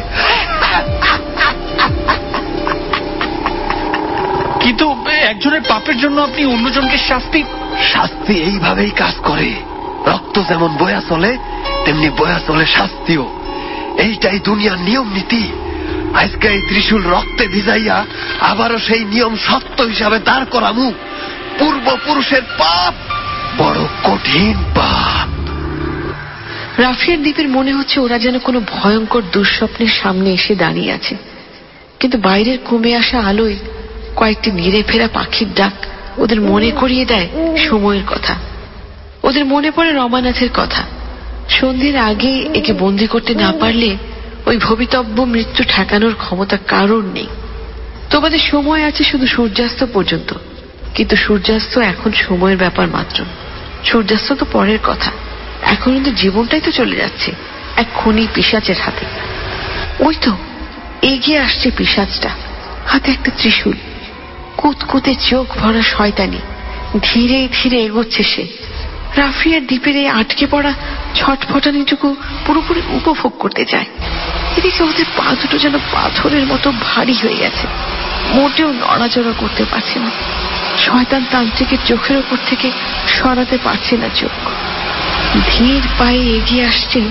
কিন্তু একজনের পাপের জন্য আপনি অন্যজনকে শাস্তি শাস্তি এইভাবেই কাজ করে। রক্ত যেমন বয়া চলে তেমনি বয়া চলে শাস্তিও। এইটাই দুনিয়ার নিয়ম নীতি। আজকে এই ত্রিশূল রক্তে ভিজাইয়া আবারও সেই নিয়ম সত্য হিসাবে দাঁড় করামু। পূর্বপুরুষের পাপ বড় কঠিন পাপ। রাফিয়ার দ্বীপের মনে হচ্ছে ওরা যেন কোনো ভয়ঙ্কর দুঃস্বপ্নের সামনে এসে দাঁড়িয়ে আছে। কিন্তু বাইরের কমে আসা আলোয় কয়েকটি নিরে ফেরা পাখির ডাক ওদের মনে করিয়ে দেয় সময়ের কথা। ওদের মনে পড়ে রমানাথের কথা। সন্ধ্যের আগে একে বন্দি করতে না পারলে ওই ভবিতব্য মৃত্যু ঠেকানোর ক্ষমতা কারোর নেই। তোমাদের সময় আছে শুধু সূর্যাস্ত পর্যন্ত, কিন্তু সূর্যাস্ত এখন সময়ের ব্যাপার মাত্র। সূর্যাস্ত তো পরের কথা, এখন কিন্তু জীবনটাই তো চলে যাচ্ছে এক খুনি পিশাচের হাতে। ওই তো এগিয়ে আসছে পিশাচটা, হাতে একটা ত্রিশূল। কুতকুতে চোখ ভরা শয়তানি। ধীরে ধীরে এগোচ্ছে সে। রাফিয়ার দ্বীপের এই আটকে পড়া ছটফটানিটুকু পুরোপুরি উপভোগ করতে চায়। এদিকে ওদের পা দুটো যেন পাথরের মতো ভারী হয়ে গেছে, মোটেও নড়াচড়া করতে পারছে না। শয়তান তান্ত্রিকের চোখের ওপর থেকে সরাতে পারছে না চোখ। ধীর পায়ে এগিয়ে আসছে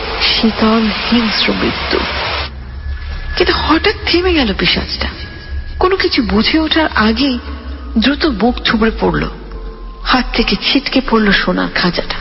শীতল হিংস্র মৃত্যু। কিন্তু হঠাৎ থেমে গেল পিশাচটা। কোনো কিছু বুঝে ওঠার আগেই দ্রুত বুক থুবড়ে পড়ল, হাত থেকে ছিটকে পড়ল সোনার খাঁচাটা।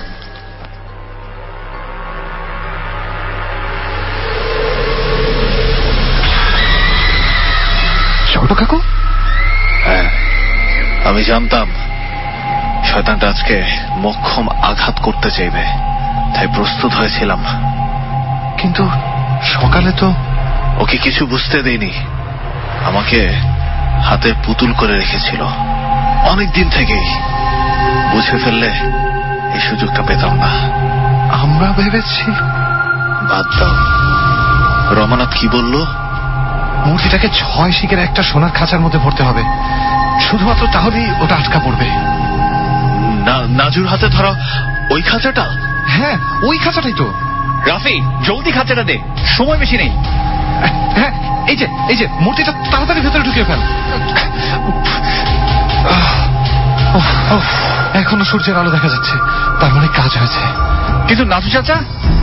ছোট কাকু? হ্যাঁ, আমি জানতাম শয়তানটা আজকে মোক্ষম আঘাত করতে চাইবে, তাই প্রস্তুত হয়েছিলাম। কিন্তু সকালে তো ওকে কিছু বুঝতে দেইনি, আমাকে হাতের পুতুল করে রেখেছিল অনেক দিন থেকেই। বুঝে ফেললে এই সুযোগটা পেতাম না। আমরা ভেবেছি। বাদ দাও। রমানাথ কি বলল? মূর্তিটাকে ছয় শিকের একটা সোনার খাঁচার মধ্যে ভরতে হবে, শুধুমাত্র তাহলেই ওটা আটকা পড়বে। নাজুর হাতে ধরা ওই খাঁচাটা? হ্যাঁ, ওই খাঁচাটাই তো। রাফি, জলদি খাঁচাটা দে, সময় বেশি নেই। হ্যাঁ, এই যে এই যে মূর্তিটা তাড়াতাড়ি ভেতরে ঢুকিয়ে ফেল। এখনো সূর্যের আলো দেখা যাচ্ছে, তার মানে কাজ হয়েছে। কিন্তু নাজু চাচা?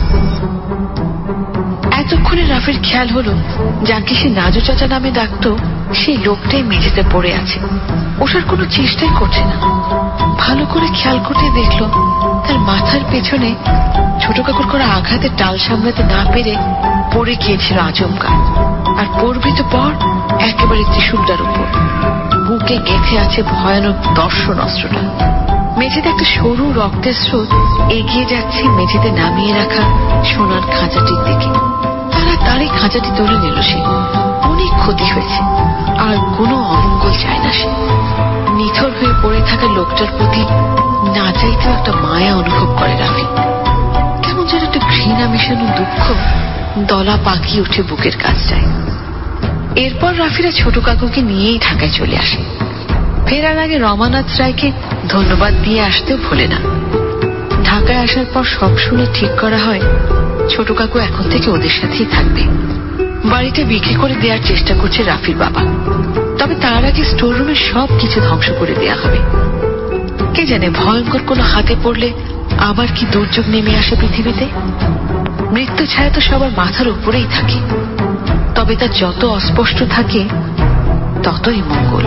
এতক্ষণে রাফির খেয়াল হলো যাকে সে নাজু চাচা নামে ডাকতো সেই লোকটাই মেঝেতে পড়ে আছে, ওঠার কোনো চেষ্টাই করছে না। ভালো করে খেয়াল করতে দেখলো তার মাথার পেছনে ছোট কাকুর করা আঘাতের টাল সামলাতে না পেরে পড়ে গিয়েছিল আচমকা, আর পড়বে তো পর একেবারে ত্রিশূলটার উপর। বুকে গেঁথে আছে ভয়ানক দর্শন অস্ত্রটা। মেঝেতে একটা সরু রক্তের স্রোত এগিয়ে যাচ্ছে মেঝেতে নামিয়ে রাখা সোনার খাঁচাটির দিকে। তারা তারই খাঁচাটি তুলে নিল সে। অনেক ক্ষতি হয়েছে, আর কোনো অমঙ্গল চায় না সে। নিথর হয়ে পড়ে থাকা লোকটার প্রতি না চাইতেও একটা মায়া অনুভব করে রাফি। কেমন যেন একটা ঘৃণা মেশানো দুঃখ দলা পাকিয়ে উঠে বুকের কাছটায়। এরপর রাফিরা ছোট কাকুকে নিয়েই ঢাকায় চলে আসে। ফেরার আগে রমানাথ রায়কে ধন্যবাদ দিয়ে আসতেও ভোলে না। ঢাকায় আসার পর সব শুনে ঠিক করা হয় ছোট কাকু এখন থেকে ওদের সাথেই থাকবে। বাড়িটা বিক্রি করে দেওয়ার চেষ্টা করছে রাফির বাবা, তবে তার আগে স্টোর রুমের সব কিছু ধ্বংস করে দেওয়া হবে। কে জানে ভয়ঙ্কর কোনো হাতে পড়লে আবার কি দুর্যোগ নেমে আসে পৃথিবীতে। মৃত্যু ছায়া তো সবার মাথার উপরেই থাকে, তবে তা যত অস্পষ্ট থাকে ততই মঙ্গল।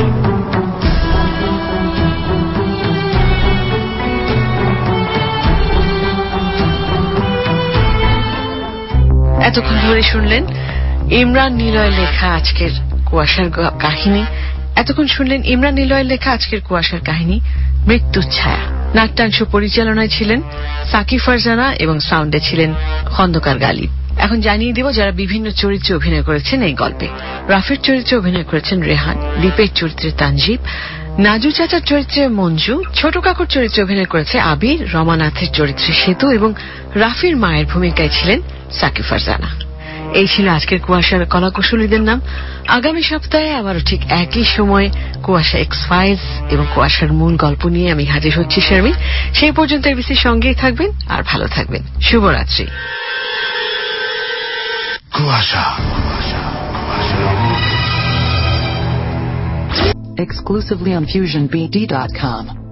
এতক্ষণ ধরে শুনলেন ইমরান নিলয়ের লেখা আজকের কুয়াশার কাহিনী। এতক্ষণ শুনলেন ইমরান নিলয়ের লেখা আজকের কুয়াশার কাহিনী মৃত্যুর ছায়া। নাট্যাংশ পরিচালনায় ছিলেন সাকিব ফারজানা এবং সাউন্ডে ছিলেন খন্দকার গালিব। এখন জানিয়ে দেব যারা বিভিন্ন চরিত্রে অভিনয় করেছেন এই গল্পে। রাফির চরিত্রে অভিনয় করেছেন রেহান, দীপের চরিত্রে তানজিব, নাজু চাচার চরিত্রে মঞ্জু, ছোট কাকুর চরিত্রে অভিনয় করেছে আবির, রমানাথের চরিত্রে সেতু এবং রাফির মায়ের ভূমিকায় ছিলেন সাকিব ফারজানা। এই ছিল আজকের কুয়াশার কলাকুশলীদের নাম। আগামী সপ্তাহে আবারও ঠিক একই সময় কুয়াশা এক্স ফাইলস এবং কুয়াশার মূল গল্প নিয়ে আমি হাজির হচ্ছি শারমিন। সেই পর্যন্ত এবিসির সঙ্গেই থাকবেন আর ভালো থাকবেন। শুভরাত্রি। কুয়াশা exclusively on fusion b d dot com.